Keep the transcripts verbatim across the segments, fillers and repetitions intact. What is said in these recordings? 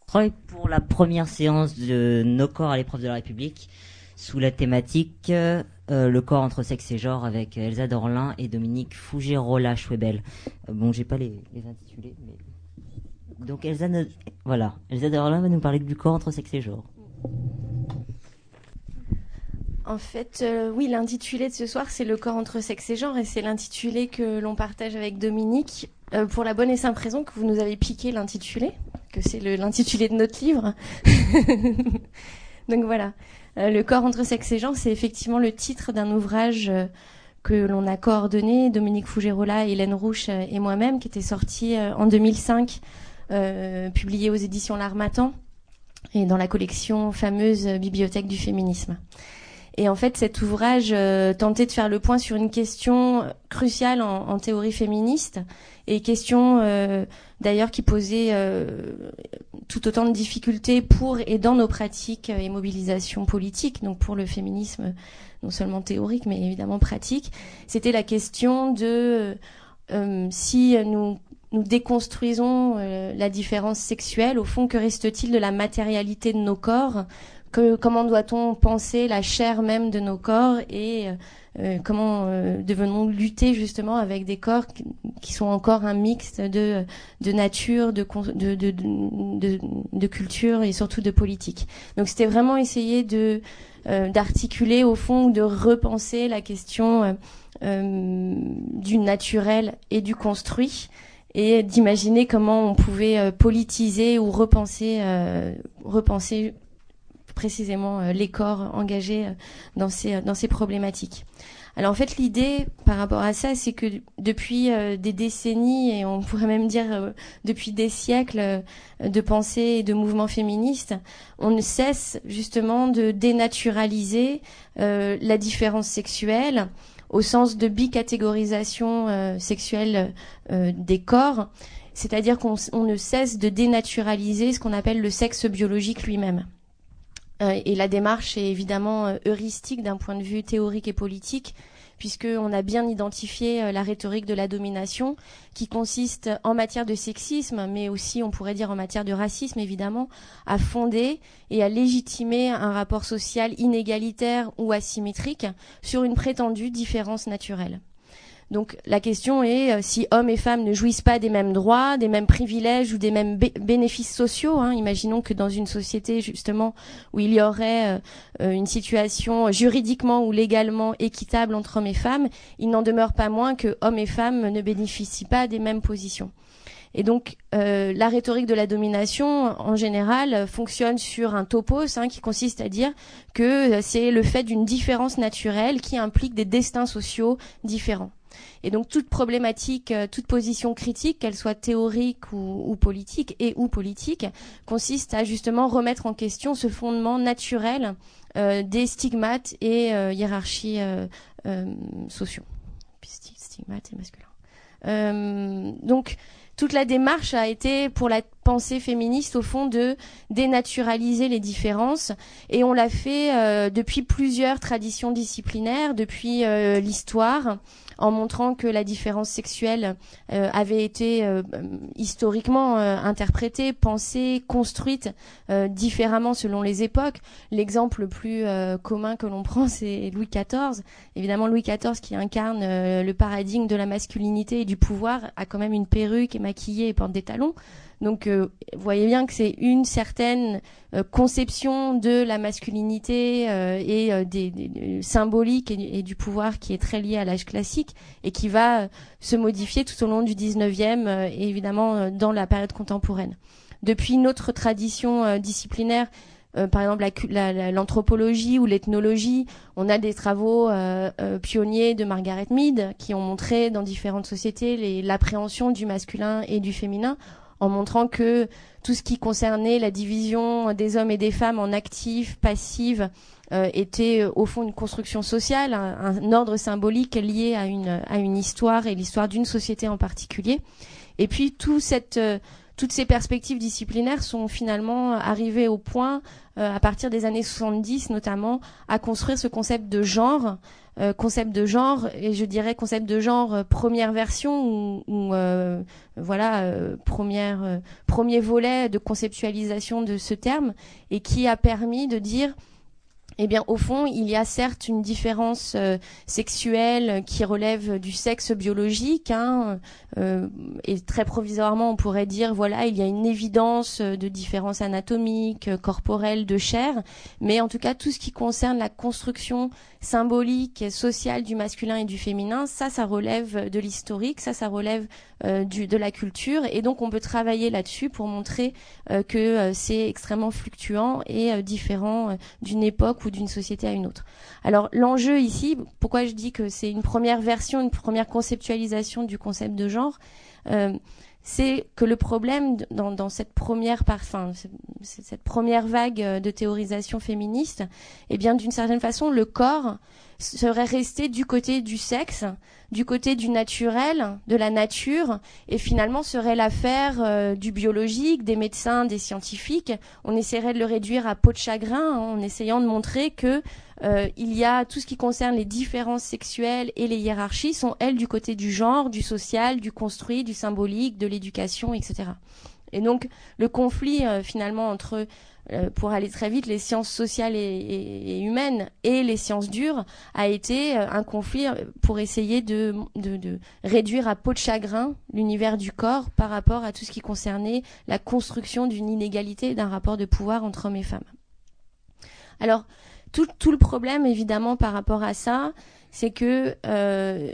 travaille pour la première séance de Nos corps à l'épreuve de la République sous la thématique euh, le corps entre sexe et genre avec Elsa Dorlin et Dominique Fougerola-Schwebel. Euh, bon, j'ai pas les, les intitulés, mais donc Elsa, ne... voilà, Elsa Dorlin va nous parler du corps entre sexe et genre. En fait, euh, oui, l'intitulé de ce soir, c'est le corps entre sexe et genre, et c'est l'intitulé que l'on partage avec Dominique, euh, pour la bonne et simple raison que vous nous avez piqué l'intitulé, que c'est le, l'intitulé de notre livre. Donc voilà, euh, le corps entre sexe et genre, c'est effectivement le titre d'un ouvrage euh, que l'on a coordonné, Dominique Fougerola, Hélène Rouche euh, et moi-même, qui était sorti euh, en deux mille cinq, euh, publié aux éditions L'Harmattan, et dans la collection fameuse euh, Bibliothèque du féminisme. Et en fait, cet ouvrage euh, tentait de faire le point sur une question cruciale en, en théorie féministe, et question euh, d'ailleurs qui posait euh, tout autant de difficultés pour et dans nos pratiques et mobilisations politiques, donc pour le féminisme non seulement théorique mais évidemment pratique. C'était la question de euh, si nous nous déconstruisons euh, la différence sexuelle, au fond, que reste-t-il de la matérialité de nos corps ? Que, comment doit-on penser la chair même de nos corps, et euh, comment euh, devons-nous lutter justement avec des corps qui, qui sont encore un mix de, de nature, de, de, de, de, de culture et surtout de politique. Donc c'était vraiment essayer de, euh, d'articuler au fond, de repenser la question euh, euh, du naturel et du construit, et d'imaginer comment on pouvait euh, politiser ou repenser, euh, repenser précisément euh, les corps engagés euh, dans ces dans ces problématiques. Alors en fait, l'idée par rapport à ça, c'est que depuis euh, des décennies, et on pourrait même dire euh, depuis des siècles euh, de pensée et de mouvements féministes, on ne cesse justement de dénaturaliser euh, la différence sexuelle au sens de bicatégorisation euh, sexuelle euh, des corps, c'est-à-dire qu'on on ne cesse de dénaturaliser ce qu'on appelle le sexe biologique lui-même. Euh, et la démarche est évidemment euh, heuristique d'un point de vue théorique et politique, puisqu'on a bien identifié euh, la rhétorique de la domination, qui consiste en matière de sexisme, mais aussi on pourrait dire en matière de racisme évidemment, à fonder et à légitimer un rapport social inégalitaire ou asymétrique sur une prétendue différence naturelle. Donc la question est euh, si hommes et femmes ne jouissent pas des mêmes droits, des mêmes privilèges ou des mêmes bé- bénéfices sociaux. Hein. Imaginons que dans une société justement où il y aurait euh, une situation juridiquement ou légalement équitable entre hommes et femmes, il n'en demeure pas moins que hommes et femmes ne bénéficient pas des mêmes positions. Et donc, euh, la rhétorique de la domination, en général, fonctionne sur un topos, hein, qui consiste à dire que c'est le fait d'une différence naturelle qui implique des destins sociaux différents. Et donc toute problématique, toute position critique, qu'elle soit théorique ou, ou politique, et ou politique, consiste à justement remettre en question ce fondement naturel euh, des stigmates et euh, hiérarchies euh, euh, sociaux. Stigmates et masculins. Euh, donc toute la démarche a été, pour la pensée féministe, au fond, de dénaturaliser les différences. Et on l'a fait euh, depuis plusieurs traditions disciplinaires, depuis euh, l'histoire, en montrant que la différence sexuelle euh, avait été euh, historiquement euh, interprétée, pensée, construite euh, différemment selon les époques. L'exemple le plus euh, commun que l'on prend, c'est Louis quatorze. Évidemment, Louis quatorze, qui incarne euh, le paradigme de la masculinité et du pouvoir, a quand même une perruque, est maquillé et porte des talons. Donc, euh, vous voyez bien que c'est une certaine euh, conception de la masculinité euh, et euh, des, des, des symboliques et, et du pouvoir qui est très lié à l'âge classique et qui va euh, se modifier tout au long du dix-neuvième euh, et évidemment euh, dans la période contemporaine. Depuis notre tradition euh, disciplinaire, euh, par exemple la, la, la, l'anthropologie ou l'ethnologie, on a des travaux euh, euh, pionniers de Margaret Mead qui ont montré dans différentes sociétés les, l'appréhension du masculin et du féminin, en montrant que tout ce qui concernait la division des hommes et des femmes en actifs, passifs, euh, était euh, au fond une construction sociale, un, un ordre symbolique lié à une, à une histoire et l'histoire d'une société en particulier. Et puis tout cette, euh, toutes ces perspectives disciplinaires sont finalement arrivées au point, euh, à partir des années soixante-dix notamment, à construire ce concept de genre, euh, concept de genre, et je dirais concept de genre euh, première version, ou, ou euh, voilà, euh, première, euh, premier volet de conceptualisation de ce terme, et qui a permis de dire, eh bien, au fond, il y a certes une différence euh, sexuelle qui relève du sexe biologique, hein, euh, et très provisoirement, on pourrait dire, voilà, il y a une évidence de différence anatomique, corporelle, de chair, mais en tout cas, tout ce qui concerne la construction symbolique, sociale du masculin et du féminin, ça, ça relève de l'historique, ça, ça relève euh, du, de la culture, et donc on peut travailler là-dessus pour montrer euh, que euh, c'est extrêmement fluctuant et euh, différent euh, d'une époque ou d'une société à une autre. Alors l'enjeu ici, pourquoi je dis que c'est une première version, une première conceptualisation du concept de genre, euh, c'est que le problème dans, dans cette première enfin, cette première vague de théorisation féministe, eh bien d'une certaine façon le corps serait resté du côté du sexe, du côté du naturel, de la nature, et finalement serait l'affaire euh, du biologique, des médecins, des scientifiques. On essaierait de le réduire à peau de chagrin, hein, en essayant de montrer que euh, il y a tout ce qui concerne les différences sexuelles et les hiérarchies sont, elles, du côté du genre, du social, du construit, du symbolique, de l'éducation, et cetera. Et donc le conflit euh, finalement entre Euh, pour aller très vite, les sciences sociales et, et, et humaines et les sciences dures a été euh, un conflit pour essayer de, de, de réduire à peau de chagrin l'univers du corps par rapport à tout ce qui concernait la construction d'une inégalité, d'un rapport de pouvoir entre hommes et femmes. Alors, tout, tout le problème, évidemment, par rapport à ça, c'est que euh,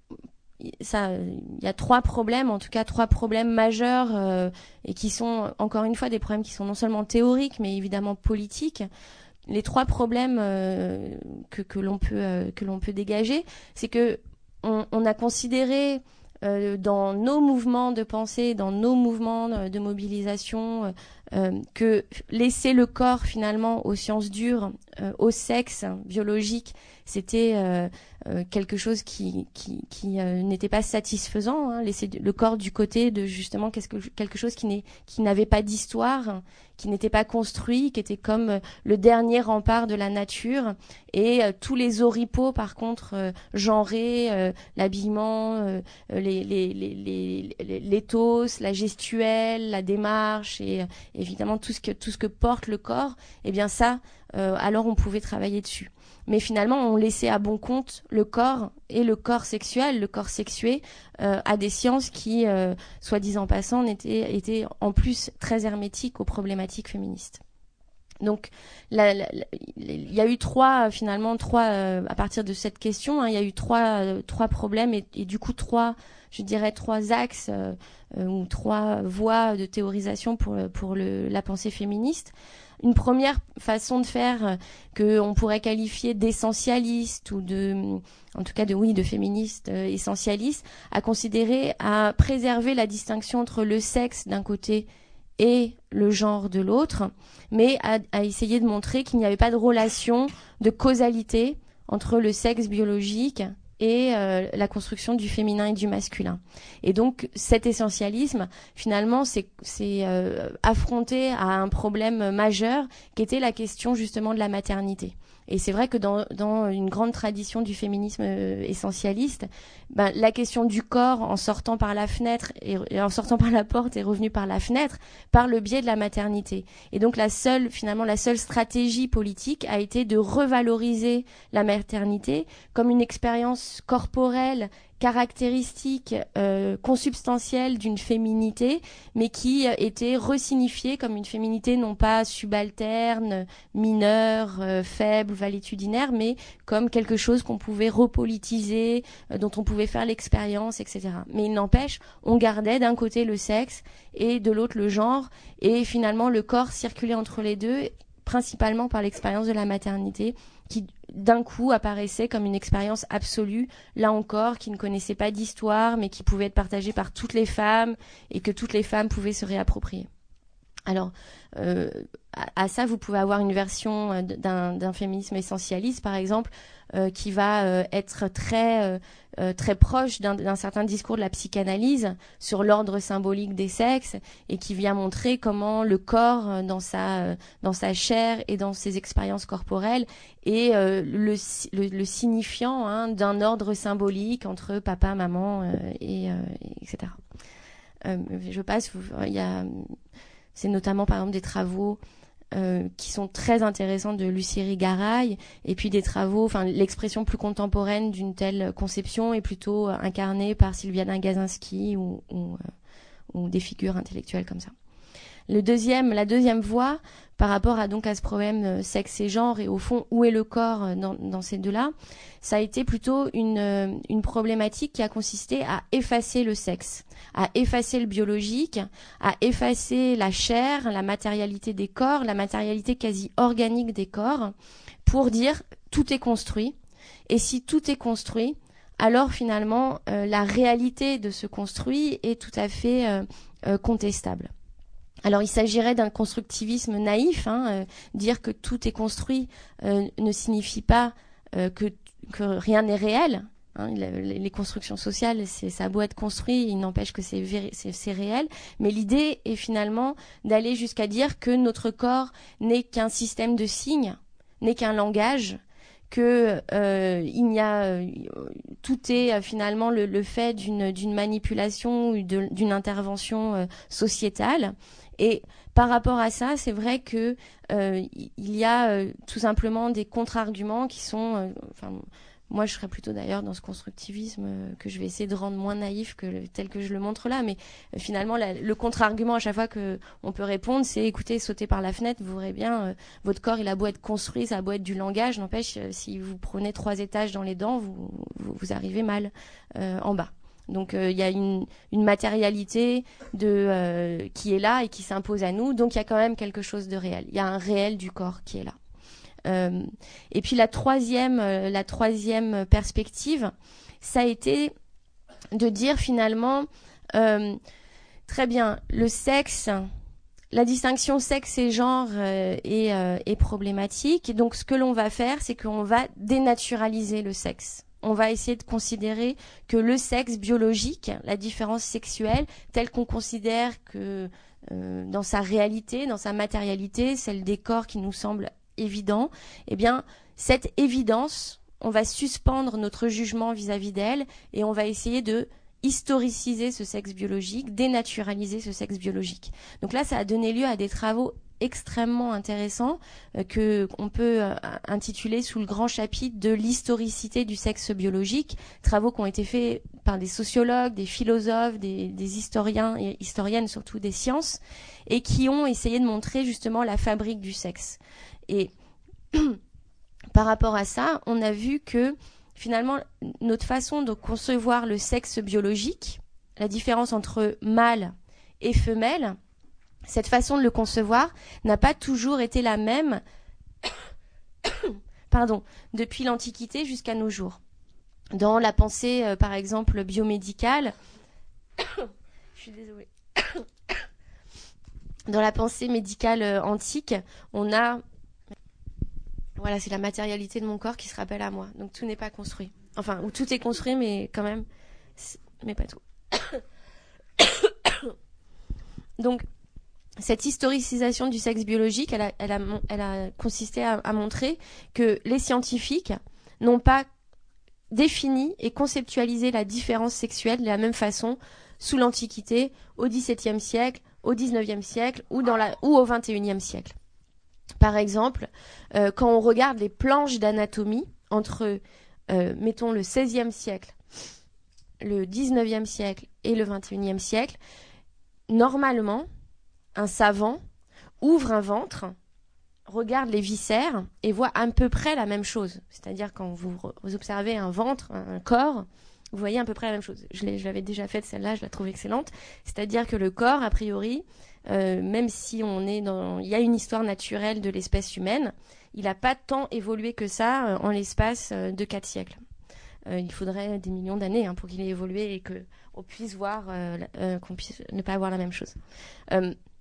ça, il y a trois problèmes, en tout cas trois problèmes majeurs, euh, et qui sont encore une fois des problèmes qui sont non seulement théoriques mais évidemment politiques. Les trois problèmes euh, que, que l'on peut euh, que l'on peut dégager, c'est que on, on a considéré euh, dans nos mouvements de pensée, dans nos mouvements de, de mobilisation, euh, que laisser le corps finalement aux sciences dures, euh, au sexe biologique, c'était euh, euh, quelque chose qui, qui, qui euh, n'était pas satisfaisant, hein, laisser le corps du côté de justement qu'est-ce que, quelque chose qui, n'est, qui n'avait pas d'histoire, qui n'était pas construit, qui était comme euh, le dernier rempart de la nature, et euh, tous les oripeaux par contre euh, genrés, euh, l'habillement, euh, les, les, les, les, les, l'éthos, la gestuelle, la démarche, et euh, évidemment tout ce que tout ce que porte le corps, eh bien ça, euh, alors on pouvait travailler dessus. Mais finalement, on laissait à bon compte le corps et le corps sexuel, le corps sexué, euh, à des sciences qui, euh, soit dit en passant, étaient, étaient en plus très hermétiques aux problématiques féministes. Donc, la, la, la, il y a eu trois, finalement, trois, euh, à partir de cette question, hein, il y a eu trois, euh, trois problèmes et, et du coup trois, je dirais trois axes euh, euh, ou trois voies de théorisation pour, pour le, la pensée féministe. Une première façon de faire euh, que on pourrait qualifier d'essentialiste ou de, en tout cas de oui, de féministe euh, essentialiste, à considérer, à préserver la distinction entre le sexe d'un côté et le genre de l'autre, mais à, à essayer de montrer qu'il n'y avait pas de relation de causalité entre le sexe biologique et euh, la construction du féminin et du masculin. Et donc cet essentialisme, finalement, c'est, c'est euh, affronté à un problème majeur qui était la question justement de la maternité. Et c'est vrai que dans, dans une grande tradition du féminisme euh, essentialiste, ben, la question du corps, en sortant par la fenêtre et, et en sortant par la porte, est revenue par la fenêtre par le biais de la maternité. Et donc la seule, finalement, la seule stratégie politique a été de revaloriser la maternité comme une expérience corporelle, caractéristique, euh, consubstantielle d'une féminité, mais qui était resignifiée comme une féminité non pas subalterne, mineure, euh, faible, valétudinaire, mais comme quelque chose qu'on pouvait repolitiser, euh, dont on pouvait faire l'expérience, et cetera. Mais il n'empêche, on gardait d'un côté le sexe et de l'autre le genre, et finalement le corps circulait entre les deux, principalement par l'expérience de la maternité, qui d'un coup apparaissait comme une expérience absolue, là encore, qui ne connaissait pas d'histoire, mais qui pouvait être partagée par toutes les femmes et que toutes les femmes pouvaient se réapproprier. Alors, euh, à, à ça, vous pouvez avoir une version d'un, d'un féminisme essentialiste, par exemple, euh, qui va euh, être très, euh, très proche d'un, d'un certain discours de la psychanalyse sur l'ordre symbolique des sexes et qui vient montrer comment le corps, dans sa, dans sa chair et dans ses expériences corporelles, est euh, le, le, le signifiant hein, d'un ordre symbolique entre papa, maman, euh, et, euh, et cetera. Euh, je passe, il y a... C'est notamment, par exemple, des travaux euh, qui sont très intéressants de Lucie Rigaray, et puis des travaux, enfin, l'expression plus contemporaine d'une telle conception est plutôt incarnée par Sylviana Gazinski ou, ou, euh, ou des figures intellectuelles comme ça. Le deuxième, la deuxième voie, par rapport à donc à ce problème euh, sexe et genre, et au fond, où est le corps euh, dans, dans ces deux-là, ça a été plutôt une, euh, une problématique qui a consisté à effacer le sexe, à effacer le biologique, à effacer la chair, la matérialité des corps, la matérialité quasi organique des corps, pour dire tout est construit. Et si tout est construit, alors finalement, euh, la réalité de ce construit est tout à fait euh, euh, contestable. Alors il s'agirait d'un constructivisme naïf, hein, euh, dire que tout est construit euh, ne signifie pas euh, que, que rien n'est réel. Hein, les, les constructions sociales, c'est, ça a beau être construit, il n'empêche que c'est, véri- c'est, c'est réel. Mais l'idée est finalement d'aller jusqu'à dire que notre corps n'est qu'un système de signes, n'est qu'un langage, que euh, il y a euh, tout est euh, finalement le, le fait d'une, d'une manipulation ou de, d'une intervention euh, sociétale. Et par rapport à ça, c'est vrai que euh, il y a euh, tout simplement des contre-arguments qui sont, euh, enfin, moi je serais plutôt d'ailleurs dans ce constructivisme euh, que je vais essayer de rendre moins naïf que le, tel que je le montre là, mais euh, finalement la, le contre-argument à chaque fois que on peut répondre, c'est écoutez, sautez par la fenêtre, vous verrez bien, euh, votre corps il a beau être construit, ça a beau être du langage, n'empêche euh, si vous prenez trois étages dans les dents, vous vous, vous arrivez mal euh, en bas. Donc il euh, y a une, une matérialité de, euh, qui est là et qui s'impose à nous. Donc il y a quand même quelque chose de réel. Il y a un réel du corps qui est là. Euh, et puis la troisième, euh, la troisième perspective, ça a été de dire finalement, euh, très bien, le sexe, la distinction sexe et genre euh, est, euh, est problématique. Et donc ce que l'on va faire, c'est qu'on va dénaturaliser le sexe. On va essayer de considérer que le sexe biologique, la différence sexuelle, telle qu'on considère que euh, dans sa réalité, dans sa matérialité, celle des corps qui nous semble évident, eh bien, cette évidence, on va suspendre notre jugement vis-à-vis d'elle et on va essayer de historiciser ce sexe biologique, dénaturaliser ce sexe biologique. Donc là, ça a donné lieu à des travaux extrêmement intéressant euh, que on peut euh, intituler sous le grand chapitre de l'historicité du sexe biologique, travaux qui ont été faits par des sociologues, des philosophes, des, des historiens et historiennes surtout des sciences, et qui ont essayé de montrer justement la fabrique du sexe. Et par rapport à ça, on a vu que finalement notre façon de concevoir le sexe biologique, la différence entre mâle et femelle, cette façon de le concevoir n'a pas toujours été la même pardon, depuis l'Antiquité jusqu'à nos jours. Dans la pensée, euh, par exemple, biomédicale, je suis désolée. Dans la pensée médicale euh, antique, on a... Voilà, c'est la matérialité de mon corps qui se rappelle à moi. Donc tout n'est pas construit. Enfin, ou tout est construit, mais quand même, mais pas tout. Donc, cette historicisation du sexe biologique, elle a, elle a, elle a consisté à, à montrer que les scientifiques n'ont pas défini et conceptualisé la différence sexuelle de la même façon sous l'Antiquité, au dix-septième siècle, au dix-neuvième siècle ou, dans la, ou au vingt et unième siècle. Par exemple, euh, quand on regarde les planches d'anatomie entre, euh, mettons, le seizième siècle, le dix-neuvième siècle et le vingt et unième siècle, normalement, un savant ouvre un ventre, regarde les viscères et voit à peu près la même chose. C'est-à-dire quand vous, vous observez un ventre, un corps, vous voyez à peu près la même chose. Je, l'ai, je l'avais déjà faite celle-là, je la trouve excellente. C'est-à-dire que le corps, a priori, euh, même si on est dans, il y a une histoire naturelle de l'espèce humaine, il n'a pas tant évolué que ça euh, en l'espace euh, de quatre siècles. Euh, il faudrait des millions d'années hein, pour qu'il ait évolué et que on puisse voir, euh, euh, qu'on puisse ne pas avoir la même chose. Euh,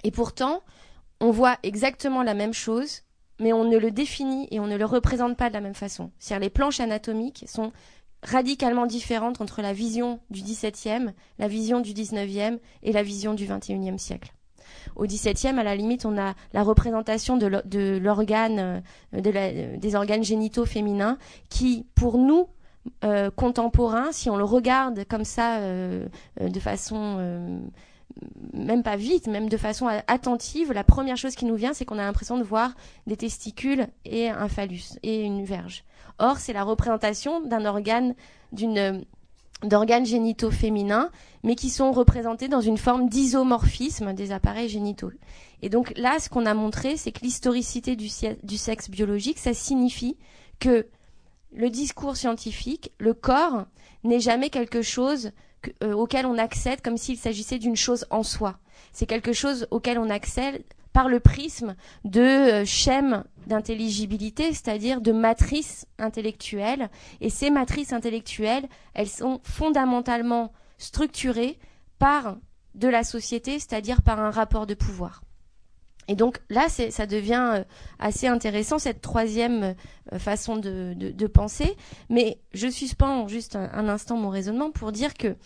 Et pourtant, on voit exactement la même chose, mais on ne le définit et on ne le représente pas de la même façon. C'est-à-dire les planches anatomiques sont radicalement différentes entre la vision du dix-septième, la vision du dix-neuvième et la vision du vingt et unième siècle. Au dix-septième, à la limite, on a la représentation de, de l'organe, de la, des organes génitaux féminins qui, pour nous, euh, contemporains, si on le regarde comme ça, euh, de façon, euh, même pas vite, même de façon attentive, la première chose qui nous vient, c'est qu'on a l'impression de voir des testicules et un phallus et une verge. Or, c'est la représentation d'un organe, d'une d'organes génitaux féminins, mais qui sont représentés dans une forme d'isomorphisme des appareils génitaux. Et donc là, ce qu'on a montré, c'est que l'historicité du, du sexe biologique, ça signifie que le discours scientifique, le corps, n'est jamais quelque chose que, euh, auquel on accède comme s'il s'agissait d'une chose en soi. C'est quelque chose auquel on accède par le prisme de euh, schèmes d'intelligibilité, c'est-à-dire de matrices intellectuelles. Et ces matrices intellectuelles, elles sont fondamentalement structurées par de la société, c'est-à-dire par un rapport de pouvoir. Et donc là, c'est, ça devient euh, assez intéressant, cette troisième euh, façon de, de, de penser. Mais je suspends juste un, un instant mon raisonnement pour dire que,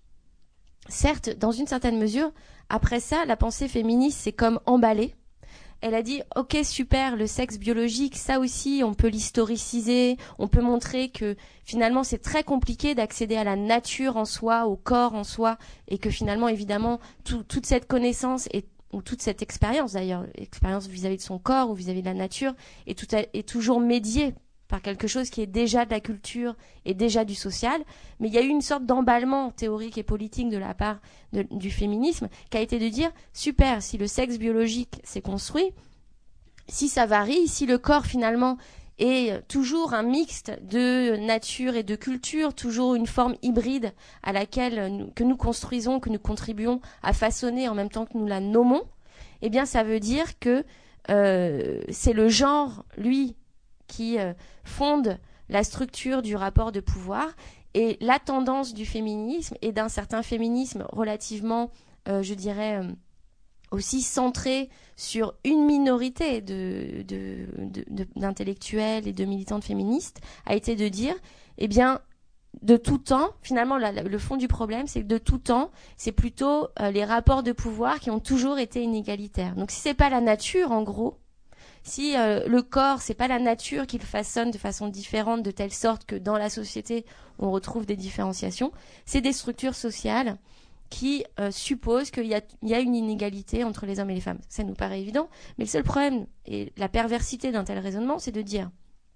certes, dans une certaine mesure, après ça, la pensée féministe s'est comme emballée. Elle a dit, ok, super, le sexe biologique, ça aussi, on peut l'historiciser, on peut montrer que finalement, c'est très compliqué d'accéder à la nature en soi, au corps en soi, et que finalement, évidemment, tout, toute cette connaissance, est, ou toute cette expérience d'ailleurs, l'expérience vis-à-vis de son corps ou vis-à-vis de la nature, est, tout à, est toujours médiée par quelque chose qui est déjà de la culture et déjà du social, mais il y a eu une sorte d'emballement théorique et politique de la part de, du féminisme qui a été de dire, super, si le sexe biologique s'est construit, si ça varie, si le corps finalement est toujours un mixte de nature et de culture, toujours une forme hybride à laquelle nous, que nous construisons, que nous contribuons à façonner en même temps que nous la nommons, eh bien ça veut dire que euh, c'est le genre, lui, qui euh, fonde la structure du rapport de pouvoir, et la tendance du féminisme et d'un certain féminisme relativement, euh, je dirais, euh, aussi centré sur une minorité de, de, de, de, d'intellectuels et de militantes féministes, a été de dire, eh bien, de tout temps, finalement, la, la, le fond du problème, c'est que de tout temps, c'est plutôt euh, les rapports de pouvoir qui ont toujours été inégalitaires. Donc, si c'est pas la nature, en gros, si euh, le corps, c'est pas la nature qui le façonne de façon différente, de telle sorte que dans la société, on retrouve des différenciations, c'est des structures sociales qui euh, supposent qu'il y a, il y a une inégalité entre les hommes et les femmes. Ça nous paraît évident, mais le seul problème et la perversité d'un tel raisonnement, c'est de dire,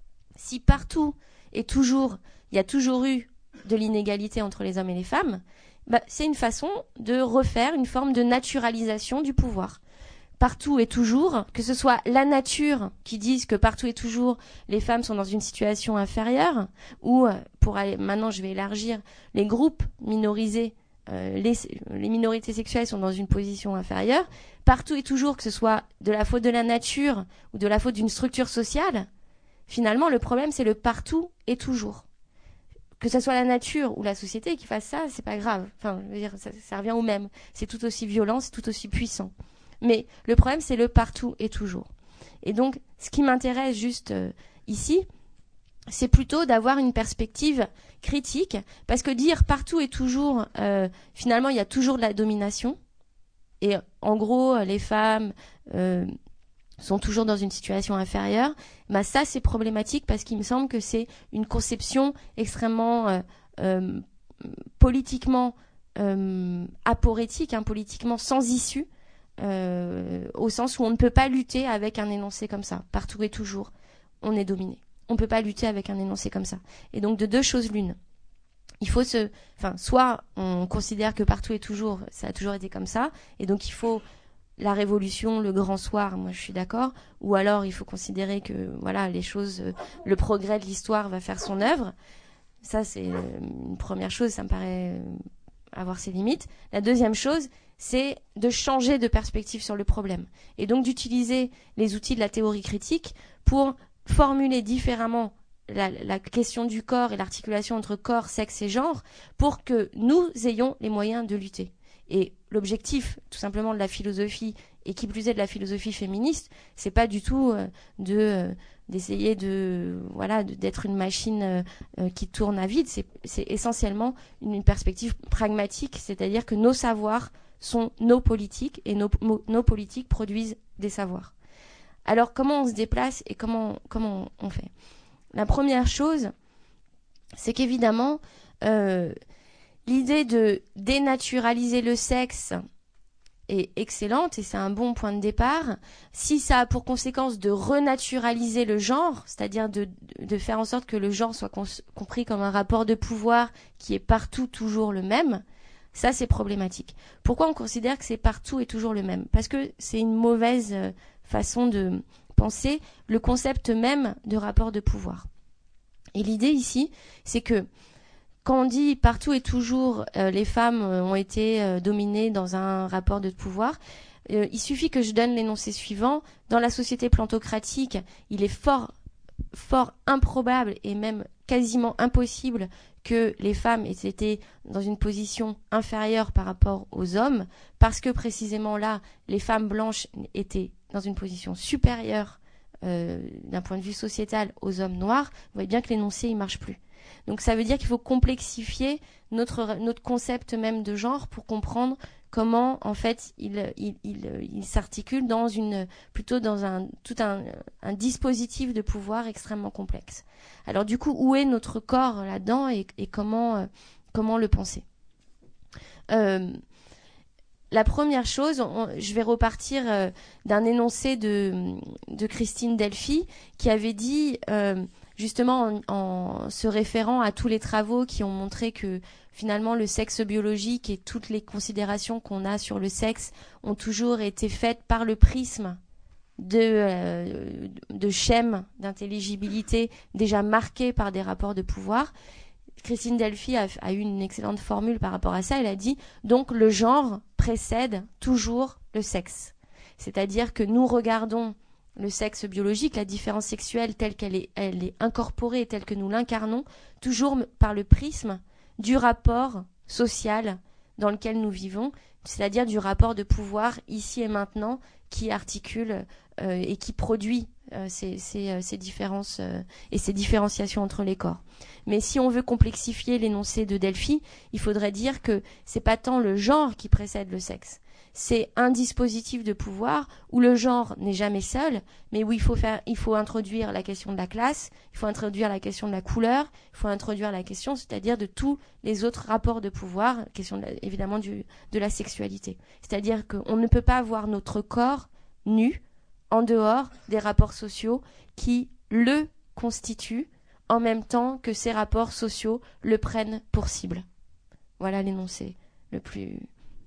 si partout et toujours, il y a toujours eu de l'inégalité entre les hommes et les femmes, bah, c'est une façon de refaire une forme de naturalisation du pouvoir. Partout et toujours, que ce soit la nature qui dise que partout et toujours les femmes sont dans une situation inférieure, ou pour aller, maintenant je vais élargir, les groupes minorisés, euh, les, les minorités sexuelles sont dans une position inférieure, partout et toujours, que ce soit de la faute de la nature ou de la faute d'une structure sociale, finalement le problème c'est le partout et toujours. Que ce soit la nature ou la société qui fasse ça, c'est pas grave. Enfin, je veux dire, ça, ça revient au même. C'est tout aussi violent, c'est tout aussi puissant. Mais le problème, c'est le partout et toujours. Et donc, ce qui m'intéresse juste euh, ici, c'est plutôt d'avoir une perspective critique, parce que dire partout et toujours, euh, finalement, il y a toujours de la domination. Et en gros, les femmes euh, sont toujours dans une situation inférieure. Bah, ça, c'est problématique parce qu'il me semble que c'est une conception extrêmement euh, euh, politiquement euh, aporétique, hein, politiquement sans issue. Euh, au sens où on ne peut pas lutter avec un énoncé comme ça. Partout et toujours, on est dominé. On ne peut pas lutter avec un énoncé comme ça. Et donc, de deux choses l'une. Il faut se... Enfin, soit on considère que partout et toujours, ça a toujours été comme ça, et donc il faut la révolution, le grand soir, moi je suis d'accord, ou alors il faut considérer que, voilà, les choses, le progrès de l'histoire va faire son œuvre. Ça, c'est une première chose, ça me paraît avoir ses limites. La deuxième chose, c'est de changer de perspective sur le problème et donc d'utiliser les outils de la théorie critique pour formuler différemment la, la question du corps et l'articulation entre corps, sexe et genre pour que nous ayons les moyens de lutter. Et l'objectif, tout simplement, de la philosophie et qui plus est de la philosophie féministe, c'est pas du tout euh, de euh, d'essayer de voilà de, d'être une machine euh, euh, qui tourne à vide. C'est, c'est essentiellement une, une perspective pragmatique, c'est-à-dire que nos savoirs sont nos politiques et nos, nos politiques produisent des savoirs. Alors comment on se déplace et comment comment on fait? La première chose, c'est qu'évidemment euh, l'idée de dénaturaliser le sexe est excellente et c'est un bon point de départ. Si ça a pour conséquence de renaturaliser le genre, c'est-à-dire de, de faire en sorte que le genre soit cons- compris comme un rapport de pouvoir qui est partout toujours le même, ça c'est problématique. Pourquoi on considère que c'est partout et toujours le même? Parce que c'est une mauvaise euh, façon de penser le concept même de rapport de pouvoir. Et l'idée ici, c'est que quand on dit partout et toujours euh, les femmes euh, ont été euh, dominées dans un rapport de pouvoir, euh, il suffit que je donne l'énoncé suivant. Dans la société plantocratique, il est fort, fort improbable et même quasiment impossible que les femmes aient été dans une position inférieure par rapport aux hommes, parce que précisément là, les femmes blanches étaient dans une position supérieure euh, d'un point de vue sociétal aux hommes noirs. Vous voyez bien que l'énoncé il marche plus. Donc ça veut dire qu'il faut complexifier notre notre concept même de genre pour comprendre comment en fait il il il, il s'articule dans une plutôt dans un tout un un dispositif de pouvoir extrêmement complexe. Alors du coup, où est notre corps là-dedans et, et comment euh, comment le penser? euh, La première chose, on, je vais repartir euh, d'un énoncé de de Christine Delphi qui avait dit euh, justement en, en se référant à tous les travaux qui ont montré que finalement le sexe biologique et toutes les considérations qu'on a sur le sexe ont toujours été faites par le prisme de, euh, de schèmes d'intelligibilité déjà marqués par des rapports de pouvoir. Christine Delphi a, a eu une excellente formule par rapport à ça. Elle a dit donc le genre précède toujours le sexe. C'est-à-dire que nous regardons le sexe biologique, la différence sexuelle telle qu'elle est, elle est incorporée, telle que nous l'incarnons, toujours par le prisme du rapport social dans lequel nous vivons, c'est-à-dire du rapport de pouvoir ici et maintenant qui articule euh, et qui produit euh, ces, ces, euh, ces différences euh, et ces différenciations entre les corps. Mais si on veut complexifier l'énoncé de Delphi, il faudrait dire que c'est pas tant le genre qui précède le sexe. C'est un dispositif de pouvoir où le genre n'est jamais seul, mais où il faut faire, il faut introduire la question de la classe, il faut introduire la question de la couleur, il faut introduire la question, c'est-à-dire de tous les autres rapports de pouvoir, question de la, évidemment du, de la sexualité. C'est-à-dire qu'on ne peut pas voir notre corps nu en dehors des rapports sociaux qui le constituent en même temps que ces rapports sociaux le prennent pour cible. Voilà l'énoncé le plus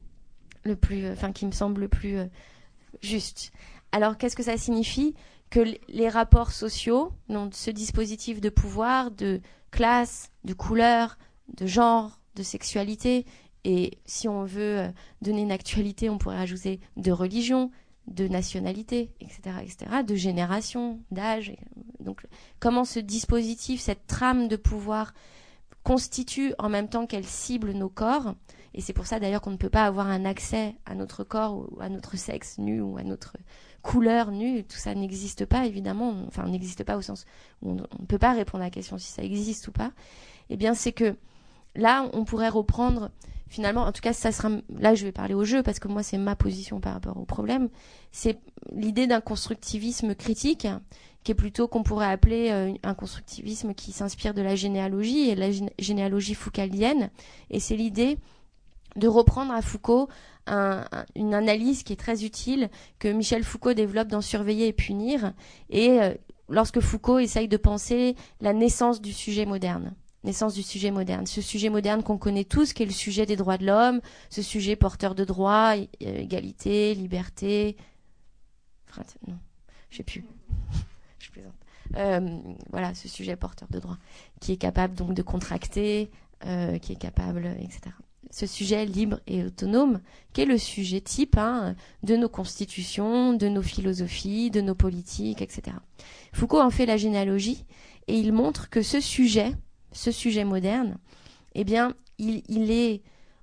le plus, enfin, qui me semble le plus euh, juste. Alors, qu'est-ce que ça signifie? Que l- les rapports sociaux, donc ce dispositif de pouvoir, de classe, de couleur, de genre, de sexualité, et si on veut euh, donner une actualité, on pourrait ajouter de religion, de nationalité, et cetera, et cetera, de génération, d'âge. Donc, comment ce dispositif, cette trame de pouvoir constitue en même temps qu'elle cible nos corps. Et c'est pour ça d'ailleurs qu'on ne peut pas avoir un accès à notre corps ou à notre sexe nu ou à notre couleur nue. Tout ça n'existe pas, évidemment. Enfin, n'existe pas au sens où on ne peut pas répondre à la question si ça existe ou pas. Eh bien, c'est que là, on pourrait reprendre finalement, en tout cas, ça sera, là, je vais parler au jeu parce que moi, c'est ma position par rapport au problème. C'est l'idée d'un constructivisme critique qui est plutôt qu'on pourrait appeler euh, un constructivisme qui s'inspire de la généalogie et la gé- généalogie foucaldienne. Et c'est l'idée de reprendre à Foucault un, un, une analyse qui est très utile que Michel Foucault développe dans Surveiller et punir. Et euh, lorsque Foucault essaye de penser la naissance du sujet moderne. Naissance du sujet moderne. Ce sujet moderne qu'on connaît tous, qui est le sujet des droits de l'homme, ce sujet porteur de droits, égalité, liberté. Enfin, non, je sais plus. Je plaisante. Euh, voilà, ce sujet porteur de droits, qui est capable donc de contracter, euh, qui est capable, et cetera. Ce sujet libre et autonome, qui est le sujet type hein, de nos constitutions, de nos philosophies, de nos politiques, et cetera. Foucault en fait la généalogie et il montre que ce sujet, ce sujet moderne, eh bien, il, il est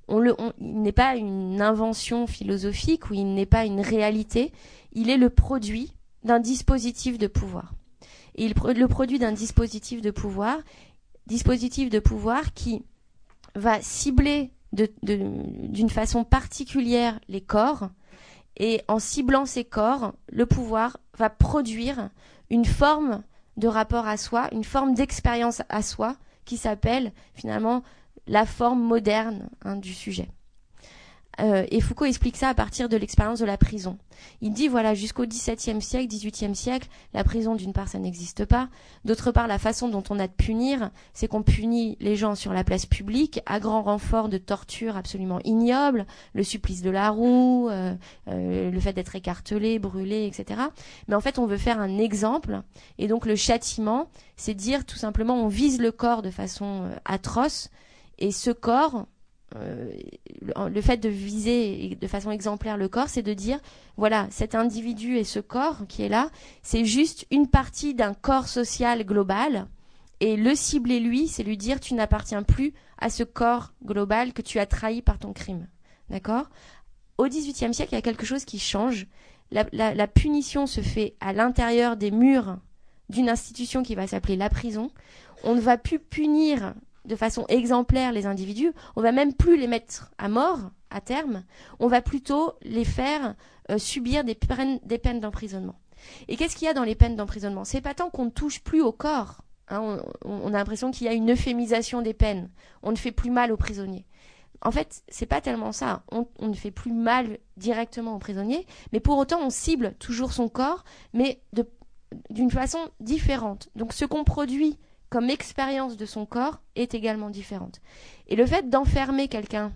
on le, on, il n'est pas une invention philosophique ou il n'est pas une réalité, il est le produit d'un dispositif de pouvoir. Et il le produit d'un dispositif de pouvoir, dispositif de pouvoir qui va cibler de, de, d'une façon particulière les corps, et en ciblant ces corps, le pouvoir va produire une forme de rapport à soi, une forme d'expérience à soi qui s'appelle finalement la forme moderne hein, du sujet. Euh, et Foucault explique ça à partir de l'expérience de la prison. Il dit, voilà, jusqu'au dix-septième siècle, dix-huitième siècle, la prison, d'une part, ça n'existe pas. D'autre part, la façon dont on a de punir, c'est qu'on punit les gens sur la place publique, à grand renfort de tortures absolument ignobles, le supplice de la roue, euh, euh, le fait d'être écartelé, brûlé, et cetera. Mais en fait, on veut faire un exemple. Et donc, le châtiment, c'est dire, tout simplement, on vise le corps de façon euh, atroce. Et ce corps... Euh, le fait de viser de façon exemplaire le corps, c'est de dire, voilà, cet individu et ce corps qui est là, c'est juste une partie d'un corps social global, et le cibler lui, c'est lui dire, tu n'appartiens plus à ce corps global que tu as trahi par ton crime. D'accord ? Au dix-huitième siècle, il y a quelque chose qui change. La, la, la punition se fait à l'intérieur des murs d'une institution qui va s'appeler la prison. On ne va plus punir de façon exemplaire les individus, on va même plus les mettre à mort, à terme, on va plutôt les faire euh, subir des peines, des peines d'emprisonnement. Et qu'est-ce qu'il y a dans les peines d'emprisonnement ? C'est pas tant qu'on ne touche plus au corps, hein, on, on a l'impression qu'il y a une euphémisation des peines, on ne fait plus mal aux prisonniers. En fait, c'est pas tellement ça, on, on ne fait plus mal directement aux prisonniers, mais pour autant on cible toujours son corps, mais de, d'une façon différente. Donc ce qu'on produit comme expérience de son corps est également différente. Et le fait d'enfermer quelqu'un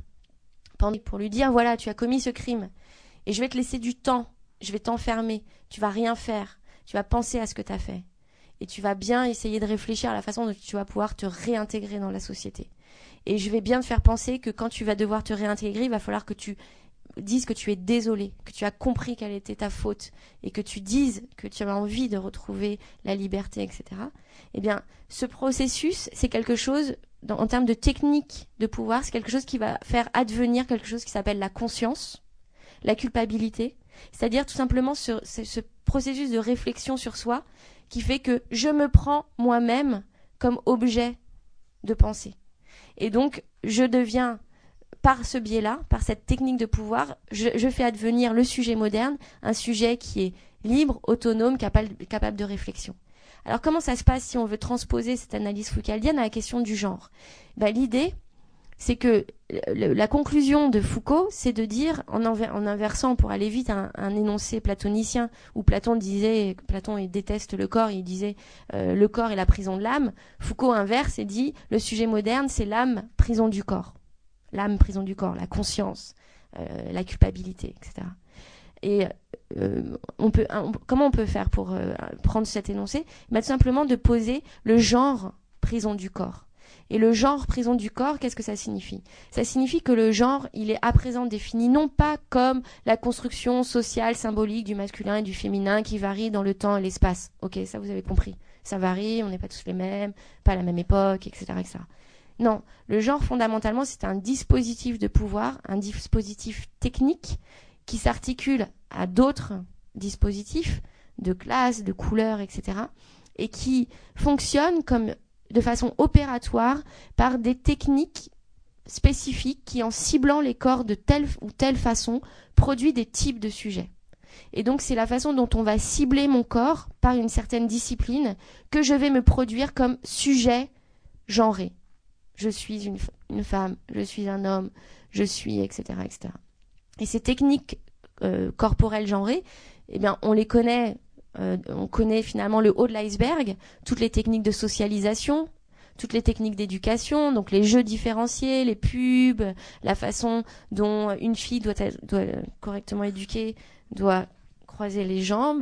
pour lui dire, voilà, tu as commis ce crime, et je vais te laisser du temps, je vais t'enfermer, tu vas rien faire, tu vas penser à ce que tu as fait, et tu vas bien essayer de réfléchir à la façon dont tu vas pouvoir te réintégrer dans la société. Et je vais bien te faire penser que quand tu vas devoir te réintégrer, il va falloir que tu dises que tu es désolé, que tu as compris quelle était ta faute, et que tu dises que tu as envie de retrouver la liberté, et cetera. Eh bien, ce processus, c'est quelque chose, dans, en termes de technique de pouvoir, c'est quelque chose qui va faire advenir quelque chose qui s'appelle la conscience, la culpabilité, c'est-à-dire tout simplement ce, ce, ce processus de réflexion sur soi qui fait que je me prends moi-même comme objet de pensée. Et donc, je deviens, par ce biais-là, par cette technique de pouvoir, je, je fais advenir le sujet moderne, un sujet qui est libre, autonome, capable, capable de réflexion. Alors, comment ça se passe si on veut transposer cette analyse foucaldienne à la question du genre ? Ben, l'idée, c'est que le, la conclusion de Foucault, c'est de dire, en, enver, en inversant, pour aller vite, un, un énoncé platonicien, où Platon disait, Platon il déteste le corps, il disait euh, le corps est la prison de l'âme. Foucault inverse et dit, le sujet moderne, c'est l'âme, prison du corps. L'âme, prison du corps, la conscience, euh, la culpabilité, et cetera. Et euh, on peut, on, comment on peut faire pour euh, prendre cet énoncé ? Ben, tout simplement de poser le genre prison du corps. Et le genre prison du corps, qu'est-ce que ça signifie ? Ça signifie que le genre, il est à présent défini non pas comme la construction sociale symbolique du masculin et du féminin qui varie dans le temps et l'espace. Ok, ça vous avez compris. Ça varie, on n'est pas tous les mêmes, pas à la même époque, et cetera, et cetera. Non, le genre fondamentalement c'est un dispositif de pouvoir, un dispositif technique qui s'articule à d'autres dispositifs de classe, de couleurs, et cetera, et qui fonctionne comme de façon opératoire par des techniques spécifiques qui, en ciblant les corps de telle ou telle façon, produit des types de sujets. Et donc c'est la façon dont on va cibler mon corps par une certaine discipline que je vais me produire comme sujet genré. Je suis une, une femme, je suis un homme, je suis, et cetera, et cetera. Et ces techniques euh, corporelles genrées, eh bien, on les connaît, euh, on connaît finalement le haut de l'iceberg, toutes les techniques de socialisation, toutes les techniques d'éducation, donc les jeux différenciés, les pubs, la façon dont une fille doit être doit, correctement éduquée, doit croiser les jambes.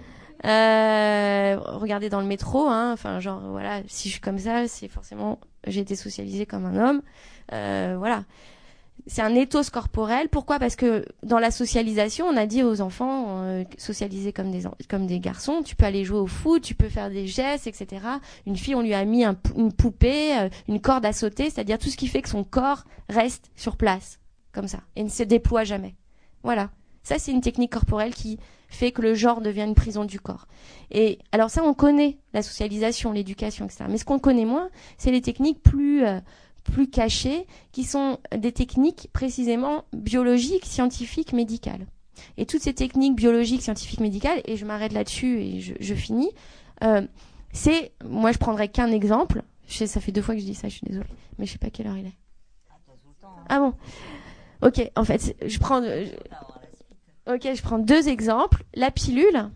Euh, regarder dans le métro, hein, enfin genre voilà, si je suis comme ça, c'est forcément j'ai été socialisée comme un homme, euh, voilà. c'est un ethos corporel. Pourquoi ? Parce que dans la socialisation, on a dit aux enfants, euh, socialiser comme des, comme des garçons, tu peux aller jouer au foot, tu peux faire des gestes, et cetera. Une fille, on lui a mis un, une poupée, euh, une corde à sauter, c'est-à-dire tout ce qui fait que son corps reste sur place, comme ça, et ne se déploie jamais. Voilà. Ça, c'est une technique corporelle qui fait que le genre devient une prison du corps. Et alors ça, on connaît la socialisation, l'éducation, et cetera. Mais ce qu'on connaît moins, c'est les techniques plus... Euh, plus cachées, qui sont des techniques précisément biologiques, scientifiques, médicales. Et toutes ces techniques biologiques, scientifiques, médicales, et je m'arrête là-dessus et je, je finis, euh, c'est, moi je prendrai qu'un exemple, je sais, ça fait deux fois que je dis ça, je suis désolée, mais je sais pas quelle heure il est. Ah bon. Ok, en fait, je prends, je, ok, je prends deux exemples, la pilule,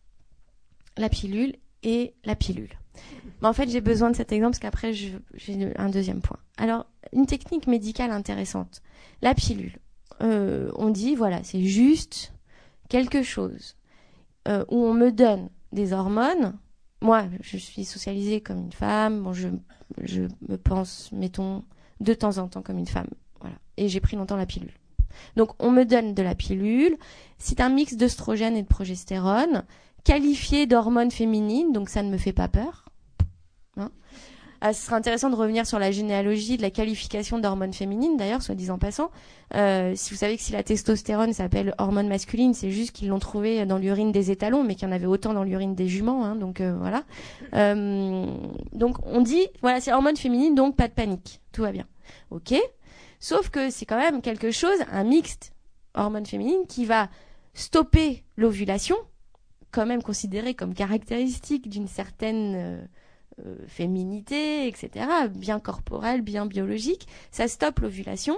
la pilule et la pilule. Mais en fait, j'ai besoin de cet exemple parce qu'après, je, j'ai un deuxième point. Alors, une technique médicale intéressante. La pilule. Euh, on dit, voilà, c'est juste quelque chose euh, où on me donne des hormones. Moi, je suis socialisée comme une femme. Bon, je, je me pense, mettons, de temps en temps comme une femme. Voilà. Et j'ai pris longtemps la pilule. Donc, on me donne de la pilule. C'est un mix d'œstrogène et de progestérone, qualifié d'hormones féminines, donc ça ne me fait pas peur. Hein ah, ce serait intéressant de revenir sur la généalogie de la qualification d'hormones féminines, d'ailleurs, soit dit en passant. Euh, si vous savez que si la testostérone s'appelle hormone masculine, c'est juste qu'ils l'ont trouvé dans l'urine des étalons, mais qu'il y en avait autant dans l'urine des juments. Hein, donc euh, voilà. Euh, donc on dit, voilà, c'est hormone féminine, donc pas de panique, tout va bien. Ok. Sauf que c'est quand même quelque chose, un mixte hormone féminine qui va stopper l'ovulation, quand même considéré comme caractéristique d'une certaine euh, euh, féminité, et cetera, bien corporelle, bien biologique. Ça stoppe l'ovulation.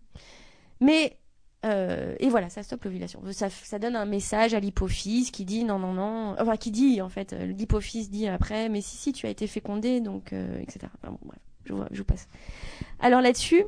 Mais, euh, et voilà, ça stoppe l'ovulation. Ça, ça donne un message à l'hypophyse qui dit non, non, non, enfin, qui dit, en fait, l'hypophyse dit après, mais si, si, tu as été fécondé, donc, euh, et cetera. Enfin, bon, bref, je vous, je vous passe. Alors là-dessus,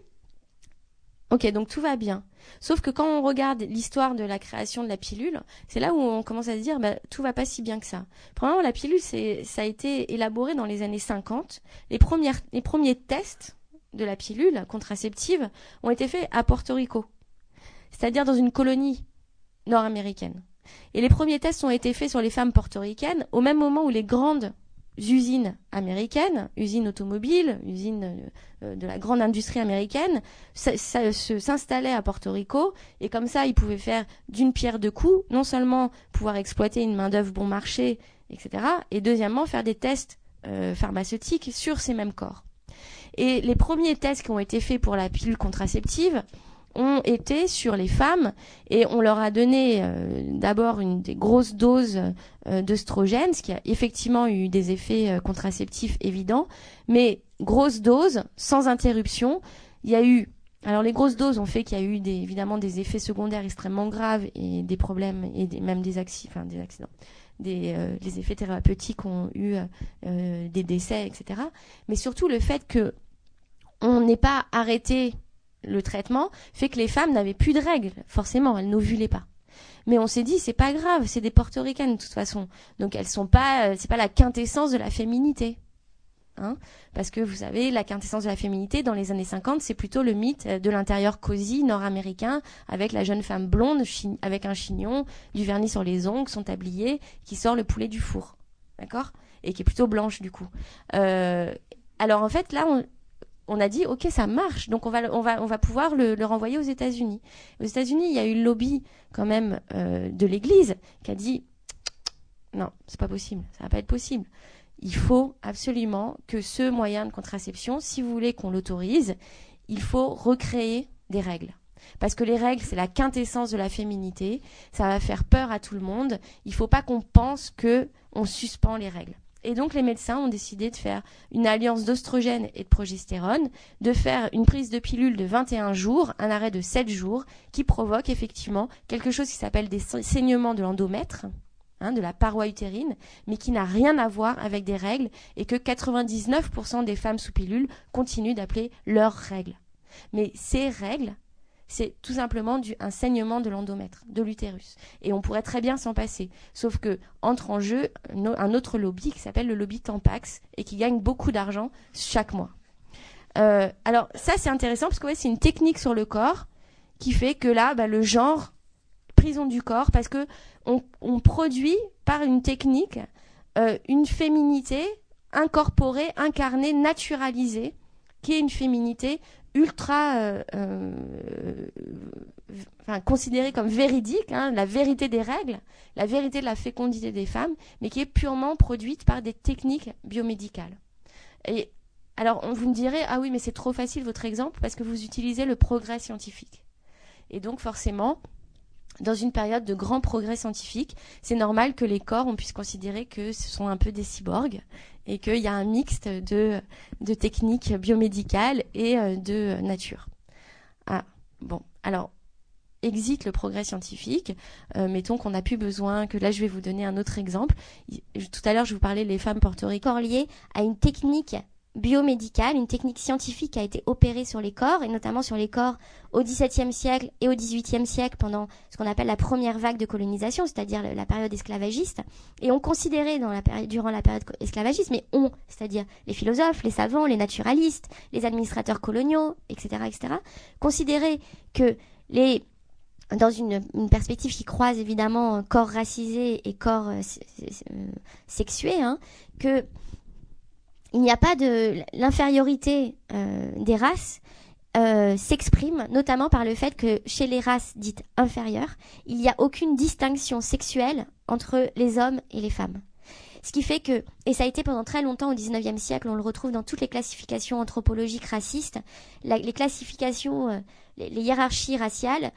ok, donc tout va bien. Sauf que quand on regarde l'histoire de la création de la pilule, c'est là où on commence à se dire, bah, tout va pas si bien que ça. Premièrement, la pilule, c'est, ça a été élaboré dans les années cinquante. Les premières, les premiers tests de la pilule contraceptive ont été faits à Porto Rico. C'est-à-dire dans une colonie nord-américaine. Et les premiers tests ont été faits sur les femmes portoricaines au même moment où les grandes usines américaines, usines automobiles, usines euh, de la grande industrie américaine, ça, ça, se, s'installaient à Porto Rico, et comme ça, ils pouvaient faire d'une pierre deux coups, non seulement pouvoir exploiter une main-d'œuvre bon marché, et cetera, et deuxièmement, faire des tests euh, pharmaceutiques sur ces mêmes corps. Et les premiers tests qui ont été faits pour la pilule contraceptive ont été sur les femmes, et on leur a donné euh, d'abord une des grosses doses euh, d'œstrogène, ce qui a effectivement eu des effets euh, contraceptifs évidents, mais grosse dose, sans interruption. Il y a eu, alors les grosses doses ont fait qu'il y a eu des, évidemment des effets secondaires extrêmement graves et des problèmes et des, même des accidents, enfin des accidents. Des, euh, les effets thérapeutiques ont eu euh, des décès, et cetera. Mais surtout le fait que on n'ait pas arrêté le traitement fait que les femmes n'avaient plus de règles, forcément, elles n'ovulaient pas. Mais on s'est dit, c'est pas grave, c'est des portoricaines de toute façon. Donc elles sont pas, euh, c'est pas la quintessence de la féminité. Hein, parce que vous savez, la quintessence de la féminité dans les années cinquante, c'est plutôt le mythe de l'intérieur cosy nord-américain avec la jeune femme blonde chi- avec un chignon, du vernis sur les ongles, son tablier, qui sort le poulet du four. D'accord ? Et qui est plutôt blanche du coup. Euh, alors en fait, là, on On a dit, ok, ça marche, donc on va, on va, on va pouvoir le, le renvoyer aux États-Unis. Aux États-Unis, il y a eu le lobby quand même euh, de l'Église qui a dit, non, c'est pas possible, ça va pas être possible. Il faut absolument que ce moyen de contraception, si vous voulez qu'on l'autorise, il faut recréer des règles. Parce que les règles, c'est la quintessence de la féminité, ça va faire peur à tout le monde. Il faut pas qu'on pense que on suspend les règles. Et donc, les médecins ont décidé de faire une alliance d'oestrogène et de progestérone, de faire une prise de pilule de vingt et un jours, un arrêt de sept jours, qui provoque effectivement quelque chose qui s'appelle des saignements de l'endomètre, hein, de la paroi utérine, mais qui n'a rien à voir avec des règles, et que quatre-vingt-dix-neuf pour cent des femmes sous pilule continuent d'appeler leurs règles. Mais ces règles, c'est tout simplement du, un saignement de l'endomètre, de l'utérus. Et on pourrait très bien s'en passer. Sauf que entre en jeu un autre lobby qui s'appelle le lobby Tampax et qui gagne beaucoup d'argent chaque mois. Euh, alors ça c'est intéressant parce que ouais, c'est une technique sur le corps qui fait que là, bah, le genre, prison du corps, parce que on, on produit par une technique euh, une féminité incorporée, incarnée, naturalisée, qui est une féminité ultra euh, euh, enfin, considérée comme véridique, hein, la vérité des règles, la vérité de la fécondité des femmes, mais qui est purement produite par des techniques biomédicales. Et alors, on vous me direz, ah oui, mais c'est trop facile votre exemple, parce que vous utilisez le progrès scientifique. Et donc, forcément, dans une période de grand progrès scientifique, c'est normal que les corps, on puisse considérer que ce sont un peu des cyborgs et qu'il y a un mixte de, de techniques biomédicales et euh, de nature. Ah, bon, alors, exit le progrès scientifique. Euh, mettons qu'on n'a plus besoin, que là, je vais vous donner un autre exemple. Tout à l'heure, je vous parlais des femmes portoricaines. Corps lié à une technique biomédicale, une technique scientifique qui a été opérée sur les corps, et notamment sur les corps au dix-septième siècle et au dix-huitième siècle, pendant ce qu'on appelle la première vague de colonisation, c'est-à-dire la période esclavagiste. Et on considérait dans la période, durant la période esclavagiste, mais on, c'est-à-dire les philosophes, les savants, les naturalistes, les administrateurs coloniaux, et cetera, et cetera, considéraient que les dans une, une perspective qui croise évidemment corps racisés et corps euh, sexués, hein, que il n'y a pas de l'infériorité euh, des races euh, s'exprime notamment par le fait que chez les races dites inférieures, il n'y a aucune distinction sexuelle entre les hommes et les femmes. Ce qui fait que, et ça a été pendant très longtemps au dix-neuvième siècle, on le retrouve dans toutes les classifications anthropologiques racistes, la, les classifications, euh, les, les hiérarchies raciales.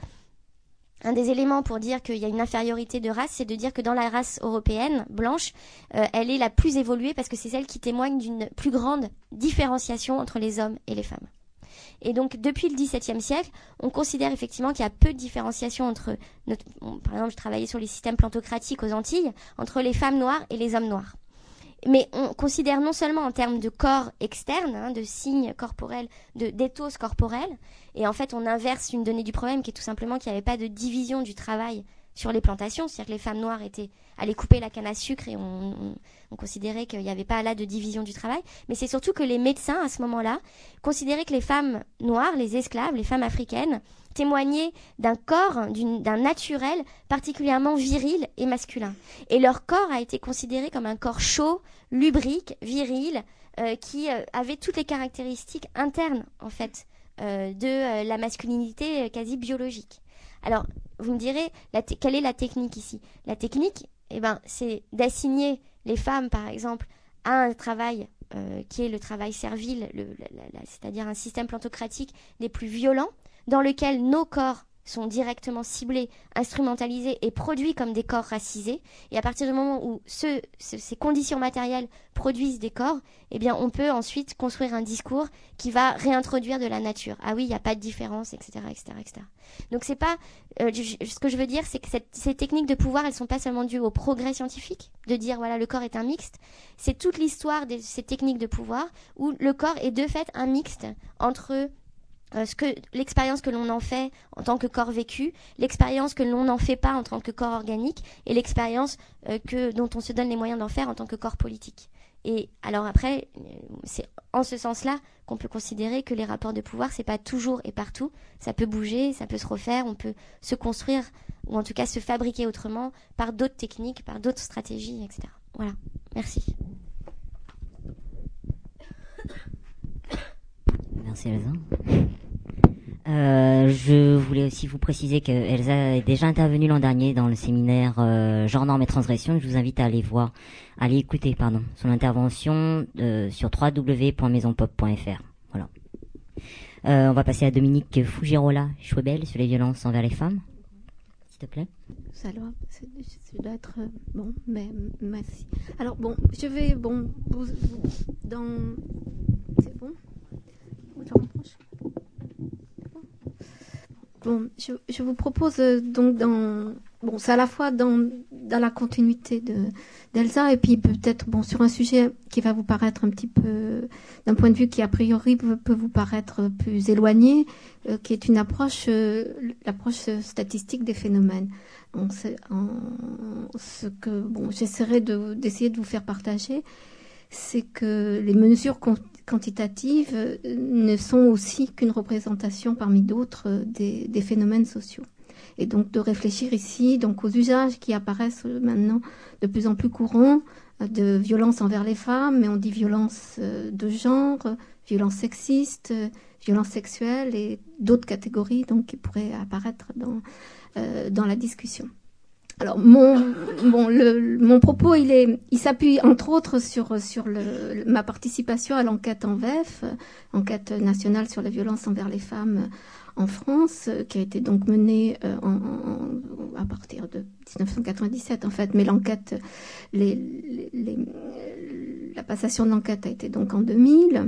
Un des éléments pour dire qu'il y a une infériorité de race, c'est de dire que dans la race européenne, blanche, euh, elle est la plus évoluée parce que c'est celle qui témoigne d'une plus grande différenciation entre les hommes et les femmes. Et donc, depuis le dix-septième siècle, on considère effectivement qu'il y a peu de différenciation entre, notre, bon, par exemple, je travaillais sur les systèmes plantocratiques aux Antilles, entre les femmes noires et les hommes noirs. Mais on considère non seulement en termes de corps externe, hein, de signes corporels, de d'éthos corporels, et en fait on inverse une donnée du problème qui est tout simplement qu'il n'y avait pas de division du travail sur les plantations, c'est-à-dire que les femmes noires étaient allaient couper la canne à sucre et on, on, on considérait qu'il n'y avait pas là de division du travail, mais c'est surtout que les médecins à ce moment-là considéraient que les femmes noires, les esclaves, les femmes africaines, témoignaient d'un corps, d'une, d'un naturel particulièrement viril et masculin. Et leur corps a été considéré comme un corps chaud, lubrique, viril, euh, qui euh, avait toutes les caractéristiques internes, en fait, euh, de euh, la masculinité quasi biologique. Alors, vous me direz, la te- quelle est la technique ici ? La technique, eh ben, c'est d'assigner les femmes, par exemple, à un travail euh, qui est le travail servile, le, la, la, c'est-à-dire un système plantocratique des plus violents, dans lequel nos corps sont directement ciblés, instrumentalisés et produits comme des corps racisés. Et à partir du moment où ce, ce, ces conditions matérielles produisent des corps, eh bien, on peut ensuite construire un discours qui va réintroduire de la nature. Ah oui, il n'y a pas de différence, et cetera, et cetera, et cetera. Donc c'est pas, euh, je, ce que je veux dire, c'est que cette, ces techniques de pouvoir, elles sont pas seulement dues au progrès scientifique, de dire voilà le corps est un mixte. C'est toute l'histoire de ces techniques de pouvoir où le corps est de fait un mixte entre Euh, ce que, l'expérience que l'on en fait en tant que corps vécu, l'expérience que l'on n'en fait pas en tant que corps organique et l'expérience euh, que, dont on se donne les moyens d'en faire en tant que corps politique. Et alors après, c'est en ce sens-là qu'on peut considérer que les rapports de pouvoir, c'est pas toujours et partout. Ça peut bouger, ça peut se refaire, on peut se construire ou en tout cas se fabriquer autrement par d'autres techniques, par d'autres stratégies, et cetera. Voilà, merci. Merci Elsa. Euh, je voulais aussi vous préciser que Elsa est déjà intervenue l'an dernier dans le séminaire euh, Genre, normes et transgressions. Je vous invite à aller voir, à aller écouter, pardon, son intervention euh, sur w w w point maison pop point f r. Voilà. Euh, on va passer à Dominique Fougirola-Schwebel sur les violences envers les femmes. S'il te plaît. Ça doit, ça doit être bon, mais merci. Alors bon, je vais bon, vous, vous, dans, c'est bon. Bon, je, je vous propose euh, donc dans bon, c'est à la fois dans dans la continuité de d'Elsa et puis peut-être bon sur un sujet qui va vous paraître un petit peu d'un point de vue qui a priori peut, peut vous paraître plus éloigné, euh, qui est une approche euh, l'approche statistique des phénomènes. Donc c'est en, ce que bon j'essaierai de d'essayer de vous faire partager, c'est que les mesures qu'on quantitatives euh, ne sont aussi qu'une représentation parmi d'autres euh, des, des phénomènes sociaux. Et donc de réfléchir ici donc aux usages qui apparaissent maintenant de plus en plus courants euh, de violence envers les femmes, mais on dit violence euh, de genre, violence sexiste, euh, violence sexuelle et d'autres catégories donc qui pourraient apparaître dans euh, dans la discussion. Alors mon bon le mon propos il est il s'appuie entre autres sur sur le, ma participation à l'enquête en V E F, enquête nationale sur la violence envers les femmes en France, qui a été donc menée euh, en, en, à partir de dix-neuf cent quatre-vingt-dix-sept en fait, mais l'enquête les, les, les la passation de l'enquête a été donc en deux mille.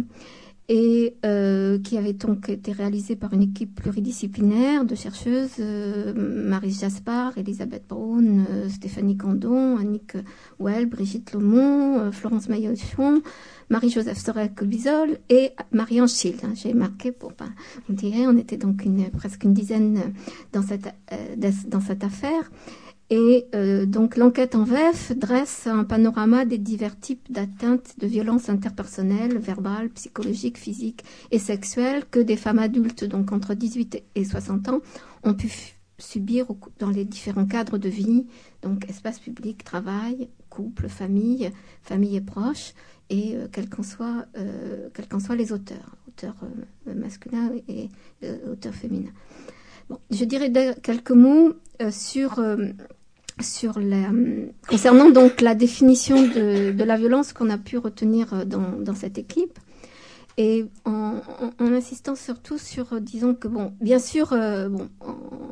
Et euh, qui avait donc été réalisée par une équipe pluridisciplinaire de chercheuses, euh, Marie Jaspar, Elisabeth Braun, euh, Stéphanie Candon, Annick Well, Brigitte Lomont, euh, Florence Maillochon, Marie-Joseph Sorel-Colbizol et Marianne Schild. Hein, j'ai marqué pour pas, on dirait, on était donc une, presque une dizaine dans cette, euh, dans cette affaire. Et euh, donc l'enquête en V E F dresse un panorama des divers types d'atteintes de violences interpersonnelles, verbales, psychologiques, physiques et sexuelles que des femmes adultes, donc entre dix-huit et soixante ans, ont pu f- subir au, dans les différents cadres de vie, donc espace public, travail, couple, famille, famille et proches, et euh, quels qu'en soient, euh, quels qu'en soient les auteurs, auteurs euh, masculins et euh, auteurs féminins. Bon, je dirais quelques mots euh, sur euh, sur la, concernant donc la définition de, de la violence qu'on a pu retenir dans, dans cette équipe, et en, en, en insistant surtout sur, euh, disons que bon, bien sûr, euh, bon, en,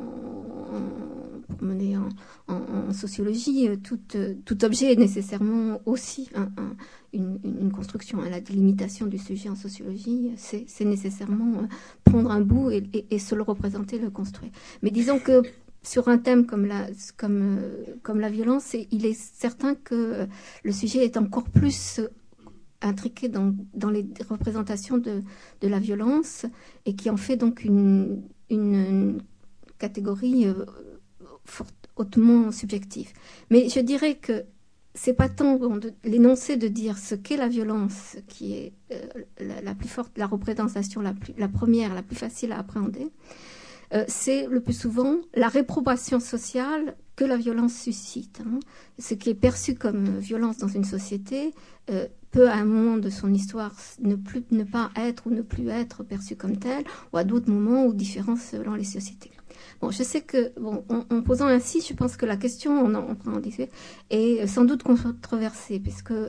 en, pour mener en, en, en sociologie, euh, tout, euh, tout objet est nécessairement aussi un, un, une, une construction. Hein. La délimitation du sujet en sociologie, c'est, c'est nécessairement euh, prendre un bout et, et, et se le représenter, le construire. Mais disons que sur un thème comme la, comme, euh, comme la violence, et il est certain que euh, le sujet est encore plus euh, intriqué dans, dans les représentations de, de la violence, et qui en fait donc une, une, une catégorie euh, fort, hautement subjective. Mais je dirais que c'est pas tant bon, de, l'énoncé de dire ce qu'est la violence qui est euh, la, la plus forte, la représentation la, plus, la première, la plus facile à appréhender. Euh, c'est le plus souvent la réprobation sociale que la violence suscite. Hein. Ce qui est perçu comme violence dans une société euh, peut à un moment de son histoire ne, plus, ne pas être ou ne plus être perçu comme tel, ou à d'autres moments ou différents selon les sociétés. Bon, je sais que, bon, en, en posant ainsi, je pense que la question, on en, on en disait, est sans doute controversée, puisque euh,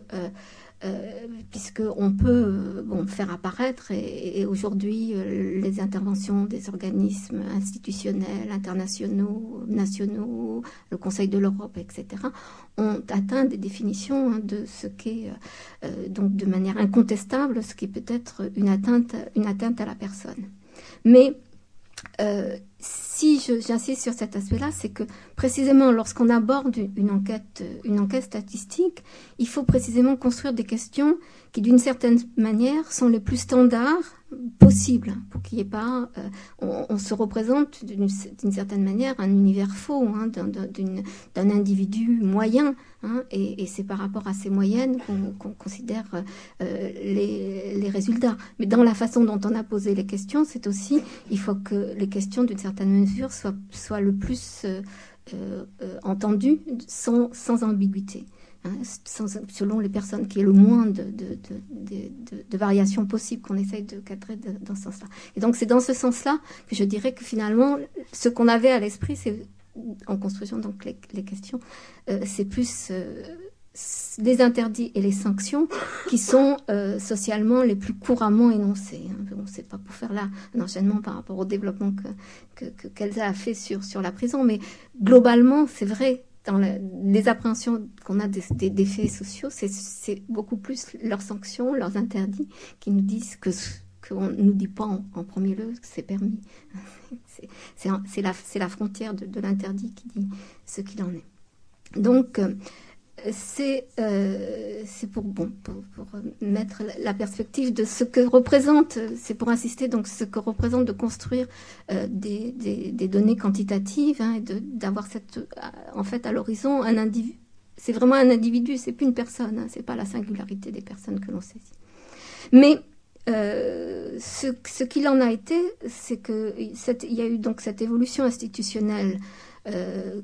Euh, puisqu'on peut euh, bon, faire apparaître, et, et aujourd'hui, euh, les interventions des organismes institutionnels, internationaux, nationaux, le Conseil de l'Europe, et cetera, ont atteint des définitions hein, de ce qu'est, euh, donc de manière incontestable, ce qui peut être une atteinte, une atteinte à la personne. Mais Euh, si je, j'insiste sur cet aspect-là, c'est que précisément lorsqu'on aborde une enquête, une enquête statistique, il faut précisément construire des questions qui, d'une certaine manière, sont les plus standards possibles, pour qu'il n'y ait pas, euh, on, on se représente d'une, d'une certaine manière un univers faux hein, d'un, d'une, d'un individu moyen, hein, et, et c'est par rapport à ces moyennes qu'on, qu'on considère euh, les, les résultats. Mais dans la façon dont on a posé les questions, c'est aussi, il faut que les questions d'une certaine mesure soient, soient le plus euh, euh, entendues sans, sans ambiguïté. Sans, selon les personnes, qui est le moins de, de, de, de, de, de variations possibles qu'on essaye de cadrer de, dans ce sens-là. Et donc c'est dans ce sens-là que je dirais que finalement, ce qu'on avait à l'esprit, c'est, en construisant donc les, les questions, euh, c'est plus euh, les interdits et les sanctions qui sont euh, socialement les plus couramment énoncés. Hein. Bon, c'est pas pour faire là un enchaînement par rapport au développement que, que, que qu'Elsa a fait sur, sur la prison, mais globalement, c'est vrai. Dans la, les appréhensions qu'on a des, des, des faits sociaux, c'est, c'est beaucoup plus leurs sanctions, leurs interdits, qui nous disent que qu'on ne nous dit pas en, en premier lieu que c'est permis. C'est, c'est, un, c'est, la, c'est la frontière de, de l'interdit qui dit ce qu'il en est. Donc, euh, c'est, euh, c'est pour, bon, pour, pour mettre la perspective de ce que représente, c'est pour insister donc ce que représente de construire euh, des, des, des données quantitatives hein, et de, d'avoir cette, en fait à l'horizon un individu. C'est vraiment un individu, c'est plus une personne, hein, c'est pas la singularité des personnes que l'on saisit. Mais euh, ce, ce qu'il en a été, c'est que cette, il y a eu donc cette évolution institutionnelle euh,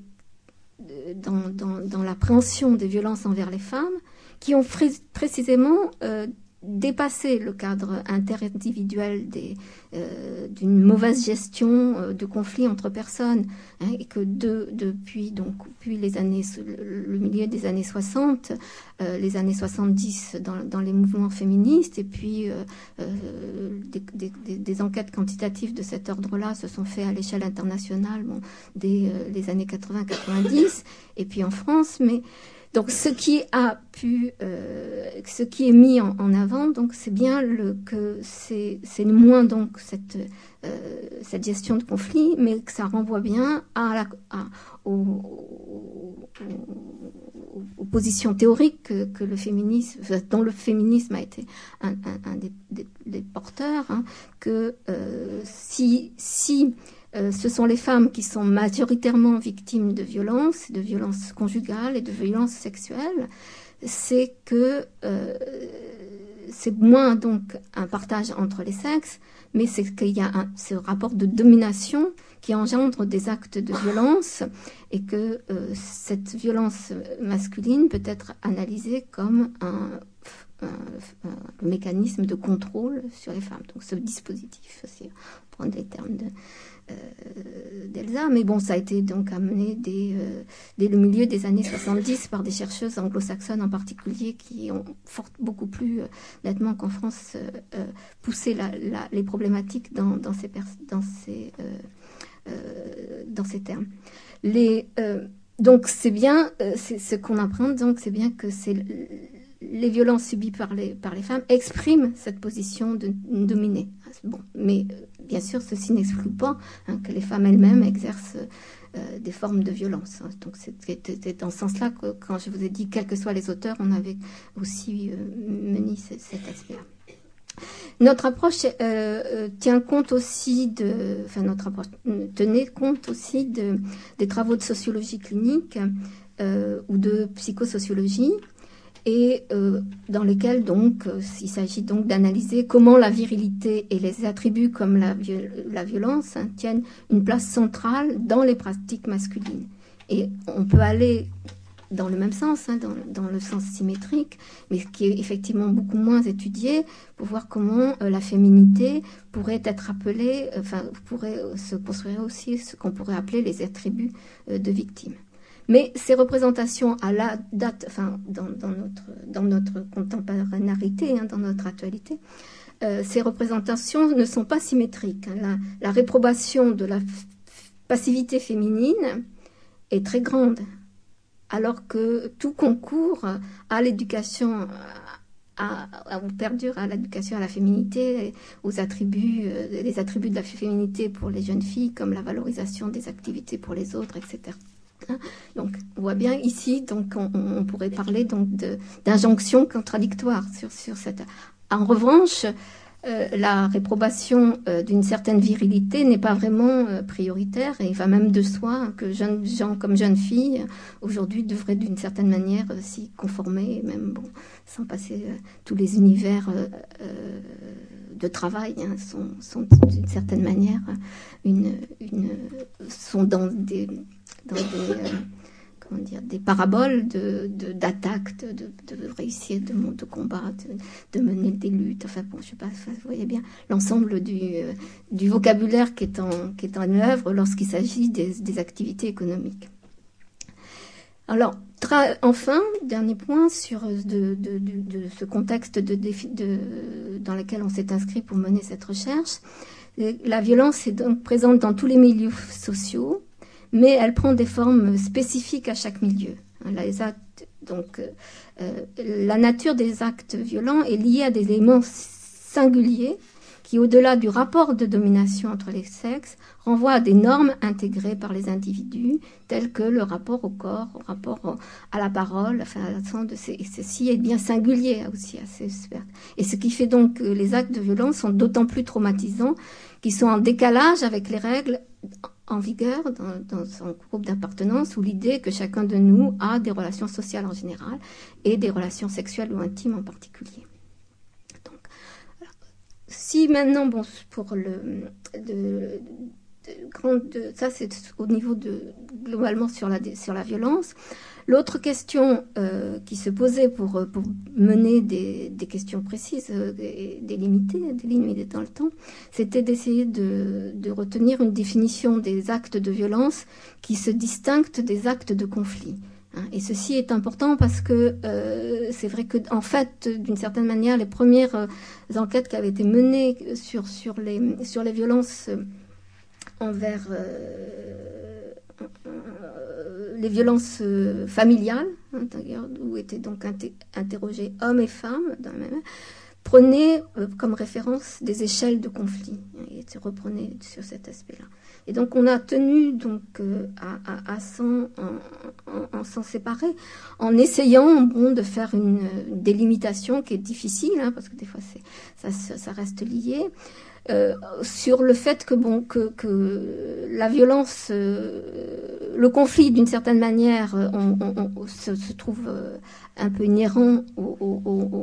dans, dans, dans l'appréhension des violences envers les femmes, qui ont fri- précisément euh, dépassé le cadre interindividuel des, euh, d'une mauvaise gestion euh, de conflits entre personnes, hein, et que de, depuis donc depuis les années le, le milieu des années soixante, euh, les années soixante-dix dans, dans les mouvements féministes, et puis euh, euh, des, des, des enquêtes quantitatives de cet ordre-là se sont faites à l'échelle internationale, bon, dès euh, les années quatre-vingts quatre-vingt-dix, et puis en France, mais donc, ce qui a pu, euh, ce qui est mis en, en avant, donc, c'est bien le, que c'est, c'est moins donc cette, euh, cette gestion de conflit, mais que ça renvoie bien à la, à, aux, aux, aux, aux positions théoriques que, que le féminisme, dont le féminisme a été un, un, un des, des, des porteurs, hein, que euh, si, si Euh, ce sont les femmes qui sont majoritairement victimes de violences, de violences conjugales et de violences sexuelles, c'est que euh, c'est moins donc un partage entre les sexes, mais c'est qu'il y a un, ce rapport de domination qui engendre des actes de violence, et que euh, cette violence masculine peut être analysée comme un, un, un, un mécanisme de contrôle sur les femmes. Donc ce dispositif, c'est prendre les termes de Euh, d'Elsa, mais bon, ça a été donc amené dès, euh, dès le milieu des années soixante-dix par des chercheuses anglo-saxonnes en particulier, qui ont fort, beaucoup plus euh, nettement qu'en France euh, euh, poussé la, la, les problématiques dans, dans, ces, pers- dans, ces, euh, euh, dans ces termes. Les, euh, donc c'est bien, euh, c'est ce qu'on apprend, donc c'est bien que c'est les violences subies par les, par les femmes expriment cette position de dominée. Bon, mais euh, bien sûr, ceci n'exclut pas, hein, que les femmes elles-mêmes exercent euh, des formes de violence. Hein. Donc c'est, c'est dans ce sens-là que, quand je vous ai dit, quels que soient les auteurs, on avait aussi euh, mené c- cet aspect-là. Notre approche euh, euh, tient compte aussi de, enfin notre approche tenait compte aussi de, des travaux de sociologie clinique euh, ou de psychosociologie, et euh, dans lesquels donc euh, il s'agit donc d'analyser comment la virilité et les attributs comme la, viol- la violence, hein, tiennent une place centrale dans les pratiques masculines. Et on peut aller dans le même sens, hein, dans, dans le sens symétrique, mais qui est effectivement beaucoup moins étudié, pour voir comment euh, la féminité pourrait être appelée, euh, enfin pourrait se construire aussi ce qu'on pourrait appeler les attributs euh, de victimes. Mais ces représentations à la date, enfin dans, dans notre dans notre contemporanéité, hein, dans notre actualité, euh, ces représentations ne sont pas symétriques. Hein. La, la réprobation de la f- passivité féminine est très grande, alors que tout concourt à l'éducation, à, à, ou perdure à l'éducation à la féminité, aux attributs, euh, les attributs de la féminité pour les jeunes filles, comme la valorisation des activités pour les autres, et cetera. Donc, on voit bien ici, donc on, on pourrait parler donc de, d'injonctions contradictoires sur, sur cette. En revanche, euh, la réprobation euh, d'une certaine virilité n'est pas vraiment euh, prioritaire, et il va même de soi, hein, que jeunes gens comme jeunes filles aujourd'hui devraient d'une certaine manière euh, s'y conformer, et même bon, sans passer euh, tous les univers euh, euh, de travail, hein, sont, sont d'une certaine manière une, une sont dans des dans des, euh, comment dire, des paraboles de, de, d'attaque, de, de, de réussir, de, de combat, de, de mener des luttes. Enfin bon, je sais pas, enfin, vous voyez bien l'ensemble du, euh, du vocabulaire qui est en, qui est en œuvre lorsqu'il s'agit des, des activités économiques. Alors, tra- enfin, dernier point sur de, de, de, de ce contexte de défi, de, dans lequel on s'est inscrit pour mener cette recherche. La violence est donc présente dans tous les milieux sociaux, mais elle prend des formes spécifiques à chaque milieu. Les actes, donc, euh, la nature des actes violents est liée à des éléments singuliers qui, au-delà du rapport de domination entre les sexes, renvoient à des normes intégrées par les individus, telles que le rapport au corps, au rapport à la parole, enfin, à l'accent de ces, et ceci est bien singulier aussi à ces sphères. Et ce qui fait donc que les actes de violence sont d'autant plus traumatisants qu'ils sont en décalage avec les règles en vigueur dans, dans son groupe d'appartenance, où l'idée que chacun de nous a des relations sociales en général et des relations sexuelles ou intimes en particulier. Donc, si maintenant, bon, pour le, de, de, grande, de, ça c'est au niveau de, globalement sur la, sur la violence. L'autre question euh, qui se posait pour, pour mener des, des questions précises euh, et délimitées, délimitées dans le temps, c'était d'essayer de, de retenir une définition des actes de violence qui se distinguent des actes de conflit. Hein. Et ceci est important parce que euh, c'est vrai que, en fait, d'une certaine manière, les premières euh, enquêtes qui avaient été menées sur, sur, les, sur les violences envers... Euh, les violences euh, familiales, hein, où étaient donc inter- interrogés hommes et femmes, dans la même, prenaient euh, comme référence des échelles de conflit, hein, et reprenaient sur cet aspect-là. Et donc on a tenu donc euh, à, à, à s'en, en, en, en s'en séparer, en essayant bon, de faire une, une délimitation qui est difficile, hein, parce que des fois c'est, ça, ça reste lié. Euh, sur le fait que bon que, que la violence, euh, le conflit d'une certaine manière, on, on, on se, se trouve euh, un peu inhérent aux, aux,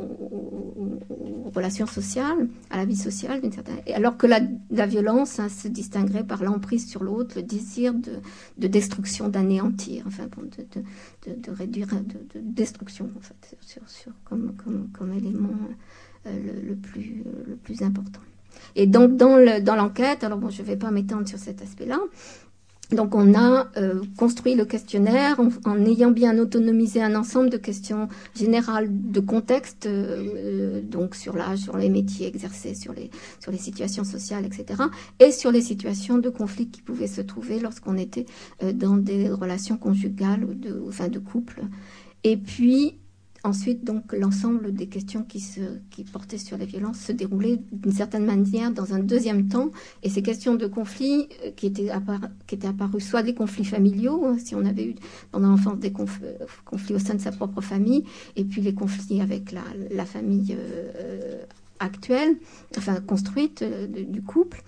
aux, aux relations sociales, à la vie sociale d'une certaine, alors que la, la violence hein, se distinguerait par l'emprise sur l'autre, le désir de, de destruction, d'anéantir, enfin bon, de, de, de, de réduire, de, de destruction en fait, sur, sur, comme, comme, comme élément euh, le, le plus le plus important. Et donc, dans, le, dans l'enquête, alors bon, je ne vais pas m'étendre sur cet aspect-là, donc on a euh, construit le questionnaire en, en ayant bien autonomisé un ensemble de questions générales de contexte, euh, donc sur l'âge, sur les métiers exercés, sur les, sur les situations sociales, et cetera, et sur les situations de conflit qui pouvaient se trouver lorsqu'on était euh, dans des relations conjugales ou de, enfin de couple. Et puis, ensuite, donc, l'ensemble des questions qui, se, qui portaient sur les violences se déroulaient d'une certaine manière dans un deuxième temps. Et ces questions de conflits euh, qui, étaient appar- qui étaient apparues soit des conflits familiaux, hein, si on avait eu pendant l'enfance des conf- euh, conflits au sein de sa propre famille, et puis les conflits avec la, la famille euh, actuelle, enfin construite euh, de, du couple.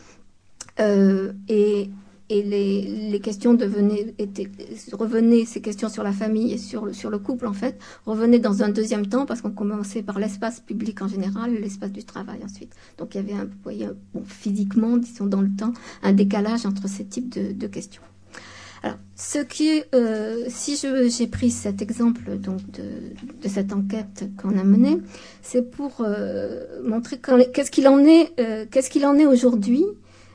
Euh, et... Et les, les questions devenaient, étaient, revenaient, ces questions sur la famille et sur le, sur le couple, en fait, revenaient dans un deuxième temps parce qu'on commençait par l'espace public en général, l'espace du travail ensuite. Donc il y avait, un, vous voyez, bon, physiquement, disons dans le temps, un décalage entre ces types de, de questions. Alors, ce qui, euh, si je, j'ai pris cet exemple donc de, de cette enquête qu'on a menée, c'est pour euh, montrer quand, qu'est-ce qu'il en est, euh, qu'est-ce qu'il en est aujourd'hui.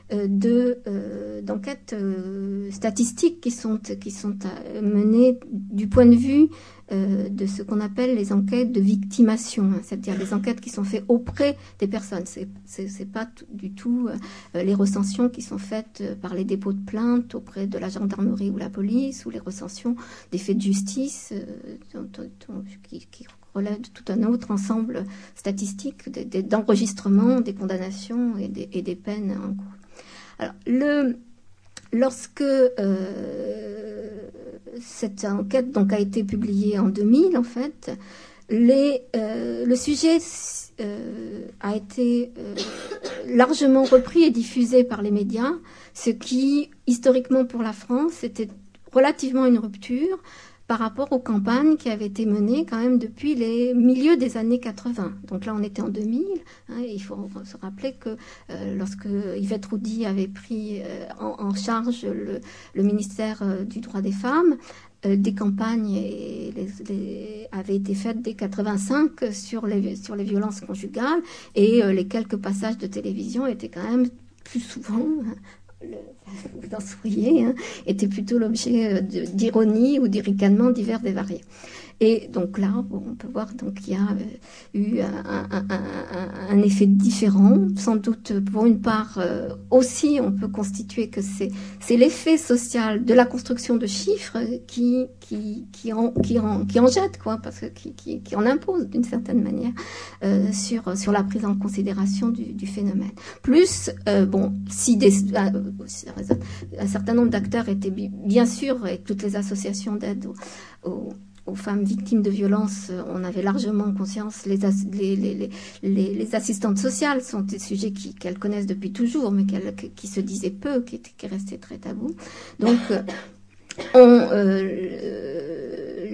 De, euh, d'enquêtes euh, statistiques qui sont, qui sont à, menées du point de vue euh, de ce qu'on appelle les enquêtes de victimation, hein, c'est-à-dire les enquêtes qui sont faites auprès des personnes. C'est, c'est, c'est pas tout, du tout euh, les recensions qui sont faites par les dépôts de plainte auprès de la gendarmerie ou la police, ou les recensions des faits de justice euh, qui, qui relèvent de tout un autre ensemble statistique de, de, d'enregistrement des condamnations et des, et des peines en cours. Alors, le, lorsque euh, cette enquête donc a été publiée en deux mille, en fait, les, euh, le sujet euh, a été euh, largement repris et diffusé par les médias, ce qui, historiquement pour la France, était relativement une rupture par rapport aux campagnes qui avaient été menées quand même depuis les milieux des années quatre-vingts. Donc là, on était en deux mille. Hein, et il faut se rappeler que euh, lorsque Yvette Roudy avait pris euh, en, en charge le, le ministère euh, du droit des femmes, euh, des campagnes et les, les, avaient été faites dès quatre-vingt-cinq sur les, sur les violences conjugales, et euh, les quelques passages de télévision étaient quand même plus souvent... Hein, Le, vous en souriez, hein, était plutôt l'objet de, d'ironie ou d'iricanements divers et variés. Et donc là, bon, on peut voir donc qu'il y a euh, eu un, un, un, un effet différent. Sans doute, pour une part, euh, aussi, on peut constituer que c'est, c'est l'effet social de la construction de chiffres qui, qui, qui, en, qui, en, qui en jette, quoi, parce que qui, qui, qui en impose d'une certaine manière euh, sur, sur la prise en considération du, du phénomène. Plus, euh, bon, si des, euh, un certain nombre d'acteurs étaient bien sûr, et toutes les associations d'aide aux, aux aux femmes victimes de violences, on avait largement conscience, les, as, les, les, les, les assistantes sociales sont des sujets qui, qu'elles connaissent depuis toujours, mais qu'elles, qui se disaient peu, qui, qui restaient très tabous. Donc, on, euh,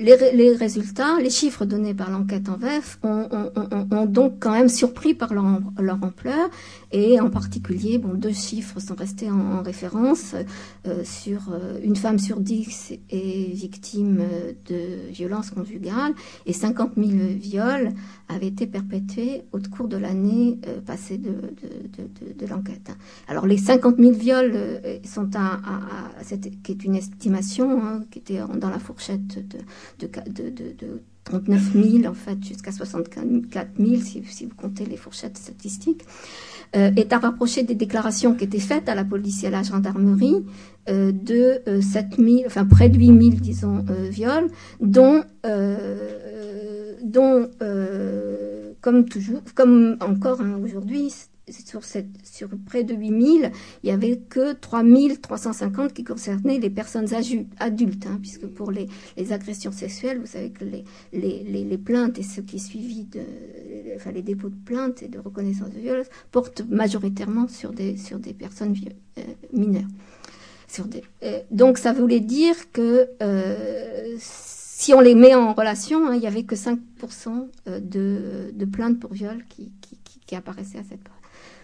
les, les résultats, les chiffres donnés par l'enquête en V E F ont, ont, ont, ont donc quand même surpris par leur, leur ampleur, et en particulier, bon, deux chiffres sont restés en, en référence. Euh, sur euh, une femme sur dix est victime euh, de violences conjugales, et cinquante mille viols avaient été perpétrés au cours de l'année euh, passée de, de, de, de, de l'enquête. Alors les cinquante mille viols euh, sont à, à, à cette, qui est une estimation, hein, qui était dans la fourchette de, de, de, de, de trente-neuf mille en fait jusqu'à soixante-quatre mille si, si vous comptez les fourchettes statistiques. Euh, est à rapprocher des déclarations qui étaient faites à la police et à la gendarmerie euh, de euh, sept mille, enfin près de huit mille, disons, euh, viols, dont, euh, dont euh, comme toujours, comme encore hein, aujourd'hui, sur, cette, sur près de huit mille, il n'y avait que trois mille trois cent cinquante qui concernaient les personnes adultes, hein, puisque pour les, les agressions sexuelles, vous savez que les, les, les, les plaintes et ce qui est suivi, de, enfin les dépôts de plaintes et de reconnaissance de violence portent majoritairement sur des, sur des personnes euh, mineures. Sur des, euh, donc ça voulait dire que euh, si on les met en relation, hein, il n'y avait que cinq pour cent de, de plaintes pour viol qui, qui, qui, qui apparaissaient à cette période.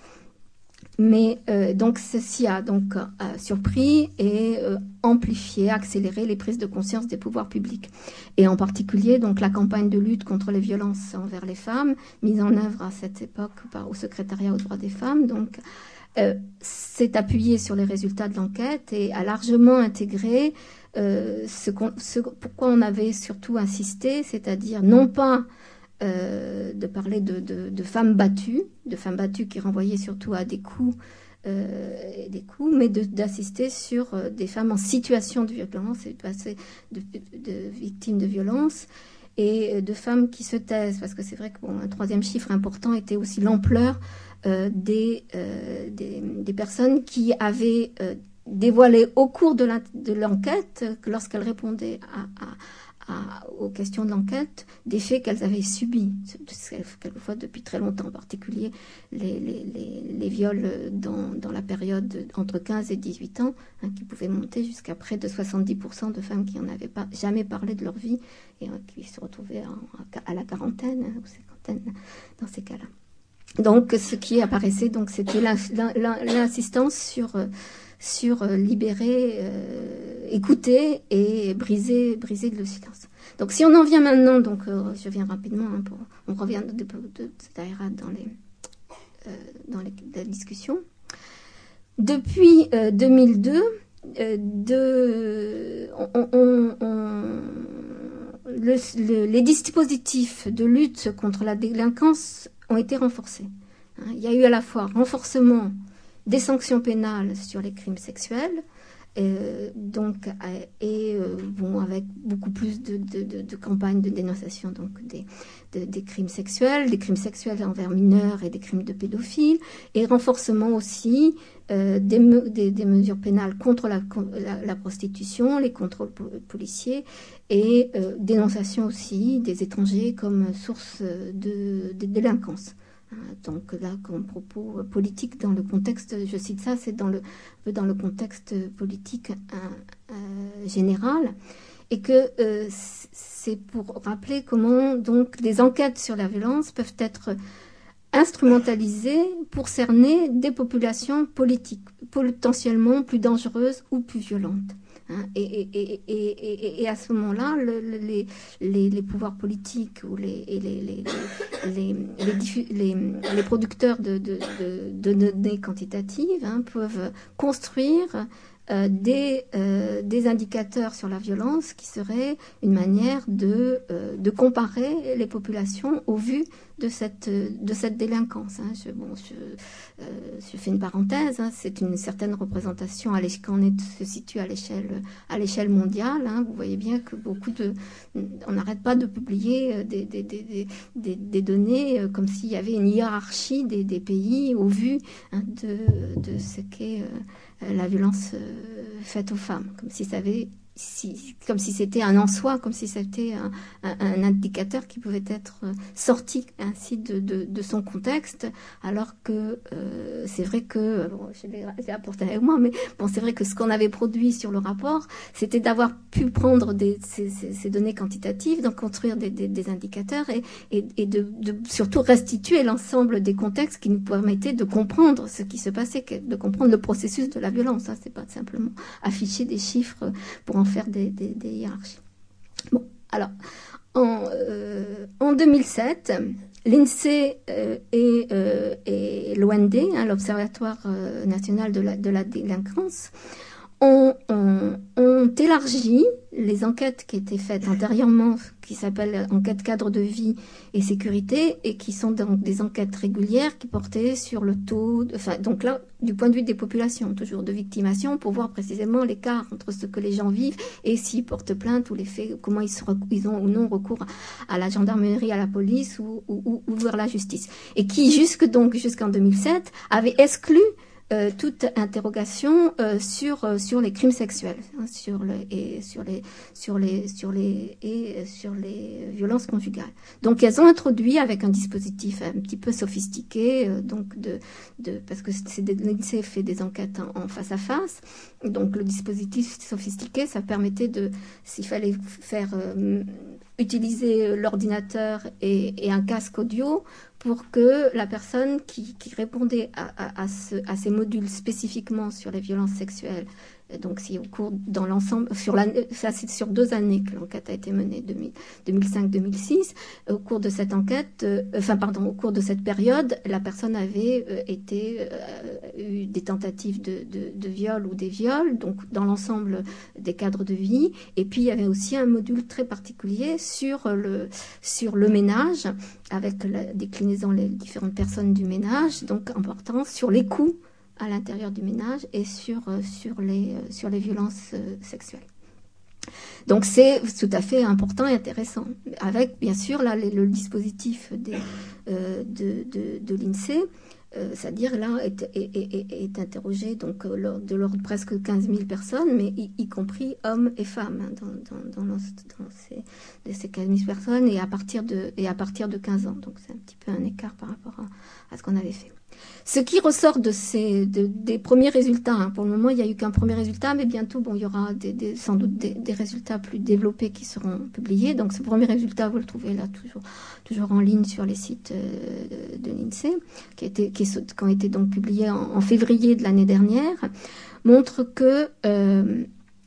Mais euh, donc ceci a donc euh, surpris et euh, amplifié, accéléré les prises de conscience des pouvoirs publics. Et en particulier donc la campagne de lutte contre les violences envers les femmes, mise en œuvre à cette époque par au secrétariat aux droits des femmes, donc euh, s'est appuyée sur les résultats de l'enquête et a largement intégré euh, ce, ce pourquoi on avait surtout insisté, c'est-à-dire non pas Euh, de parler de, de, de femmes battues, de femmes battues qui renvoyaient surtout à des coups, euh, et des coups, mais de, d'assister sur euh, des femmes en situation de violence et de passer de, de, de victimes de violence et de femmes qui se taisent, parce que c'est vrai que bon, un troisième chiffre important était aussi l'ampleur euh, des, euh, des, des personnes qui avaient euh, dévoilé au cours de, la, de l'enquête, que lorsqu'elles répondaient à, à aux questions de l'enquête, des faits qu'elles avaient subis, quelquefois depuis très longtemps, en particulier les, les, les, les viols dans, dans la période entre quinze et dix-huit ans, hein, qui pouvaient monter jusqu'à près de soixante-dix pour cent de femmes qui n'en avaient pas jamais parlé de leur vie et hein, qui se retrouvaient en, à la quarantaine hein, ou cinquantaine dans ces cas-là. Donc ce qui apparaissait, donc, c'était l'insistance sur... sur euh, libérer, euh, écouter et briser, briser le silence. Donc si on en vient maintenant, donc euh, je viens rapidement, hein, pour, on revient de, de, de cette aéra dans les euh, dans les, la discussion. Depuis euh, deux mille deux, euh, de, on, on, on, le, le, les dispositifs de lutte contre la délinquance ont été renforcés. Hein, il y a eu à la fois renforcement des sanctions pénales sur les crimes sexuels, euh, donc, euh, et euh, bon, avec beaucoup plus de, de, de, de campagnes de dénonciation donc des, de, des crimes sexuels, des crimes sexuels envers mineurs et des crimes de pédophiles, et renforcement aussi euh, des, me, des, des mesures pénales contre la, la, la prostitution, les contrôles po policiers, et euh, dénonciation aussi des étrangers comme source de, de délinquance. Donc là, comme propos politique dans le contexte, je cite ça, c'est dans le, dans le contexte politique euh, euh, général, et que euh, c'est pour rappeler comment donc des enquêtes sur la violence peuvent être instrumentalisées pour cerner des populations politiques potentiellement plus dangereuses ou plus violentes. Hein, et, et, et, et, et à ce moment-là, le, le, les, les, les pouvoirs politiques ou les, les, les, les, les, les, les, les producteurs de, de, de, de données quantitatives hein, peuvent construire euh, des, euh, des indicateurs sur la violence qui seraient une manière de, euh, de comparer les populations au vu de cette, de cette délinquance. Hein. Je, bon, je, euh, je fais une parenthèse, hein. C'est une certaine représentation à quand on est, se situe à l'échelle à l'échelle mondiale. Hein. Vous voyez bien que beaucoup de... On n'arrête pas de publier des, des, des, des, des données comme s'il y avait une hiérarchie des, des pays au vu hein, de, de ce qu'est euh, la violence euh, faite aux femmes, comme si ça avait si, comme si c'était un en soi, comme si c'était un, un, un indicateur qui pouvait être sorti ainsi de, de, de son contexte, alors que euh, c'est vrai que, bon, je l'ai, j'ai apporté avec moi, mais bon, c'est vrai que ce qu'on avait produit sur le rapport, c'était d'avoir pu prendre des, ces, ces, ces données quantitatives, d'en construire des, des, des indicateurs et, et, et de, de surtout restituer l'ensemble des contextes qui nous permettaient de comprendre ce qui se passait, de comprendre le processus de la violence. Ça, c'est pas simplement afficher des chiffres pour en faire des, des, des hiérarchies. Bon, alors, en, euh, en deux mille sept, l'INSEE euh, et, euh, et l'O N D, hein, l'Observatoire euh, national de la, de la délinquance, ont, ont, ont élargi les enquêtes qui étaient faites antérieurement, qui s'appellent enquêtes cadre de vie et sécurité, et qui sont donc des enquêtes régulières qui portaient sur le taux, de, enfin, donc là, du point de vue des populations, toujours de victimation, pour voir précisément l'écart entre ce que les gens vivent et s'ils portent plainte ou les faits, comment ils, se, ils ont ou non recours à la gendarmerie, à la police ou, ou, ou vers la justice. Et qui, jusque donc, jusqu'en deux mille sept, avait exclu Euh, toute interrogation euh, sur euh, sur les crimes sexuels, hein, sur le et sur les sur les sur les et sur les violences conjugales. Donc elles ont introduit avec un dispositif un petit peu sophistiqué, euh, donc de de parce que c'est l'INSEE fait des enquêtes en, en face à face. Donc le dispositif sophistiqué, ça permettait de, s'il fallait faire euh, utiliser l'ordinateur et, et un casque audio pour que la personne qui, qui répondait à, à, à, ce, à ces modules spécifiquement sur les violences sexuelles, donc si au cours dans l'ensemble, sur la, ça c'est sur deux années que l'enquête a été menée, deux mille cinq deux mille six, au cours de cette enquête, euh, enfin pardon, au cours de cette période, la personne avait euh, été euh, eu des tentatives de, de, de viol ou des viols, donc dans l'ensemble des cadres de vie, et puis il y avait aussi un module très particulier sur le sur le ménage, avec la déclinaison les différentes personnes du ménage, donc important sur les coûts à l'intérieur du ménage et sur, euh, sur, les, euh, sur les violences euh, sexuelles. Donc c'est tout à fait important et intéressant. Avec, bien sûr, là, les, le dispositif des, euh, de, de, de l'INSEE, euh, c'est-à-dire là, est, est, est, est interrogé donc, euh, de l'ordre de presque quinze mille personnes, mais y, y compris hommes et femmes, hein, dans, dans, dans, dans ces, ces quinze mille personnes, et à, partir de, et à partir de quinze ans. Donc c'est un petit peu un écart par rapport à, à ce qu'on avait fait. Ce qui ressort de ces, de, des premiers résultats, hein, pour le moment il n'y a eu qu'un premier résultat, mais bientôt bon, il y aura des, des, sans doute des, des résultats plus développés qui seront publiés. Donc ce premier résultat, vous le trouvez là toujours, toujours en ligne sur les sites euh, de, de l'INSEE, qui, a été, qui, est, qui ont été donc publiés en, en février de l'année dernière, montre que euh,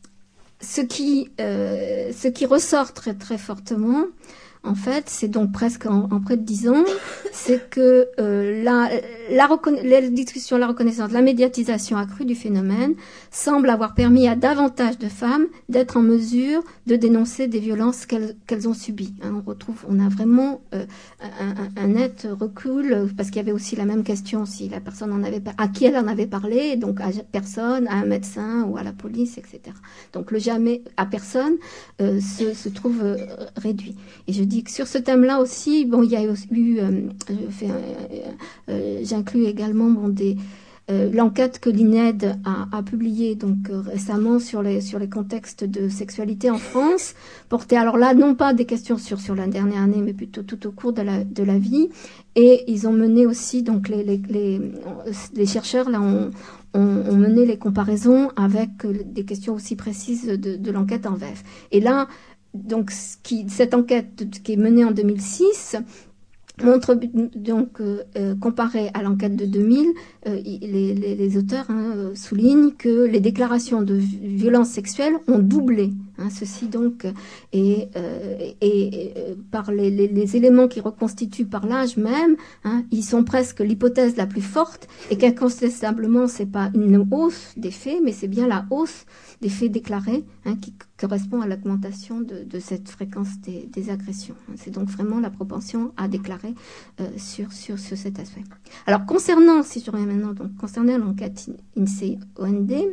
ce, qui, euh, ce qui ressort très, très fortement, en fait, c'est donc presque en, en près de dix ans, c'est que euh, la, la, la discussion, la reconnaissance, la médiatisation accrue du phénomène semble avoir permis à davantage de femmes d'être en mesure de dénoncer des violences qu'elles, qu'elles ont subies. Hein, on retrouve, on a vraiment euh, un, un, un net recul, parce qu'il y avait aussi la même question si la personne en avait, à qui elle en avait parlé, donc à personne, à un médecin ou à la police, et cetera. Donc le jamais à personne euh, se, se trouve euh, réduit. Et je dis que sur ce thème-là aussi, bon, il y a eu, euh, je fais, euh, euh, j'inclus également bon, des, euh, l'enquête que l'I N E D a, a publiée donc euh, récemment sur les sur les contextes de sexualité en France, portait alors là non pas des questions sur sur la dernière année, mais plutôt tout au cours de la de la vie. Et ils ont mené aussi donc les les les, les chercheurs là ont ont, ont mené les comparaisons avec des questions aussi précises de, de l'enquête en V E F. Et là, donc, ce qui, cette enquête qui est menée en deux mille six montre donc euh, euh, comparé à l'enquête de deux mille, euh, les, les, les auteurs hein, soulignent que les déclarations de violences sexuelles ont doublé. Hein, ceci donc et, euh, et, et par les, les, les éléments qui reconstituent par l'âge même, hein, ils sont presque l'hypothèse la plus forte et qu'incontestablement c'est pas une hausse des faits, mais c'est bien la hausse des faits déclarés hein, qui correspond à l'augmentation de, de cette fréquence des, des agressions. C'est donc vraiment la propension à déclarer euh, sur, sur, sur cet aspect. Alors concernant, si je reviens maintenant, donc concernant l'enquête INSEE-O N D,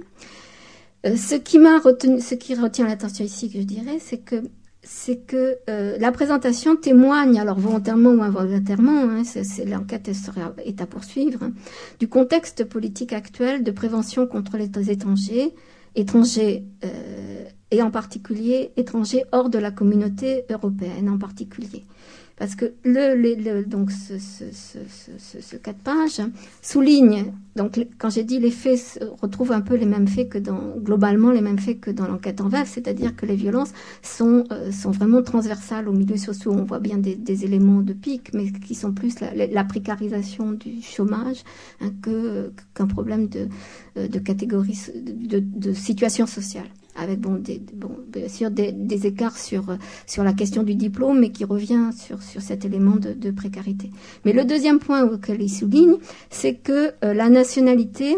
euh, ce qui m'a retenu, ce qui retient l'attention ici, que je dirais, c'est que c'est que euh, la présentation témoigne, alors volontairement ou involontairement, hein, c'est, c'est, l'enquête est, est à poursuivre, hein, du contexte politique actuel de prévention contre les étrangers, étrangers euh, et en particulier étrangers hors de la communauté européenne en particulier. Parce que le, le, le, donc ce, ce, ce, ce, ce quatre pages souligne, donc quand j'ai dit les faits retrouvent un peu les mêmes faits que dans, globalement les mêmes faits que dans l'enquête en V A F, c'est-à-dire que les violences sont, euh, sont vraiment transversales aux milieux sociaux. On voit bien des, des éléments de pic, mais qui sont plus la, la précarisation du chômage hein, que, qu'un problème de, de catégorie, de, de situation sociale. Avec bon, des, bon, bien sûr des, des écarts sur, sur la question du diplôme, mais qui revient sur, sur cet élément de, de précarité. Mais le deuxième point auquel il souligne, c'est que euh, la nationalité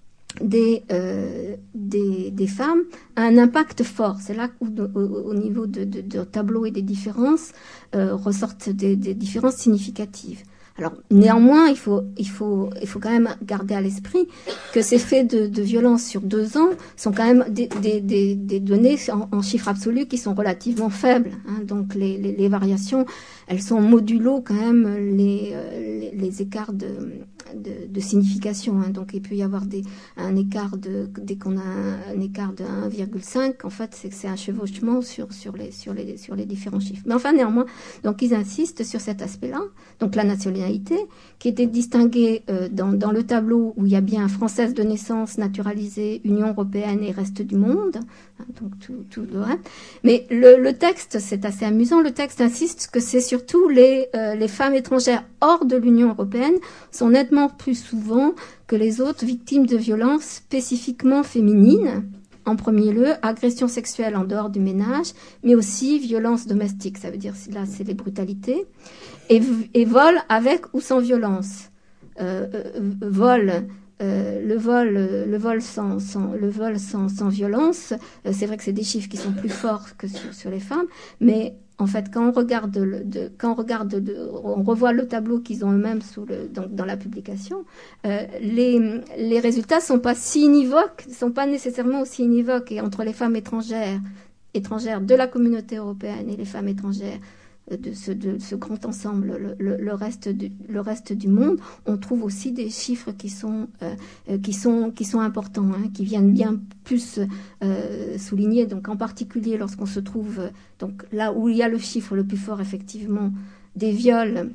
des, euh, des, des femmes a un impact fort. C'est là où, au, au niveau de, de, de tableau et des différences, euh, ressortent des, des différences significatives. Alors, néanmoins, il faut, il faut, il faut quand même garder à l'esprit que ces faits de, de violence sur deux ans sont quand même des, des, des, des données en, en chiffres absolus qui sont relativement faibles. Hein. Donc, les, les, les variations, elles sont modulo quand même les, les, les écarts de, de, de signification. Hein. Donc, il peut y avoir des, un écart de, dès qu'on a un, un écart de un virgule cinq, en fait, c'est que c'est un chevauchement sur, sur les, sur les, sur les différents chiffres. Mais enfin, néanmoins, donc, ils insistent sur cet aspect-là. Donc, la nationalité, qui était distinguée euh, dans, dans le tableau où il y a bien française de naissance, naturalisée, Union européenne et reste du monde, hein, donc tout, tout le reste. Mais le, le texte, c'est assez amusant, le texte insiste que c'est surtout les, euh, les femmes étrangères hors de l'Union européenne sont nettement plus souvent que les autres victimes de violences spécifiquement féminines. En premier lieu, agression sexuelle en dehors du ménage, mais aussi violence domestique. Ça veut dire, là, c'est les brutalités. Et, et vol avec ou sans violence. Euh, euh, vol, euh, le vol, le vol sans, sans, le vol sans, sans violence. Euh, c'est vrai que c'est des chiffres qui sont plus forts que sur, sur les femmes, mais en fait, quand on regarde, le, de, quand on regarde, de, on revoit le tableau qu'ils ont eux-mêmes sous le, dans, dans la publication, euh, les, les résultats sont pas si univoques, sont pas nécessairement aussi univoques. Et entre les femmes étrangères, étrangères de la communauté européenne et les femmes étrangères de ce, de ce grand ensemble, le, le, le, reste du, le reste du monde, on trouve aussi des chiffres qui sont, euh, qui sont, qui sont importants, hein, qui viennent bien plus euh, souligner. Donc, en particulier, lorsqu'on se trouve euh, donc, là où il y a le chiffre le plus fort, effectivement, des viols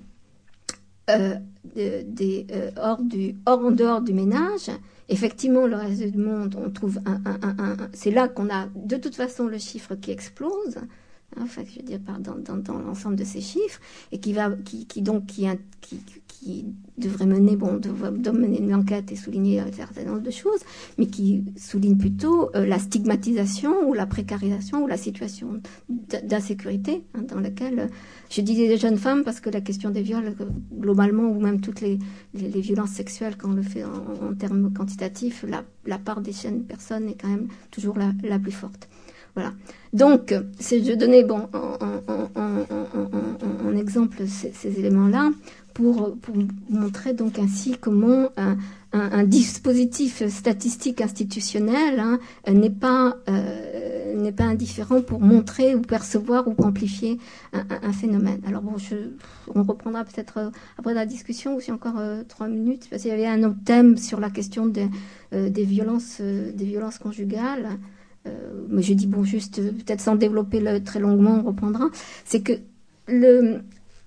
euh, de, des, euh, hors, du, hors en dehors du ménage. Effectivement, le reste du monde, on trouve un, un, un, un, un c'est là qu'on a de toute façon le chiffre qui explose. Enfin, je veux dire, dans, dans, dans l'ensemble de ces chiffres, et qui va, qui, qui donc, qui, qui, qui devrait mener, bon, devrait, devrait mener une enquête et souligner un certain nombre de choses, mais qui souligne plutôt euh, la stigmatisation ou la précarisation ou la situation d'insécurité hein, dans laquelle, euh, je disais des jeunes femmes parce que la question des viols, euh, globalement, ou même toutes les, les, les violences sexuelles, quand on le fait en, en termes quantitatifs, la, la part des jeunes personnes est quand même toujours la, la plus forte. Voilà. Donc, c'est, je donnais bon, en, en, en, en, en exemple ces, ces éléments-là pour, pour montrer donc ainsi comment un, un, un dispositif statistique institutionnel hein, n'est pas, euh, n'est pas indifférent pour montrer ou percevoir ou amplifier un, un, un phénomène. Alors bon, je, on reprendra peut-être euh, après la discussion aussi encore euh, trois minutes parce qu'il y avait un autre thème sur la question des, euh, des violences, euh, des violences conjugales. Euh, mais je dis bon juste euh, peut-être sans développer le, très longuement on reprendra, c'est que le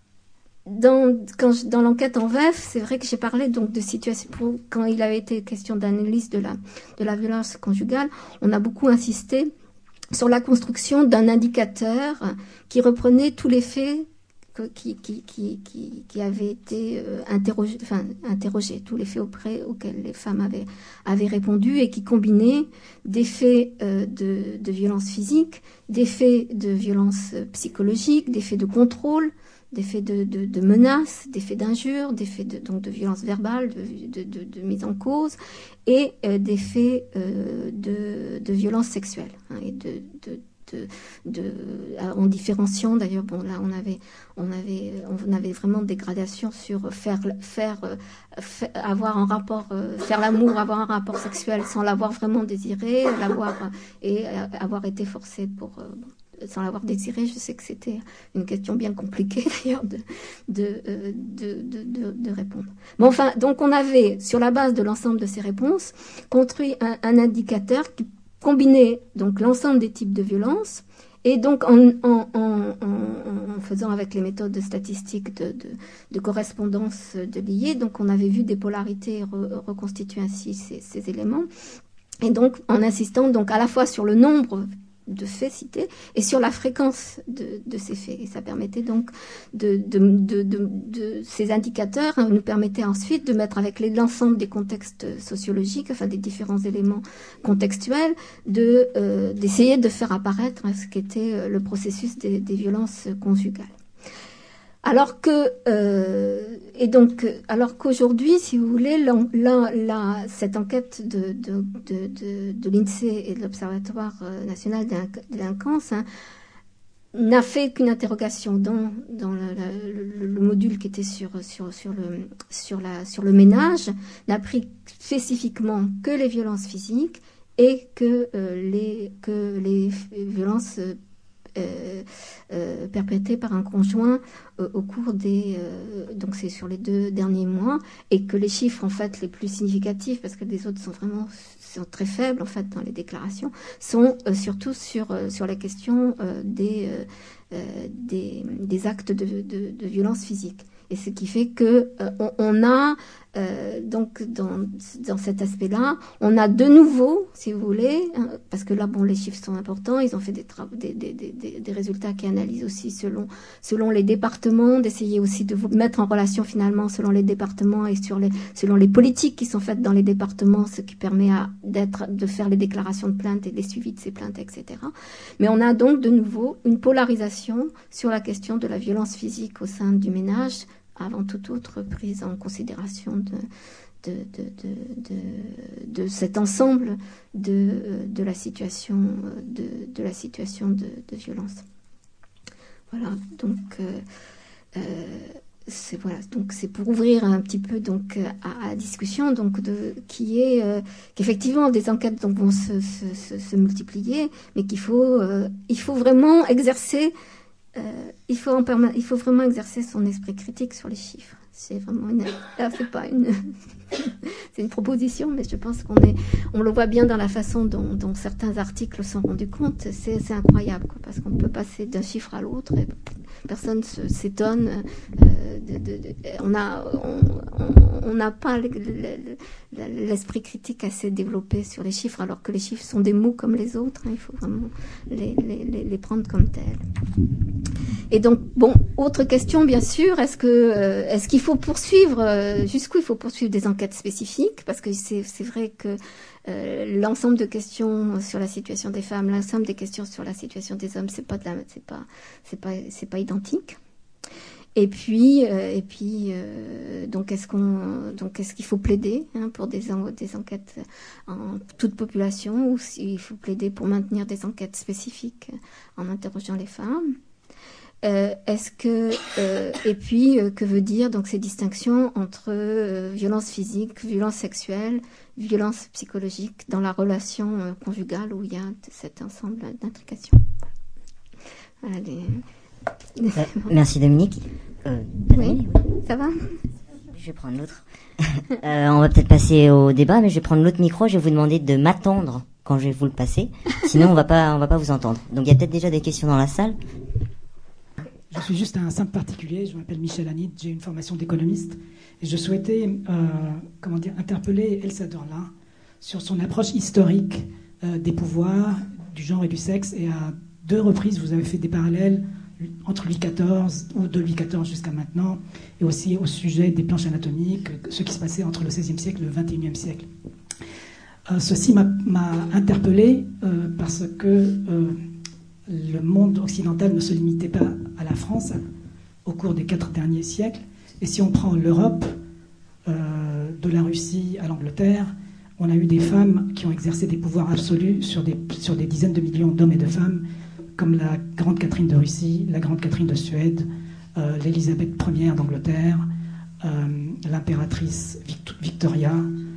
dans quand je, dans l'enquête en V E F, c'est vrai que j'ai parlé donc de situation pour, quand il avait été question d'analyse de la de la violence conjugale, on a beaucoup insisté sur la construction d'un indicateur qui reprenait tous les faits Qui, qui, qui, qui, qui avait été euh, interrogé, enfin, interrogé, tous les faits auprès auxquels les femmes avaient, avaient répondu et qui combinaient des faits euh, de, de violence physique, des faits de violence psychologique, des faits de contrôle, des faits de, de, de menaces, des faits d'injures, des faits de, donc de violence verbale, de, de, de, de mise en cause et euh, des faits euh, de, de violence sexuelle hein, et de, de De, de, en différenciant d'ailleurs bon là on avait on avait on avait vraiment des gradations sur faire faire, faire avoir un rapport euh, faire l'amour avoir un rapport sexuel sans l'avoir vraiment désiré l'avoir et avoir été forcé pour euh, sans l'avoir désiré. Je sais que c'était une question bien compliquée d'ailleurs de de, euh, de, de, de, de répondre. Mais enfin donc on avait sur la base de l'ensemble de ces réponses construit un, un indicateur qui combiner donc l'ensemble des types de violences. Et donc, en, en, en, en, en faisant avec les méthodes statistiques de, de, de correspondance de liés, donc on avait vu des polarités re, reconstituer ainsi ces, ces éléments. Et donc, en insistant donc à la fois sur le nombre de faits cités et sur la fréquence de, de ces faits. Et ça permettait donc de, de, de, de, de ces indicateurs hein, nous permettaient ensuite de mettre avec les, l'ensemble des contextes sociologiques, enfin des différents éléments contextuels, de, euh, d'essayer de faire apparaître hein, ce qu'était le processus des, des violences conjugales. Alors que euh, et donc alors qu'aujourd'hui, si vous voulez, la, la, la, cette enquête de, de, de, de, de l'INSEE et de l'Observatoire national de la délinquance hein, n'a fait qu'une interrogation dans, dans le, le, le module qui était sur, sur, sur, le, sur, la, sur le ménage, n'a pris spécifiquement que les violences physiques et que, euh, les, que les violences Euh, euh, perpétrés par un conjoint euh, au cours des euh, donc c'est sur les deux derniers mois et que les chiffres en fait les plus significatifs parce que les autres sont vraiment sont très faibles en fait dans les déclarations sont euh, surtout sur euh, sur la question euh, des, euh, euh, des des actes de, de, de violence physique et ce qui fait que euh, on, on a Euh, donc dans, dans cet aspect-là, on a de nouveau, si vous voulez, hein, parce que là, bon, les chiffres sont importants, ils ont fait des, tra- des, des, des, des résultats qui analysent aussi selon, selon les départements, d'essayer aussi de vous mettre en relation finalement selon les départements et sur les, selon les politiques qui sont faites dans les départements, ce qui permet à, d'être, de faire les déclarations de plainte et les suivis de ces plaintes, et cetera. Mais on a donc de nouveau une polarisation sur la question de la violence physique au sein du ménage, avant toute autre prise en considération de, de, de, de, de, de cet ensemble de, de la situation, de, de, la situation de, de violence. Voilà, donc, euh, euh, c'est, voilà, donc c'est pour ouvrir un petit peu donc, à, à la discussion donc, de, qui est euh, qu'effectivement des enquêtes donc, vont se, se, se, se multiplier, mais qu'il faut, euh, il faut vraiment exercer Euh, il, faut en perma- il faut vraiment exercer son esprit critique sur les chiffres. C'est vraiment une, là, c'est pas une, c'est une proposition, mais je pense qu'on est, on le voit bien dans la façon dont, dont certains articles sont rendus compte. C'est, c'est incroyable, quoi, parce qu'on peut passer d'un chiffre à l'autre et personne se, s'étonne. Euh, de, de, de, on a, on n'a pas le, le, le, l'esprit critique assez développé sur les chiffres, alors que les chiffres sont des mots comme les autres. Hein, il faut vraiment les, les, les, les prendre comme tels. Et donc, bon, autre question, bien sûr, est-ce que, euh, est-ce qu'il faut poursuivre, euh, jusqu'où il faut poursuivre des enquêtes spécifiques? Parce que c'est, c'est vrai que euh, l'ensemble de questions sur la situation des femmes, l'ensemble des questions sur la situation des hommes, c'est pas, de la, c'est pas, c'est pas, c'est pas identique. Et puis, euh, et puis, euh, donc est-ce qu'on, donc est-ce qu'il faut plaider hein, pour des, en, des enquêtes en toute population, ou s'il faut plaider pour maintenir des enquêtes spécifiques en interrogeant les femmes? Euh, est-ce que euh, et puis euh, que veut dire donc ces distinctions entre euh, violence physique, violence sexuelle, violence psychologique dans la relation euh, conjugale où il y a cet ensemble d'intrications. Voilà, les... euh, merci Dominique. Euh, oui, ça va. Je vais prendre l'autre. euh, on va peut-être passer au débat, mais je vais prendre l'autre micro. Je vais vous demander de m'attendre quand je vais vous le passer. Sinon, on va pas, on va pas vous entendre. Donc, il y a peut-être déjà des questions dans la salle. Je suis juste un simple particulier, je m'appelle Michel Hanit, j'ai une formation d'économiste et je souhaitais euh, comment dire, interpeller Elsa Dorlin sur son approche historique euh, des pouvoirs, du genre et du sexe, et à deux reprises vous avez fait des parallèles entre Louis quatorze ou de Louis quatorze jusqu'à maintenant, et aussi au sujet des planches anatomiques, ce qui se passait entre le seizième siècle et le vingt et unième siècle. Euh, ceci m'a, m'a interpellé euh, parce que euh, le monde occidental ne se limitait pas à la France au cours des quatre derniers siècles. Et si on prend l'Europe, euh, de la Russie à l'Angleterre, on a eu des femmes qui ont exercé des pouvoirs absolus sur des, sur des dizaines de millions d'hommes et de femmes, comme la grande Catherine de Russie, la grande Catherine de Suède, euh, l'Élisabeth première d'Angleterre, euh, l'impératrice Vict- Victoria,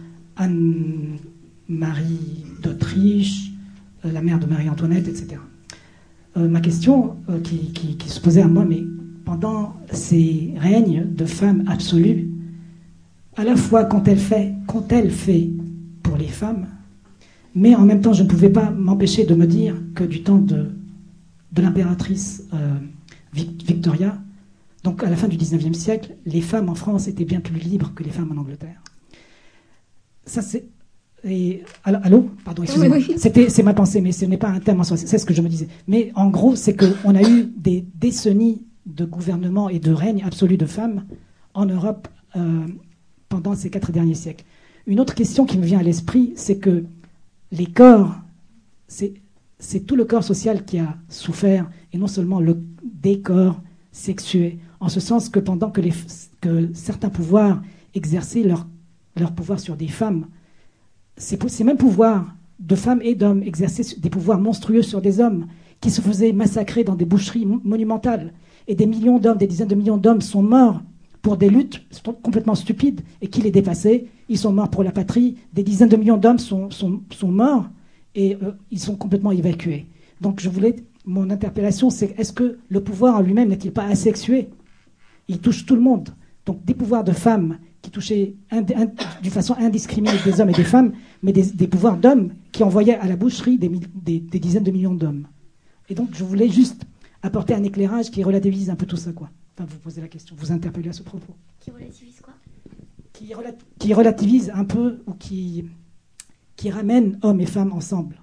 Anne-Marie d'Autriche, euh, la mère de Marie-Antoinette, et cetera. Euh, ma question euh, qui, qui, qui se posait à moi, mais pendant ces règnes de femmes absolues, à la fois qu'ont-elles fait, qu'ont-elles fait pour les femmes, Mais en même temps, je ne pouvais pas m'empêcher de me dire que du temps de, de l'impératrice euh, Victoria, donc à la fin du dix-neuvième siècle, les femmes en France étaient bien plus libres que les femmes en Angleterre. Ça, c'est... Et, allô, pardon, excusez-moi. Oui, oui. C'était, c'est ma pensée, mais ce n'est pas un terme en soi. C'est ce que je me disais. Mais en gros, c'est qu'on a eu des décennies de gouvernement et de règne absolu de femmes en Europe euh, pendant ces quatre derniers siècles. Une autre question qui me vient à l'esprit, c'est que les corps, c'est, c'est tout le corps social qui a souffert, et non seulement le, des corps sexués, en ce sens que pendant que, les, que certains pouvoirs exerçaient leur, leur pouvoir sur des femmes, Ces, ces mêmes pouvoirs de femmes et d'hommes exerçaient des pouvoirs monstrueux sur des hommes qui se faisaient massacrer dans des boucheries monumentales. Et des millions d'hommes, des dizaines de millions d'hommes sont morts pour des luttes complètement stupides et qui les dépassaient. Ils sont morts pour la patrie. Des dizaines de millions d'hommes sont, sont, sont morts et euh, ils sont complètement évacués. Donc je voulais, mon interpellation, c'est est-ce que le pouvoir en lui-même n'est-il pas asexué? Il touche tout le monde. Donc des pouvoirs de femmes qui touchaient d'une façon indiscriminée des hommes et des femmes, mais des, des pouvoirs d'hommes qui envoyaient à la boucherie des, des, des dizaines de millions d'hommes. Et donc, je voulais juste apporter un éclairage qui relativise un peu tout ça, quoi. Enfin, vous posez la question, vous interpellez à ce propos. Qui relativise quoi? Qui, relat, qui relativise un peu, ou qui, qui ramène hommes et femmes ensemble.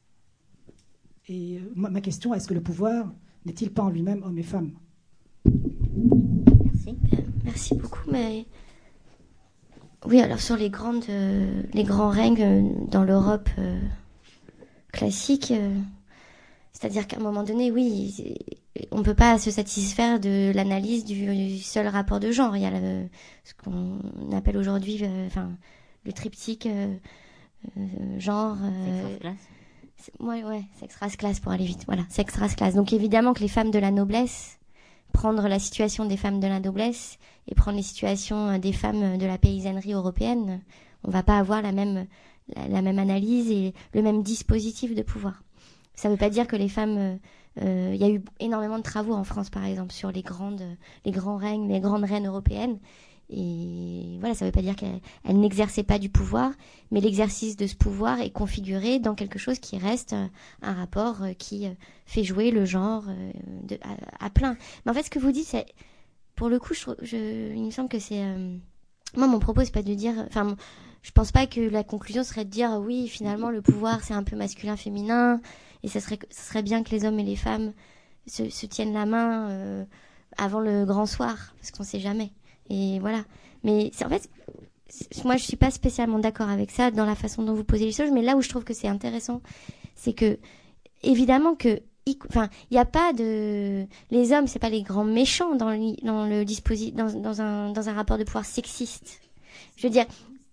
Et euh, ma, ma question, est-ce que le pouvoir n'est-il pas en lui-même homme et femme? Merci. Euh, merci beaucoup, mais... Oui, alors sur les grandes, euh, les grands règnes euh, dans l'Europe euh, classique, euh, c'est-à-dire qu'à un moment donné, oui, on ne peut pas se satisfaire de l'analyse du, du seul rapport de genre. Il y a le, ce qu'on appelle aujourd'hui, euh, enfin, le triptyque euh, euh, genre. Euh, sexe, race, classe. Ouais, ouais, sexe, race, classe pour aller vite. Voilà, sexe, race, classe. Donc évidemment que les femmes de la noblesse, prendre la situation des femmes de la noblesse et prendre les situations des femmes de la paysannerie européenne, on ne va pas avoir la même, la, la même analyse et le même dispositif de pouvoir. Ça ne veut pas dire que les femmes... Il euh, y a eu énormément de travaux en France, par exemple, sur les, grandes, les grands règnes, les grandes reines européennes. Et voilà, ça ne veut pas dire qu'elles n'exerçaient pas du pouvoir, mais l'exercice de ce pouvoir est configuré dans quelque chose qui reste un rapport qui fait jouer le genre de, à, à plein. Mais en fait, ce que vous dites, c'est... Pour le coup, je, je, il me semble que c'est... Euh, moi, mon propos, c'est pas de dire... Enfin, je pense pas que la conclusion serait de dire, oui, finalement, le pouvoir, c'est un peu masculin-féminin, et ça serait, ça serait bien que les hommes et les femmes se, se tiennent la main euh, avant le grand soir, parce qu'on sait jamais. Et voilà. Mais c'est, en fait, c'est, moi, je suis pas spécialement d'accord avec ça dans la façon dont vous posez les choses, mais là où je trouve que c'est intéressant, c'est que, évidemment que Enfin, il n'y a pas de... Les hommes, c'est pas les grands méchants dans le, dans le dispositif, dans, dans, un, dans un rapport de pouvoir sexiste. Je veux dire...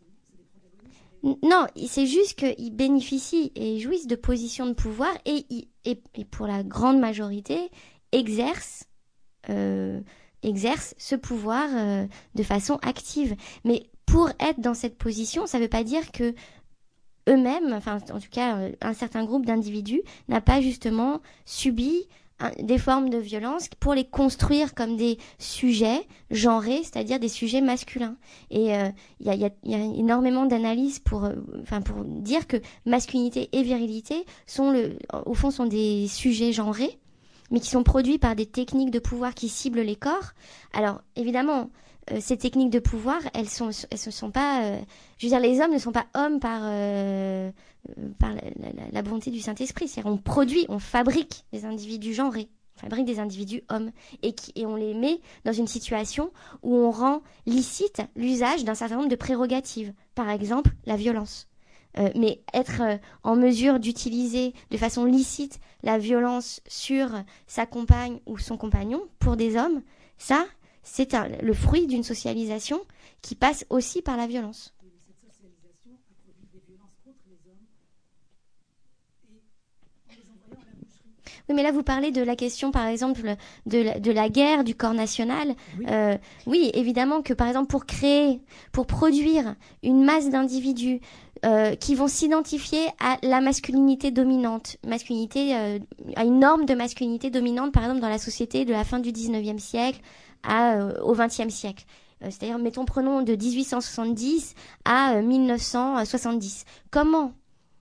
Non, c'est juste qu'ils bénéficient et jouissent de positions de pouvoir et, et, et pour la grande majorité, exercent, euh, exercent ce pouvoir euh, de façon active. Mais pour être dans cette position, ça ne veut pas dire que eux-mêmes, enfin en tout cas un certain groupe d'individus, n'a pas justement subi un, des formes de violence pour les construire comme des sujets genrés, c'est-à-dire des sujets masculins. Et il euh, y, a, y, a, y a énormément d'analyses pour, euh, enfin pour dire que masculinité et virilité sont le, au fond sont des sujets genrés, mais qui sont produits par des techniques de pouvoir qui ciblent les corps. Alors évidemment, Euh, ces techniques de pouvoir, elles sont, elles ne sont pas, euh, je veux dire, les hommes ne sont pas hommes par, euh, par la, la, la bonté du Saint-Esprit. C'est-à-dire, on produit, on fabrique des individus genrés, on fabrique des individus hommes, et, qui, et on les met dans une situation où on rend licite l'usage d'un certain nombre de prérogatives. Par exemple, la violence. Euh, mais être euh, en mesure d'utiliser de façon licite la violence sur sa compagne ou son compagnon pour des hommes, ça, c'est un, le fruit d'une socialisation qui passe aussi par la violence. Cette socialisation a produit des violences contre les hommes et en les envoyant à la boucherie. Oui, mais là, vous parlez de la question, par exemple, de la, de la guerre, du corps national. Oui. Euh, oui, évidemment que, par exemple, pour créer, pour produire une masse d'individus euh, qui vont s'identifier à la masculinité dominante, masculinité, euh, à une norme de masculinité dominante, par exemple, dans la société de la fin du dix-neuvième siècle, À, euh, au vingtième siècle. Euh, c'est-à-dire, mettons, prenons de dix-huit cent soixante-dix à euh, mille neuf cent soixante-dix. Comment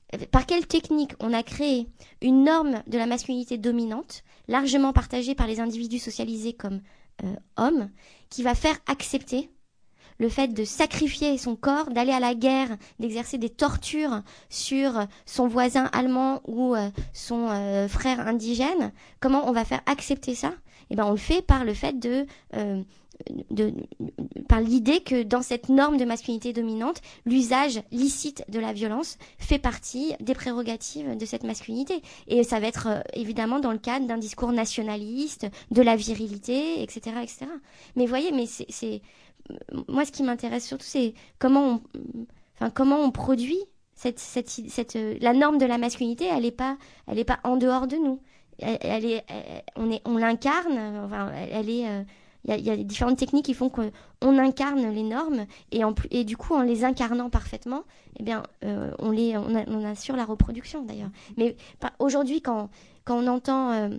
par quelle technique on a créé une norme de la masculinité dominante, largement partagée par les individus socialisés comme euh, hommes, qui va faire accepter le fait de sacrifier son corps, d'aller à la guerre, d'exercer des tortures sur son voisin allemand ou euh, son euh, frère indigène. Comment on va faire accepter ça ? Eh ben, on le fait par le fait de, euh, de, par l'idée que dans cette norme de masculinité dominante, l'usage licite de la violence fait partie des prérogatives de cette masculinité. Et ça va être euh, évidemment dans le cadre d'un discours nationaliste, de la virilité, et cetera, et cetera. Mais vous voyez, mais c'est, c'est moi, ce qui m'intéresse surtout, c'est comment on, enfin, comment on produit cette, cette, cette, la norme de la masculinité. Elle n'est pas, elle est pas en dehors de nous. Elle, elle est, elle, on est, on l'incarne. Enfin, elle est. Il euh, y, y a différentes techniques qui font qu'on incarne les normes et, en, et du coup, en les incarnant parfaitement, eh bien, euh, on les, on, a, on assure la reproduction d'ailleurs. Mais aujourd'hui, quand, quand on entend euh,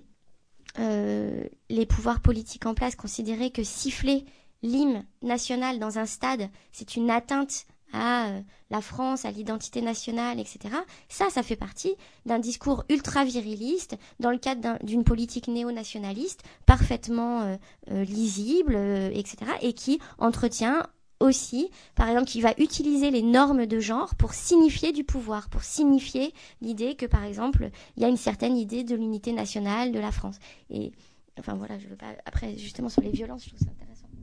euh, les pouvoirs politiques en place considérer que siffler l'hymne national dans un stade, c'est une atteinte à euh, la France, à l'identité nationale, et cetera. Ça, ça fait partie d'un discours ultra-viriliste dans le cadre d'un, d'une politique néo-nationaliste parfaitement euh, euh, lisible, euh, et cetera. Et qui entretient aussi, par exemple, qui va utiliser les normes de genre pour signifier du pouvoir, pour signifier l'idée que, par exemple, il y a une certaine idée de l'unité nationale de la France. Et enfin voilà, je veux pas. Après, justement sur les violences, je trouve ça intéressant.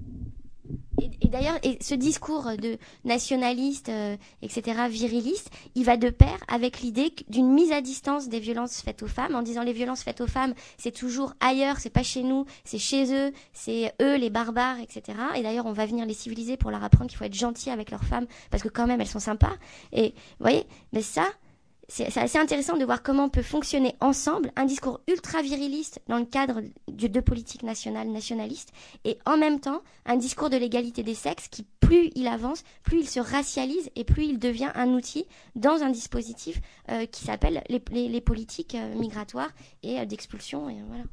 Et, et d'ailleurs, et ce discours de nationaliste, euh, et cetera, viriliste, il va de pair avec l'idée d'une mise à distance des violences faites aux femmes, en disant les violences faites aux femmes, c'est toujours ailleurs, c'est pas chez nous, c'est chez eux, c'est eux les barbares, et cetera. Et d'ailleurs, on va venir les civiliser pour leur apprendre qu'il faut être gentil avec leurs femmes, parce que quand même, elles sont sympas. Et vous voyez, mais ça... C'est, c'est assez intéressant de voir comment peut fonctionner ensemble un discours ultra-viriliste dans le cadre de, de politique nationale, nationaliste, et en même temps un discours de l'égalité des sexes qui, plus il avance, plus il se racialise et plus il devient un outil dans un dispositif euh, qui s'appelle les, les, les politiques euh, migratoires et euh, d'expulsion. Et, voilà.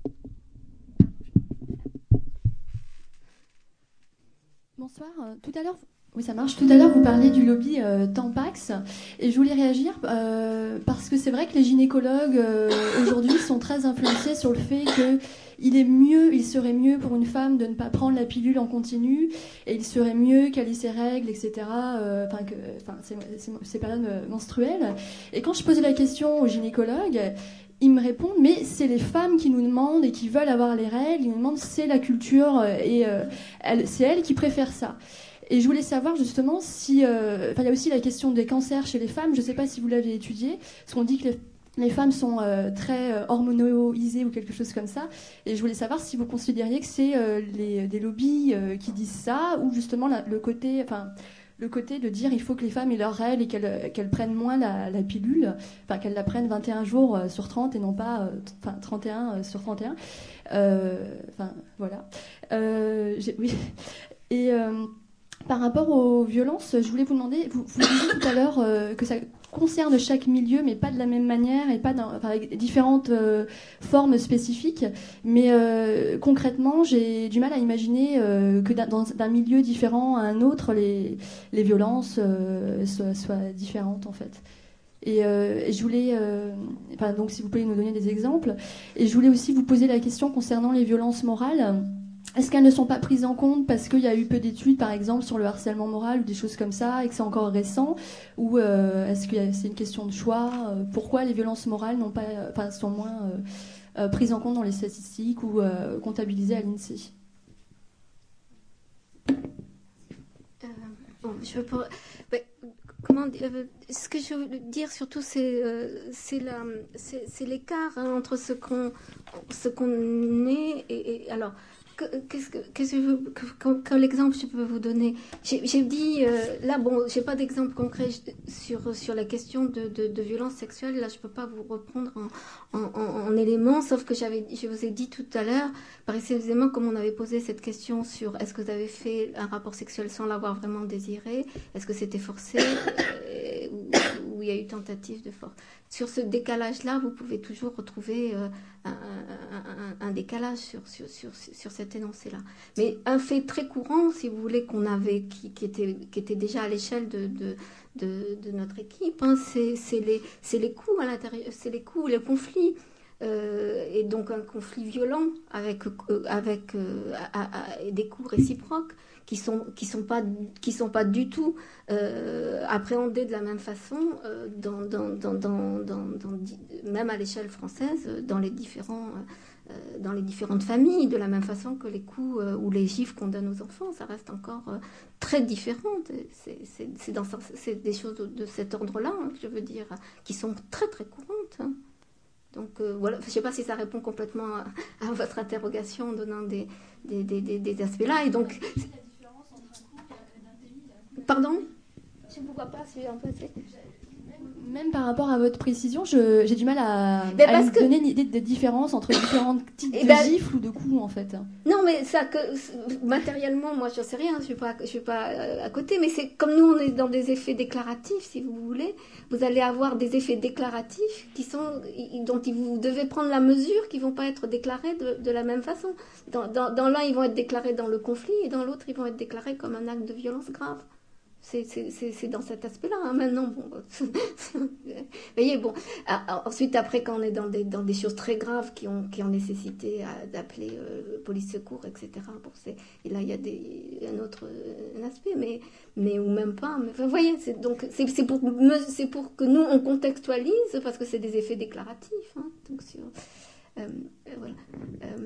Bonsoir. Euh, tout à l'heure... Oui, ça marche. Tout à l'heure, vous parliez du lobby euh, Tampax, et je voulais réagir euh, parce que c'est vrai que les gynécologues euh, aujourd'hui sont très influencés sur le fait que il est mieux, il serait mieux pour une femme de ne pas prendre la pilule en continu, et il serait mieux qu'elle ait ses règles, et cetera. Euh, enfin, que, enfin, ces, ces, ces périodes menstruelles. Et quand je posais la question aux gynécologues, ils me répondent, mais c'est les femmes qui nous demandent et qui veulent avoir les règles. Ils nous demandent, c'est la culture et euh, elle, c'est elles qui préfèrent ça. Et je voulais savoir justement si... Euh, enfin, il y a aussi la question des cancers chez les femmes. Je ne sais pas si vous l'avez étudié, parce qu'on dit que les, les femmes sont euh, très euh, hormonoïsées ou quelque chose comme ça. Et je voulais savoir si vous considériez que c'est euh, les, des lobbies euh, qui disent ça, ou justement la, le côté... Enfin, le côté de dire il faut que les femmes aient leurs règles et qu'elles, qu'elles prennent moins la, la pilule, enfin qu'elles la prennent vingt et un jours euh, sur trente et non pas euh, enfin, trente et un euh, sur trente et un. Euh, enfin, voilà. Euh, j'ai, oui. Et... Euh, Par rapport aux violences, je voulais vous demander, vous, vous disiez tout à l'heure euh, que ça concerne chaque milieu, mais pas de la même manière et pas dans, enfin, avec différentes euh, formes spécifiques. Mais euh, concrètement, j'ai du mal à imaginer euh, que d'un, dans, d'un milieu différent à un autre, les, les violences euh, soient, soient différentes en fait. Et, euh, et je voulais, euh, enfin, donc si vous pouvez nous donner des exemples. Et je voulais aussi vous poser la question concernant les violences morales. Est-ce qu'elles ne sont pas prises en compte parce qu'il y a eu peu d'études, par exemple, sur le harcèlement moral ou des choses comme ça, et que c'est encore récent, ou euh, est-ce que c'est une question de choix euh, pourquoi les violences morales n'ont pas, euh, enfin, sont moins euh, euh, prises en compte dans les statistiques ou euh, comptabilisées à l'INSEE? euh, bon, je veux pas... ouais. Comment dire, euh, ce que je veux dire surtout, c'est, euh, c'est, la, c'est, c'est l'écart hein, entre ce qu'on, ce qu'on est et, et alors... Qu'est-ce que, qu'est-ce que je veux, quel, quel exemple je peux vous donner? J'ai, j'ai dit, euh, là, bon, j'ai pas d'exemple concret sur, sur la question de, de, de violence sexuelle. Là, je peux pas vous reprendre en, en, en, en éléments, sauf que j'avais, je vous ai dit tout à l'heure, précisément comme on avait posé cette question sur est-ce que vous avez fait un rapport sexuel sans l'avoir vraiment désiré? Est-ce que c'était forcé? euh, ou, ou où il y a eu tentative de force. Sur ce décalage-là, vous pouvez toujours retrouver euh, un, un, un, un décalage sur, sur, sur, sur cet énoncé-là. Mais un fait très courant, si vous voulez, qu'on avait, qui, qui, était, qui était déjà à l'échelle de, de, de, de notre équipe, hein, c'est, c'est, les, c'est les coups à l'intérieur, c'est les coups, les conflits. Euh, et donc un conflit violent avec, euh, avec euh, à, à, des coups réciproques qui sont qui sont pas qui sont pas du tout euh, appréhendés de la même façon euh, dans, dans, dans, dans, dans, dans, même à l'échelle française dans les différents euh, dans les différentes familles, de la même façon que les coups euh, ou les gifles qu'on donne aux enfants, ça reste encore euh, très différent. C'est, c'est, c'est, dans, c'est des choses de, de cet ordre-là, hein, je veux dire, qui sont très très courantes. Hein. Donc euh, voilà, je ne sais pas si ça répond complètement à, à votre interrogation en donnant des, des, des, des, des aspects-là. Et donc, pardon ? Je sais pourquoi pas, c'est un peu assez... Même par rapport à votre précision, je, j'ai du mal à, ben à que... donner une idée de différence entre différents types de ben... gifles ou de coups, en fait. Non, mais ça, que, matériellement, moi, je ne sais rien, je ne suis pas, je suis pas à côté, mais c'est comme nous, on est dans des effets déclaratifs, si vous voulez, vous allez avoir des effets déclaratifs qui sont, dont vous devez prendre la mesure, qui ne vont pas être déclarés de, de la même façon. Dans, dans, dans l'un, ils vont être déclarés dans le conflit, et dans l'autre, ils vont être déclarés comme un acte de violence grave. C'est, c'est, c'est, c'est dans cet aspect-là. Hein. Maintenant, bon, vous voyez, bon. Ah, ensuite, après, quand on est dans des, dans des choses très graves qui ont, qui ont nécessité à, d'appeler euh, police secours, et cetera. Bon, c'est, et là, il y a des, un autre un aspect, mais, mais ou même pas. Mais, enfin, vous voyez, c'est, donc, c'est, c'est, pour, c'est pour que nous, on contextualise, parce que c'est des effets déclaratifs. Hein, donc, sur, euh, voilà. Euh,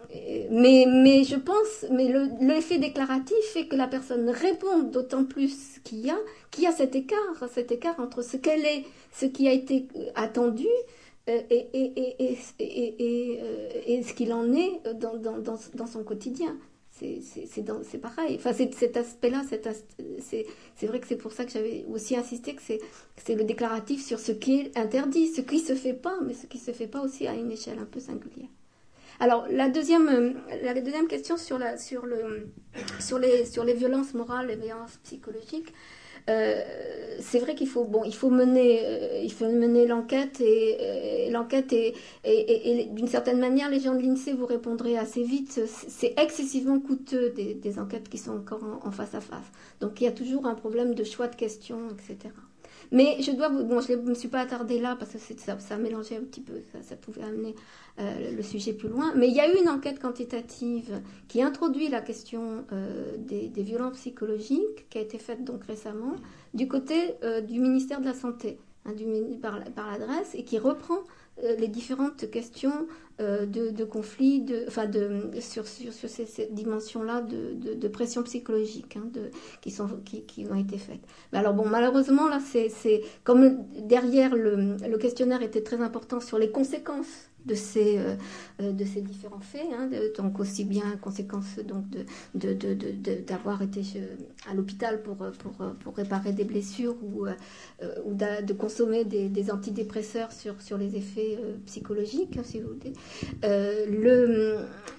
mais, mais je pense, mais le, l'effet déclaratif fait que la personne répond d'autant plus qu'il y a, qu'il y a cet écart, cet écart entre ce qu'elle est, ce qui a été attendu euh, et, et, et, et, et, et, et ce qu'il en est dans, dans, dans, dans son quotidien. C'est, c'est, c'est, dans, c'est pareil. Enfin, c'est, cet aspect-là, cet aspect, c'est, c'est vrai que c'est pour ça que j'avais aussi insisté que c'est, c'est le déclaratif sur ce qui est interdit, ce qui ne se fait pas, mais ce qui ne se fait pas aussi à une échelle un peu singulière. Alors, la deuxième, la deuxième question sur, la, sur, le, sur, les, sur les violences morales, les violences psychologiques, euh, c'est vrai qu'il faut, bon, il faut, mener, euh, il faut mener l'enquête et, et l'enquête et, et, et, et d'une certaine manière, les gens de l'INSEE vous répondraient assez vite. C'est excessivement coûteux des, des enquêtes qui sont encore en, en face à face. Donc, il y a toujours un problème de choix de questions, et cetera. Mais je dois vous, bon, je ne me suis pas attardée là parce que c'est, ça, ça mélangeait un petit peu, ça, ça pouvait amener euh, le sujet plus loin. Mais il y a eu une enquête quantitative qui introduit la question euh, des, des violences psychologiques, qui a été faite donc récemment du côté euh, du ministère de la Santé, hein, du, par, par l'adresse, et qui reprend euh, les différentes questions euh, de, de conflits, de, enfin de, sur, sur, sur ces, ces dimensions-là de, de, de pression psychologique hein, de, qui, sont, qui, qui ont été faites. Mais alors bon, malheureusement, là, c'est, c'est comme derrière le, le questionnaire était très important sur les conséquences de ces, euh, de ces différents faits, hein, de, donc aussi bien conséquences donc de, de, de, de, de, d'avoir été à l'hôpital pour, pour, pour réparer des blessures ou, euh, ou de, de consommer des, des antidépresseurs sur, sur les effets euh, psychologiques, hein, si vous voulez. Euh, le,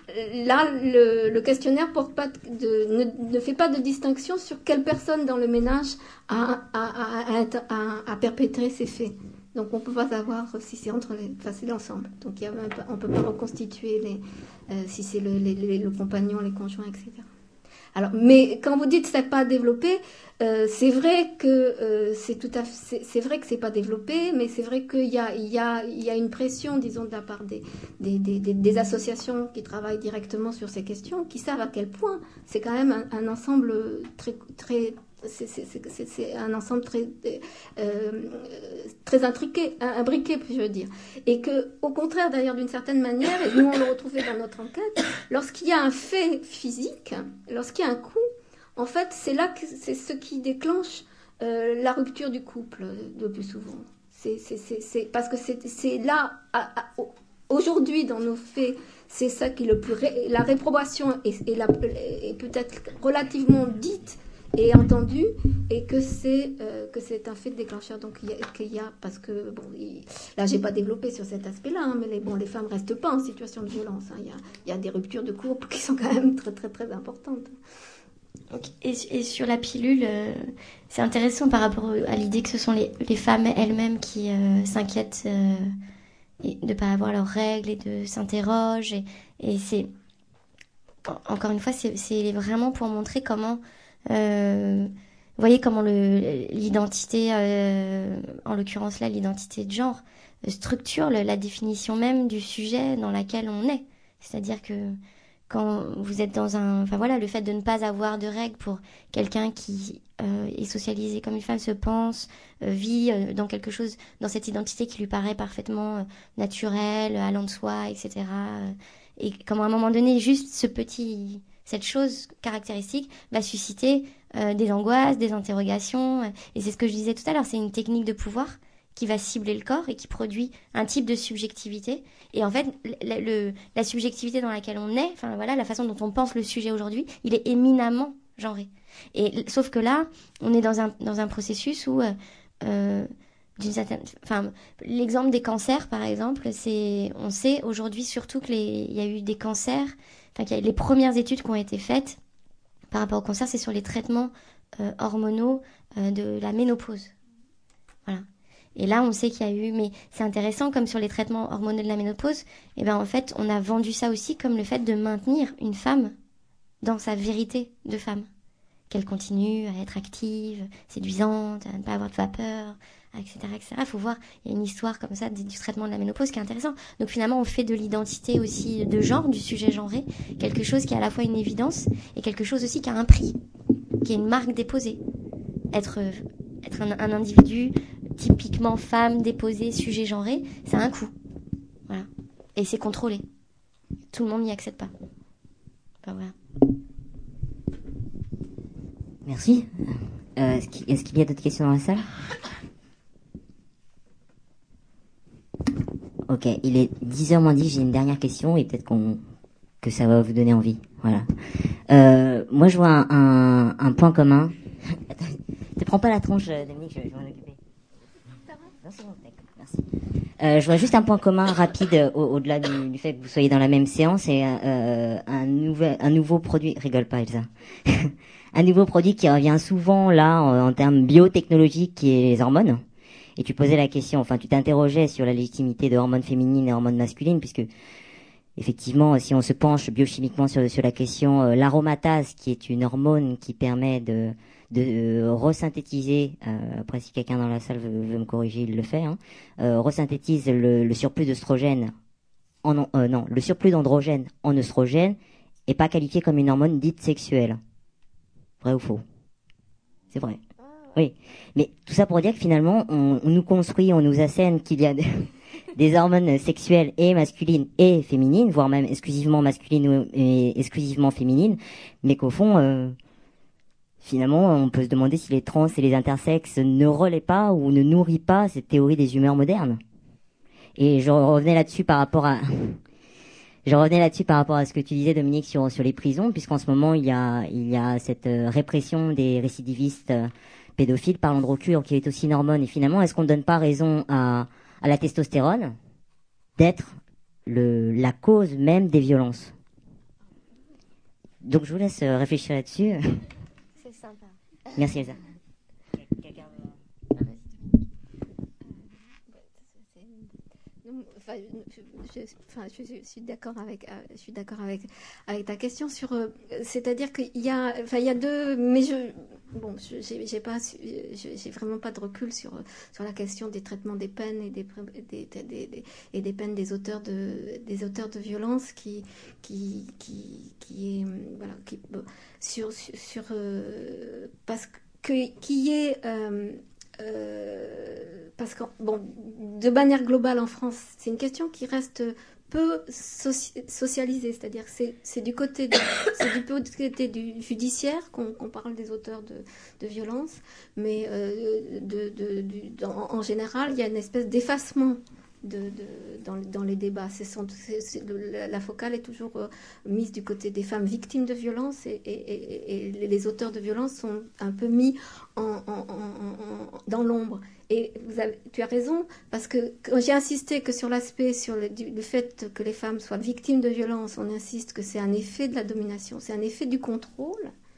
là, le, le questionnaire porte pas de, ne, ne fait pas de distinction sur quelle personne dans le ménage a, a, a, a, a, a perpétré ces faits. Donc on ne peut pas savoir si c'est entre les, enfin c'est l'ensemble. Donc il y a, on ne peut pas reconstituer les, euh, si c'est le, les, les, le compagnon, les conjoints, et cetera. Alors, mais quand vous dites que c'est pas développé, euh, c'est vrai que euh, c'est tout à fait, c'est, c'est vrai que c'est pas développé, mais c'est vrai qu'il y a, il y a, il y a une pression, disons, de la part des, des, des, des, des associations qui travaillent directement sur ces questions, qui savent à quel point c'est quand même un, un ensemble très, très C'est, c'est, c'est, c'est un ensemble très, euh, très intriqué, imbriqué, je veux dire. Et que, au contraire, d'ailleurs, d'une certaine manière, et nous on le retrouvait dans notre enquête, lorsqu'il y a un fait physique, lorsqu'il y a un coup, en fait, c'est là que c'est ce qui déclenche euh, la rupture du couple, le plus souvent. C'est, c'est, c'est, c'est, parce que c'est, c'est là, à, à, aujourd'hui, dans nos faits, c'est ça qui est le plus... Ré, la réprobation est, est, la, est peut-être relativement dite et entendu, et que c'est euh, que c'est un fait déclencheur. Donc il y a, qu'il y a parce que bon, il, là j'ai pas développé sur cet aspect-là, hein, mais les bon les femmes restent pas en situation de violence. Hein, il y a il y a des ruptures de couple qui sont quand même très très très importantes. Okay. Et, et sur la pilule, euh, c'est intéressant par rapport à l'idée que ce sont les, les femmes elles-mêmes qui euh, s'inquiètent euh, et de ne pas avoir leurs règles et de s'interrogent. Et, et c'est, encore une fois, c'est, c'est vraiment pour montrer comment, euh, vous voyez comment le, l'identité, euh, en l'occurrence là, l'identité de genre, structure le, la définition même du sujet dans lequel on est. C'est-à-dire que quand vous êtes dans un... Enfin voilà, le fait de ne pas avoir de règles pour quelqu'un qui euh, est socialisé comme une femme, se pense, euh, vit euh, dans quelque chose, dans cette identité qui lui paraît parfaitement euh, naturelle, allant de soi, et cetera. Et comme à un moment donné, juste ce petit... cette chose caractéristique va susciter euh, des angoisses, des interrogations. Euh, et c'est ce que je disais tout à l'heure, c'est une technique de pouvoir qui va cibler le corps et qui produit un type de subjectivité. Et en fait, le, le, la subjectivité dans laquelle on est, enfin voilà, la façon dont on pense le sujet aujourd'hui, il est éminemment genré. Et sauf que là, on est dans un dans un processus où, euh, euh, d'une certaine, enfin, l'exemple des cancers, par exemple, c'est, on sait aujourd'hui surtout que les, il y a eu des cancers, enfin, qu'il y a les premières études qui ont été faites par rapport au cancer, c'est sur les traitements euh, hormonaux euh, de la ménopause. Voilà. Et là, on sait qu'il y a eu, mais c'est intéressant, comme sur les traitements hormonaux de la ménopause, et ben en fait, on a vendu ça aussi comme le fait de maintenir une femme dans sa vérité de femme, qu'elle continue à être active, séduisante, à ne pas avoir de vapeur, et cetera, et cetera. Il faut voir, il y a une histoire comme ça du traitement de la ménopause qui est intéressant. Donc finalement, on fait de l'identité aussi de genre, du sujet genré, quelque chose qui est à la fois une évidence et quelque chose aussi qui a un prix, qui est une marque déposée. Être, être un, un individu typiquement femme, déposée, sujet genré, ça a un coût. Voilà. Et c'est contrôlé. Tout le monde n'y accède pas. Enfin, voilà. Merci. Euh, est-ce, qu'il, est-ce qu'il y a d'autres questions dans la salle ? Ok, il est dix heures moins dix, j'ai une dernière question et peut-être qu'on, que ça va vous donner envie. Voilà. Euh, moi, je vois un, un, un point commun. Attends, te prends pas la tronche, Dominique, je, je vais m'en occuper. Non, c'est bon, d'accord, merci. Euh, je vois juste un point commun rapide au, au-delà du, du fait que vous soyez dans la même séance et euh, un, nouvel, un nouveau produit. Rigole pas, Elsa. Un nouveau produit qui revient souvent là en, en termes biotechnologiques, qui est les hormones. Et tu posais la question, enfin tu t'interrogeais sur la légitimité de hormones féminines et hormones masculines, puisque effectivement, si on se penche biochimiquement sur, sur la question, euh, l'aromatase, qui est une hormone qui permet de, de euh, resynthétiser, euh, après si quelqu'un dans la salle veut, veut me corriger, il le fait, hein, euh, resynthétise le, le surplus d'œstrogène, en, euh, non, le surplus d'androgène en œstrogène, est pas qualifié comme une hormone dite sexuelle. Vrai ou faux ? C'est vrai. Oui. Mais tout ça pour dire que finalement, on, on nous construit, on nous assène qu'il y a des, des hormones sexuelles et masculines et féminines, voire même exclusivement masculines et exclusivement féminines, mais qu'au fond, euh, finalement, on peut se demander si les trans et les intersexes ne relaient pas ou ne nourrissent pas cette théorie des humeurs modernes. Et je revenais là-dessus par rapport à... Je revenais là-dessus par rapport à ce que tu disais, Dominique, sur, sur les prisons, puisqu'en ce moment, il y a, il y a cette euh, répression des récidivistes euh, pédophiles par l'androcure, qui est aussi une hormone. Et finalement, est-ce qu'on ne donne pas raison à, à la testostérone d'être le, la cause même des violences ? Donc, je vous laisse euh, réfléchir là-dessus. C'est sympa. Merci, Elsa. Enfin, je, je, enfin, je, je suis d'accord avec, euh, je suis d'accord avec, avec ta question sur, euh, c'est-à-dire qu'il y a, enfin, il y a deux, mais je, bon, je, j'ai, j'ai pas, j'ai, j'ai vraiment pas de recul sur, sur la question des traitements des peines et des, des, des, des et des peines des auteurs de, des auteurs de violences qui, qui, qui, qui est, voilà, qui, bon, sur, sur, sur euh, parce que, qui est, euh, Euh, parce que, bon, de manière globale en France, c'est une question qui reste peu soci- socialisée, c'est-à-dire que c'est, c'est du côté du, c'est du côté du judiciaire qu'on, qu'on parle des auteurs de, de violences, mais euh, de, de, de, en, en général, il y a une espèce d'effacement De, de, dans, dans les débats. C'est son, c'est, c'est, la, la focale est toujours euh, mise du côté des femmes victimes de violences et, et, et, et les auteurs de violences sont un peu mis en, en, en, en, dans l'ombre. Et vous avez, tu as raison, parce que quand j'ai insisté que sur l'aspect, sur le, du, le fait que les femmes soient victimes de violences, on insiste que c'est un effet de la domination, c'est un effet du contrôle.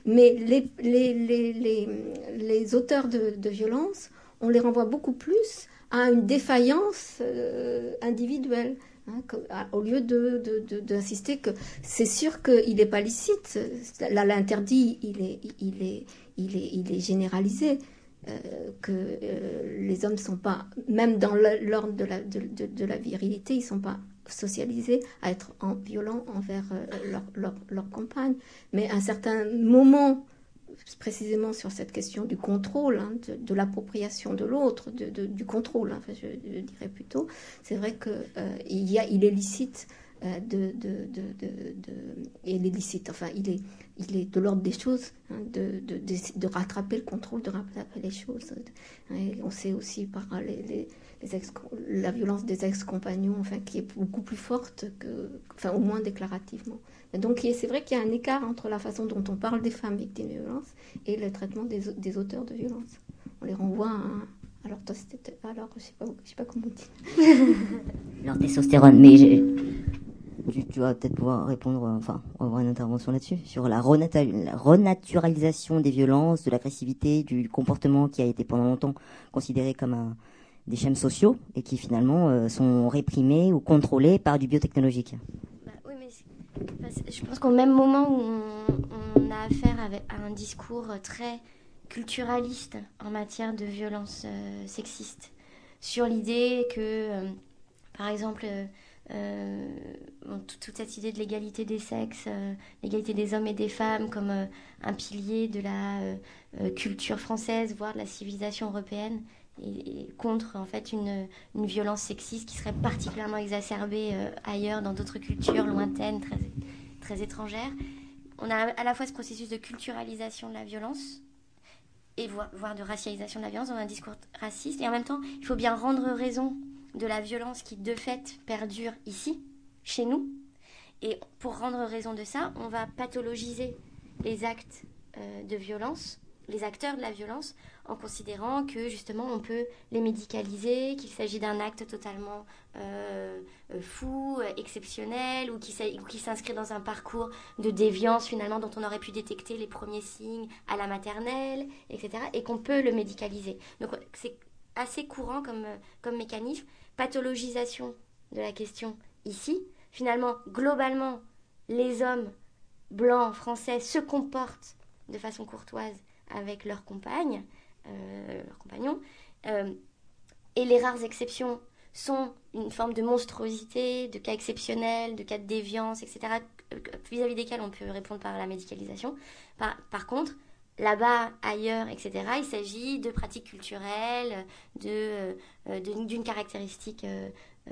Mais les, les, les, les, les auteurs de, de violences, on les renvoie beaucoup plus à une défaillance euh, individuelle. Hein, comme, à, au lieu de, de, de, d'insister que c'est sûr qu'il n'est pas licite. Là, l'interdit, il est, il est, il est, il est généralisé. Euh, que euh, les hommes ne sont pas, même dans l'ordre de la, de, de, de la virilité, ils ne sont pas socialisés à être en, violents envers euh, leur, leur, leur compagne. Mais à un certain moment, précisément sur cette question du contrôle, hein, de, de l'appropriation de l'autre, de, de, du contrôle, hein, enfin, je, je dirais plutôt, c'est vrai qu'il euh, y a, il est licite euh, de, de, de, de, de, il est licite, enfin, il est, il est de l'ordre des choses, hein, de, de, de, de rattraper le contrôle, de rattraper les choses. Et on sait aussi par les, les, les ex, la violence des ex-compagnons, enfin, qui est beaucoup plus forte, que, enfin, au moins déclarativement. Et donc, c'est vrai qu'il y a un écart entre la façon dont on parle des femmes victimes de violence et le traitement des, des auteurs de violence. On les renvoie à un... Alors, toi, c'était... Alors, je ne sais pas, je sais pas comment on dit. Leur testostérone, mais j'ai... Tu, tu vas peut-être pouvoir répondre, enfin, on va avoir une intervention là-dessus, sur la, renata- la renaturalisation des violences, de l'agressivité, du comportement qui a été pendant longtemps considéré comme un, des schèmes sociaux et qui finalement euh, sont réprimés ou contrôlés par du biotechnologique. Bah, oui, mais c'est... je pense qu'au même moment où on, on a affaire avec, à un discours très culturaliste en matière de violence euh, sexiste, sur l'idée que, euh, par exemple, euh, Euh, bon, toute cette idée de l'égalité des sexes, euh, l'égalité des hommes et des femmes comme euh, un pilier de la euh, euh, culture française, voire de la civilisation européenne, et, et contre en fait une, une violence sexiste qui serait particulièrement exacerbée euh, ailleurs, dans d'autres cultures lointaines, très, très étrangères. On a à la fois ce processus de culturalisation de la violence, et voire, voire de racialisation de la violence, dans un discours raciste, et en même temps, il faut bien rendre raison de la violence qui, de fait, perdure ici, chez nous. Et pour rendre raison de ça, on va pathologiser les actes euh, de violence, les acteurs de la violence, en considérant que, justement, on peut les médicaliser, qu'il s'agit d'un acte totalement euh, fou, exceptionnel, ou qui, ou qui s'inscrit dans un parcours de déviance, finalement, dont on aurait pu détecter les premiers signes à la maternelle, et cetera, et qu'on peut le médicaliser. Donc, c'est assez courant comme, comme mécanisme. Pathologisation de la question ici. Finalement, globalement, les hommes blancs français se comportent de façon courtoise avec leurs compagnes, euh, leurs compagnons, euh, et les rares exceptions sont une forme de monstruosité, de cas exceptionnels, de cas de déviance, et cetera, vis-à-vis desquels on peut répondre par la médicalisation. Par, par contre, là-bas, ailleurs, et cetera, il s'agit de pratiques culturelles, de, euh, de, d'une caractéristique euh,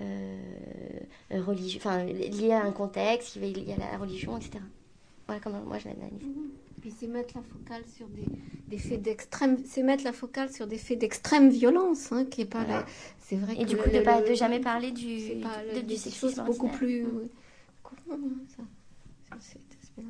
euh, religieuse, enfin, liée à un contexte, qui va liée à la religion, et cetera. Voilà comment moi je l'analyse. Puis c'est mettre la focale sur des, des faits d'extrême, c'est mettre la focale sur des faits d'extrême violence, hein, qui est pas la, c'est vrai. Et que du coup, le, de pas le, de jamais parler du, c'est pas du, le, de, du sexisme choses beaucoup plus. mmh. Oui. Comment, ça, ça c'est, c'est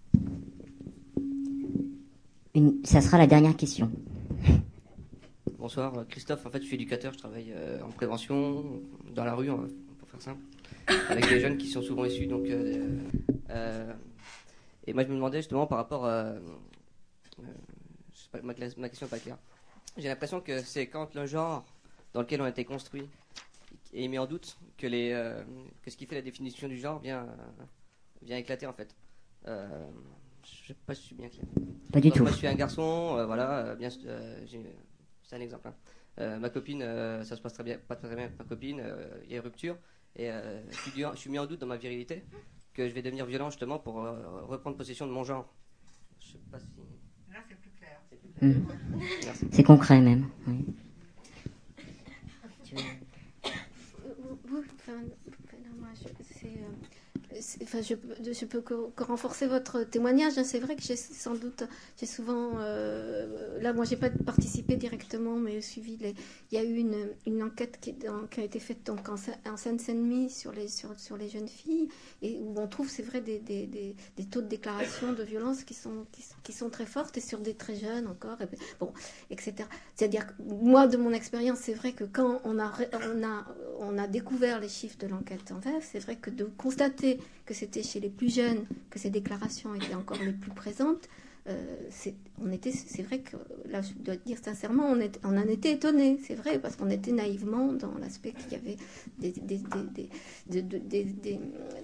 Une, ça sera la dernière question. Bonsoir, Christophe. En fait, je suis éducateur, je travaille euh, en prévention, dans la rue, hein, pour faire simple, avec des jeunes qui sont souvent issus. Donc, euh, euh, et moi, je me demandais justement par rapport à. Euh, je sais pas, ma, ma question n'est pas claire. J'ai l'impression que c'est quand le genre dans lequel on a été construit est mis en doute que, les, euh, que ce qui fait la définition du genre vient, euh, vient éclater en fait. Euh, je sais pas si je suis bien clair. Pas du Donc, tout. moi, je suis un garçon, euh, voilà, euh, bien, euh, j'ai, c'est un exemple. Hein. Euh, ma copine, euh, ça se passe très bien, pas très bien avec ma copine, euh, il y a une rupture, et euh, je, suis, je suis mis en doute dans ma virilité, que je vais devenir violent justement pour euh, reprendre possession de mon genre. Je sais pas si. Là, c'est plus clair. C'est, plus clair. Mmh. C'est concret même. Oui. Tu veux... Oui, enfin, non, moi, je, c'est, euh, c'est, enfin, je, je peux que, que renforcer votre témoignage. Hein. C'est vrai que j'ai sans doute, j'ai souvent, euh, là, moi, j'ai pas participé directement, mais suivi. Les, il y a eu une, une enquête qui, dans, qui a été faite donc en, en Seine-Saint-Denis sur les sur, sur les jeunes filles, et où on trouve, c'est vrai, des, des, des, des taux de déclaration de violence qui sont qui, qui sont très fortes, et sur des très jeunes encore, et, bon, et cetera. C'est-à-dire que moi, de mon expérience, c'est vrai que quand on a on a on a découvert les chiffres de l'enquête en V E F, c'est vrai que de constater que c'était chez les plus jeunes que ces déclarations étaient encore les plus présentes, euh, c'est, on était, c'est vrai que, là je dois dire sincèrement, on, est, on en était étonnés, c'est vrai, parce qu'on était naïvement dans l'aspect qu'il y avait des, des, des, des, des, des, des,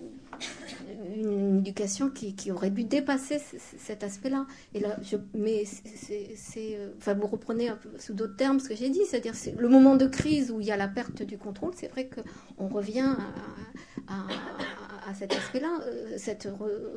une éducation qui, qui aurait dû dépasser c- c- cet aspect-là. Et là, je, mais c'est, c'est, euh, enfin, vous reprenez un peu sous d'autres termes ce que j'ai dit, c'est-à-dire c'est le moment de crise où il y a la perte du contrôle, c'est vrai qu'on revient à, à, à, à cet aspect-là, euh, cette,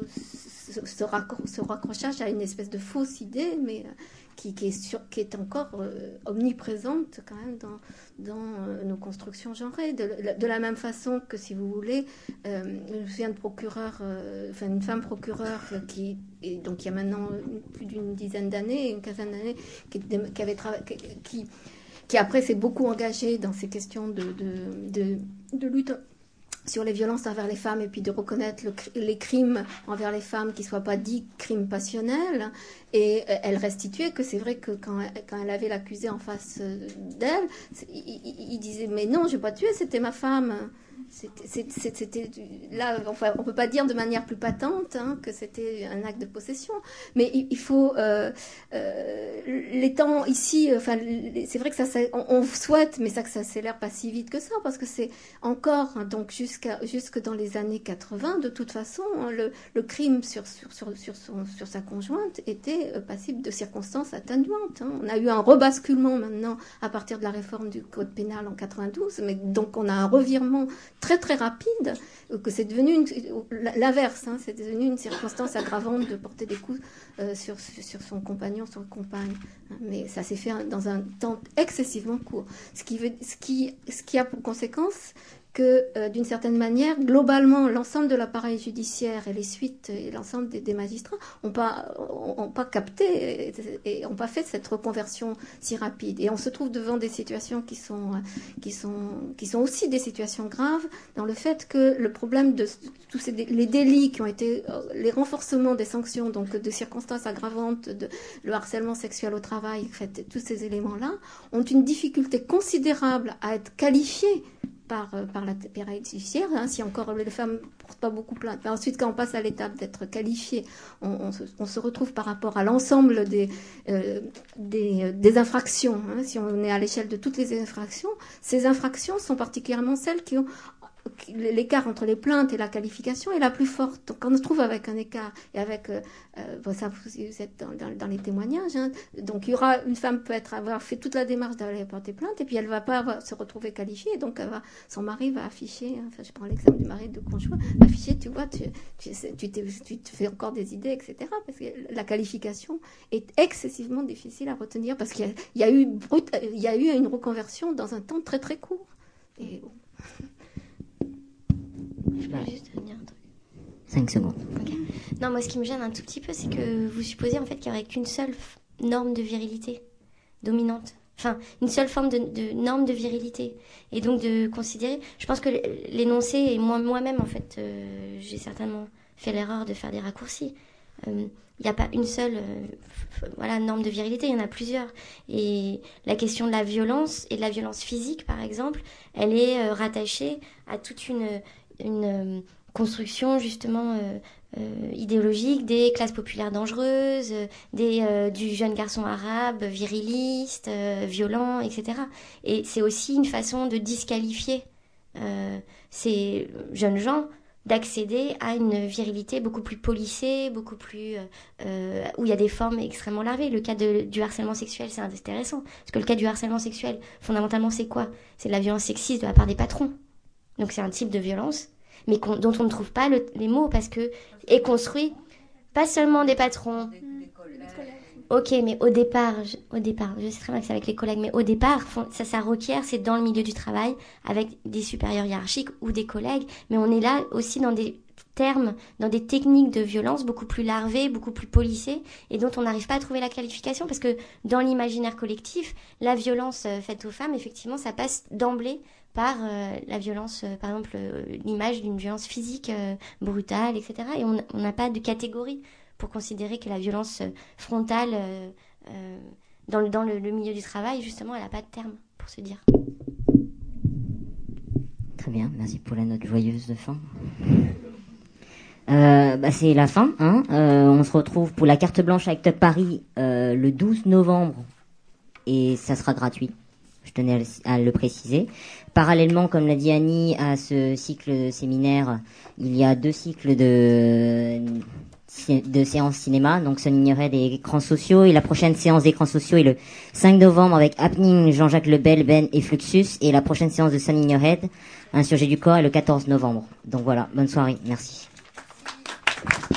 ce, ce, raccro- ce raccrochage à une espèce de fausse idée, mais euh, qui, qui, est sur, qui est encore euh, omniprésente quand même dans, dans euh, nos constructions genrées. De, de la même façon que, si vous voulez, euh, je me souviens de procureur, euh, enfin une femme procureure qui, et donc il y a maintenant plus d'une dizaine d'années, une quinzaine d'années, qui, qui avait travaillé, qui, qui après s'est beaucoup engagée dans ces questions de, de, de, de lutte sur les violences envers les femmes et puis de reconnaître le, les crimes envers les femmes qui ne soient pas dits crimes passionnels. Et elle restituait que c'est vrai que quand, quand elle avait l'accusé en face d'elle, il, il, il disait « Mais non, je n'ai pas tué, c'était ma femme ». C'était, c'était, là, enfin, on ne peut pas dire de manière plus patente hein, que c'était un acte de possession, mais il, il faut euh, euh, les temps ici, enfin, c'est vrai que ça, ça on, on souhaite, mais ça que ça s'accélère pas si vite que ça, parce que c'est encore hein, donc jusqu'à jusque dans les années quatre-vingts, de toute façon, hein, le, le crime sur sur sur sur, son, sur sa conjointe était euh, passible de circonstances atténuantes. Hein. On a eu un rebasculement maintenant à partir de la réforme du code pénal en quatre-vingt-douze, mais donc on a un revirement très très rapide, que c'est devenu une, l'inverse, hein, c'est devenu une circonstance aggravante de porter des coups euh, sur, sur son compagnon, sur sa compagne. Mais ça s'est fait dans un temps excessivement court. Ce qui, veut, ce qui, ce qui a pour conséquence que, euh, d'une certaine manière, globalement, l'ensemble de l'appareil judiciaire et les suites et l'ensemble des, des magistrats n'ont pas, ont, ont pas capté et n'ont pas fait cette reconversion si rapide. Et on se trouve devant des situations qui sont, qui sont, qui sont aussi des situations graves, dans le fait que le problème de tous ces, les délits qui ont été, les renforcements des sanctions, donc de circonstances aggravantes, de, le harcèlement sexuel au travail, en fait, tous ces éléments-là, ont une difficulté considérable à être qualifiés par, par la l'appareil judiciaire, hein, si encore les femmes ne portent pas beaucoup plainte. Mais ensuite, quand on passe à l'étape d'être qualifié, on, on, se, on se retrouve par rapport à l'ensemble des, euh, des, des infractions. Hein, si on est à l'échelle de toutes les infractions, ces infractions sont particulièrement celles qui ont l'écart entre les plaintes et la qualification est la plus forte. Donc, on se trouve avec un écart et avec, euh, bon, ça, vous êtes dans, dans, dans les témoignages. Hein. Donc, il y aura une femme peut être avoir fait toute la démarche d'aller porter plainte et puis elle va pas avoir, se retrouver qualifiée. Donc, elle va, son mari va afficher. Hein, enfin, je prends l'exemple du mari de conjoint. Afficher, tu vois, tu, tu, tu, tu te fais encore des idées, et cetera. Parce que la qualification est excessivement difficile à retenir parce qu'il y a, il y a eu brut, il y a eu une reconversion dans un temps très très court. Et bon. Je peux juste dire un truc. cinq secondes. Okay. Non, moi, ce qui me gêne un tout petit peu, c'est que vous supposez en fait qu'il n'y aurait qu'une seule f- norme de virilité dominante. Enfin, une seule forme de, de norme de virilité. Et donc de considérer... Je pense que l'énoncé, et moi, moi-même, en fait, euh, j'ai certainement fait l'erreur de faire des raccourcis. Il euh, n'y a pas une seule euh, f- voilà, norme de virilité, il y en a plusieurs. Et la question de la violence, et de la violence physique, par exemple, elle est euh, rattachée à toute une... une euh, construction justement euh, euh, idéologique des classes populaires dangereuses, euh, des, euh, du jeune garçon arabe viriliste, euh, violent, et cetera. Et c'est aussi une façon de disqualifier euh, ces jeunes gens d'accéder à une virilité beaucoup plus policée, beaucoup plus euh, euh, où il y a des formes extrêmement larvées. Le cas de, du harcèlement sexuel, c'est intéressant, parce que le cas du harcèlement sexuel, fondamentalement, c'est quoi ? C'est de la violence sexiste de la part des patrons. Donc c'est un type de violence, mais dont on ne trouve pas le, les mots, parce que est construit pas seulement des patrons. Ok, mais au départ, je, au départ, je sais très bien que c'est avec les collègues, mais au départ, ça, ça requiert, c'est dans le milieu du travail, avec des supérieurs hiérarchiques ou des collègues, mais on est là aussi dans des termes, dans des techniques de violence beaucoup plus larvées, beaucoup plus policées, et dont on n'arrive pas à trouver la qualification, parce que dans l'imaginaire collectif, la violence euh, faite aux femmes, effectivement, ça passe d'emblée par euh, la violence, euh, par exemple, euh, l'image d'une violence physique euh, brutale, et cetera. Et on n'a pas de catégorie pour considérer que la violence euh, frontale euh, euh, dans, le, dans le, le milieu du travail, justement, elle n'a pas de terme pour se dire. Très bien, merci pour la note joyeuse de fin. Euh, bah, c'est la fin. Hein. Euh, on se retrouve pour la carte blanche avec Top Paris euh, le douze novembre et ça sera gratuit. Je tenais à le, à le préciser. Parallèlement, comme l'a dit Annie, à ce cycle de séminaire, il y a deux cycles de, de séances cinéma, donc Sonny Red et écrans sociaux. Et la prochaine séance d'écrans sociaux est le cinq novembre avec Happening, Jean-Jacques Lebel, Ben et Fluxus. Et la prochaine séance de Sonny Red, Insurgé du corps, est le quatorze novembre. Donc voilà, bonne soirée, merci.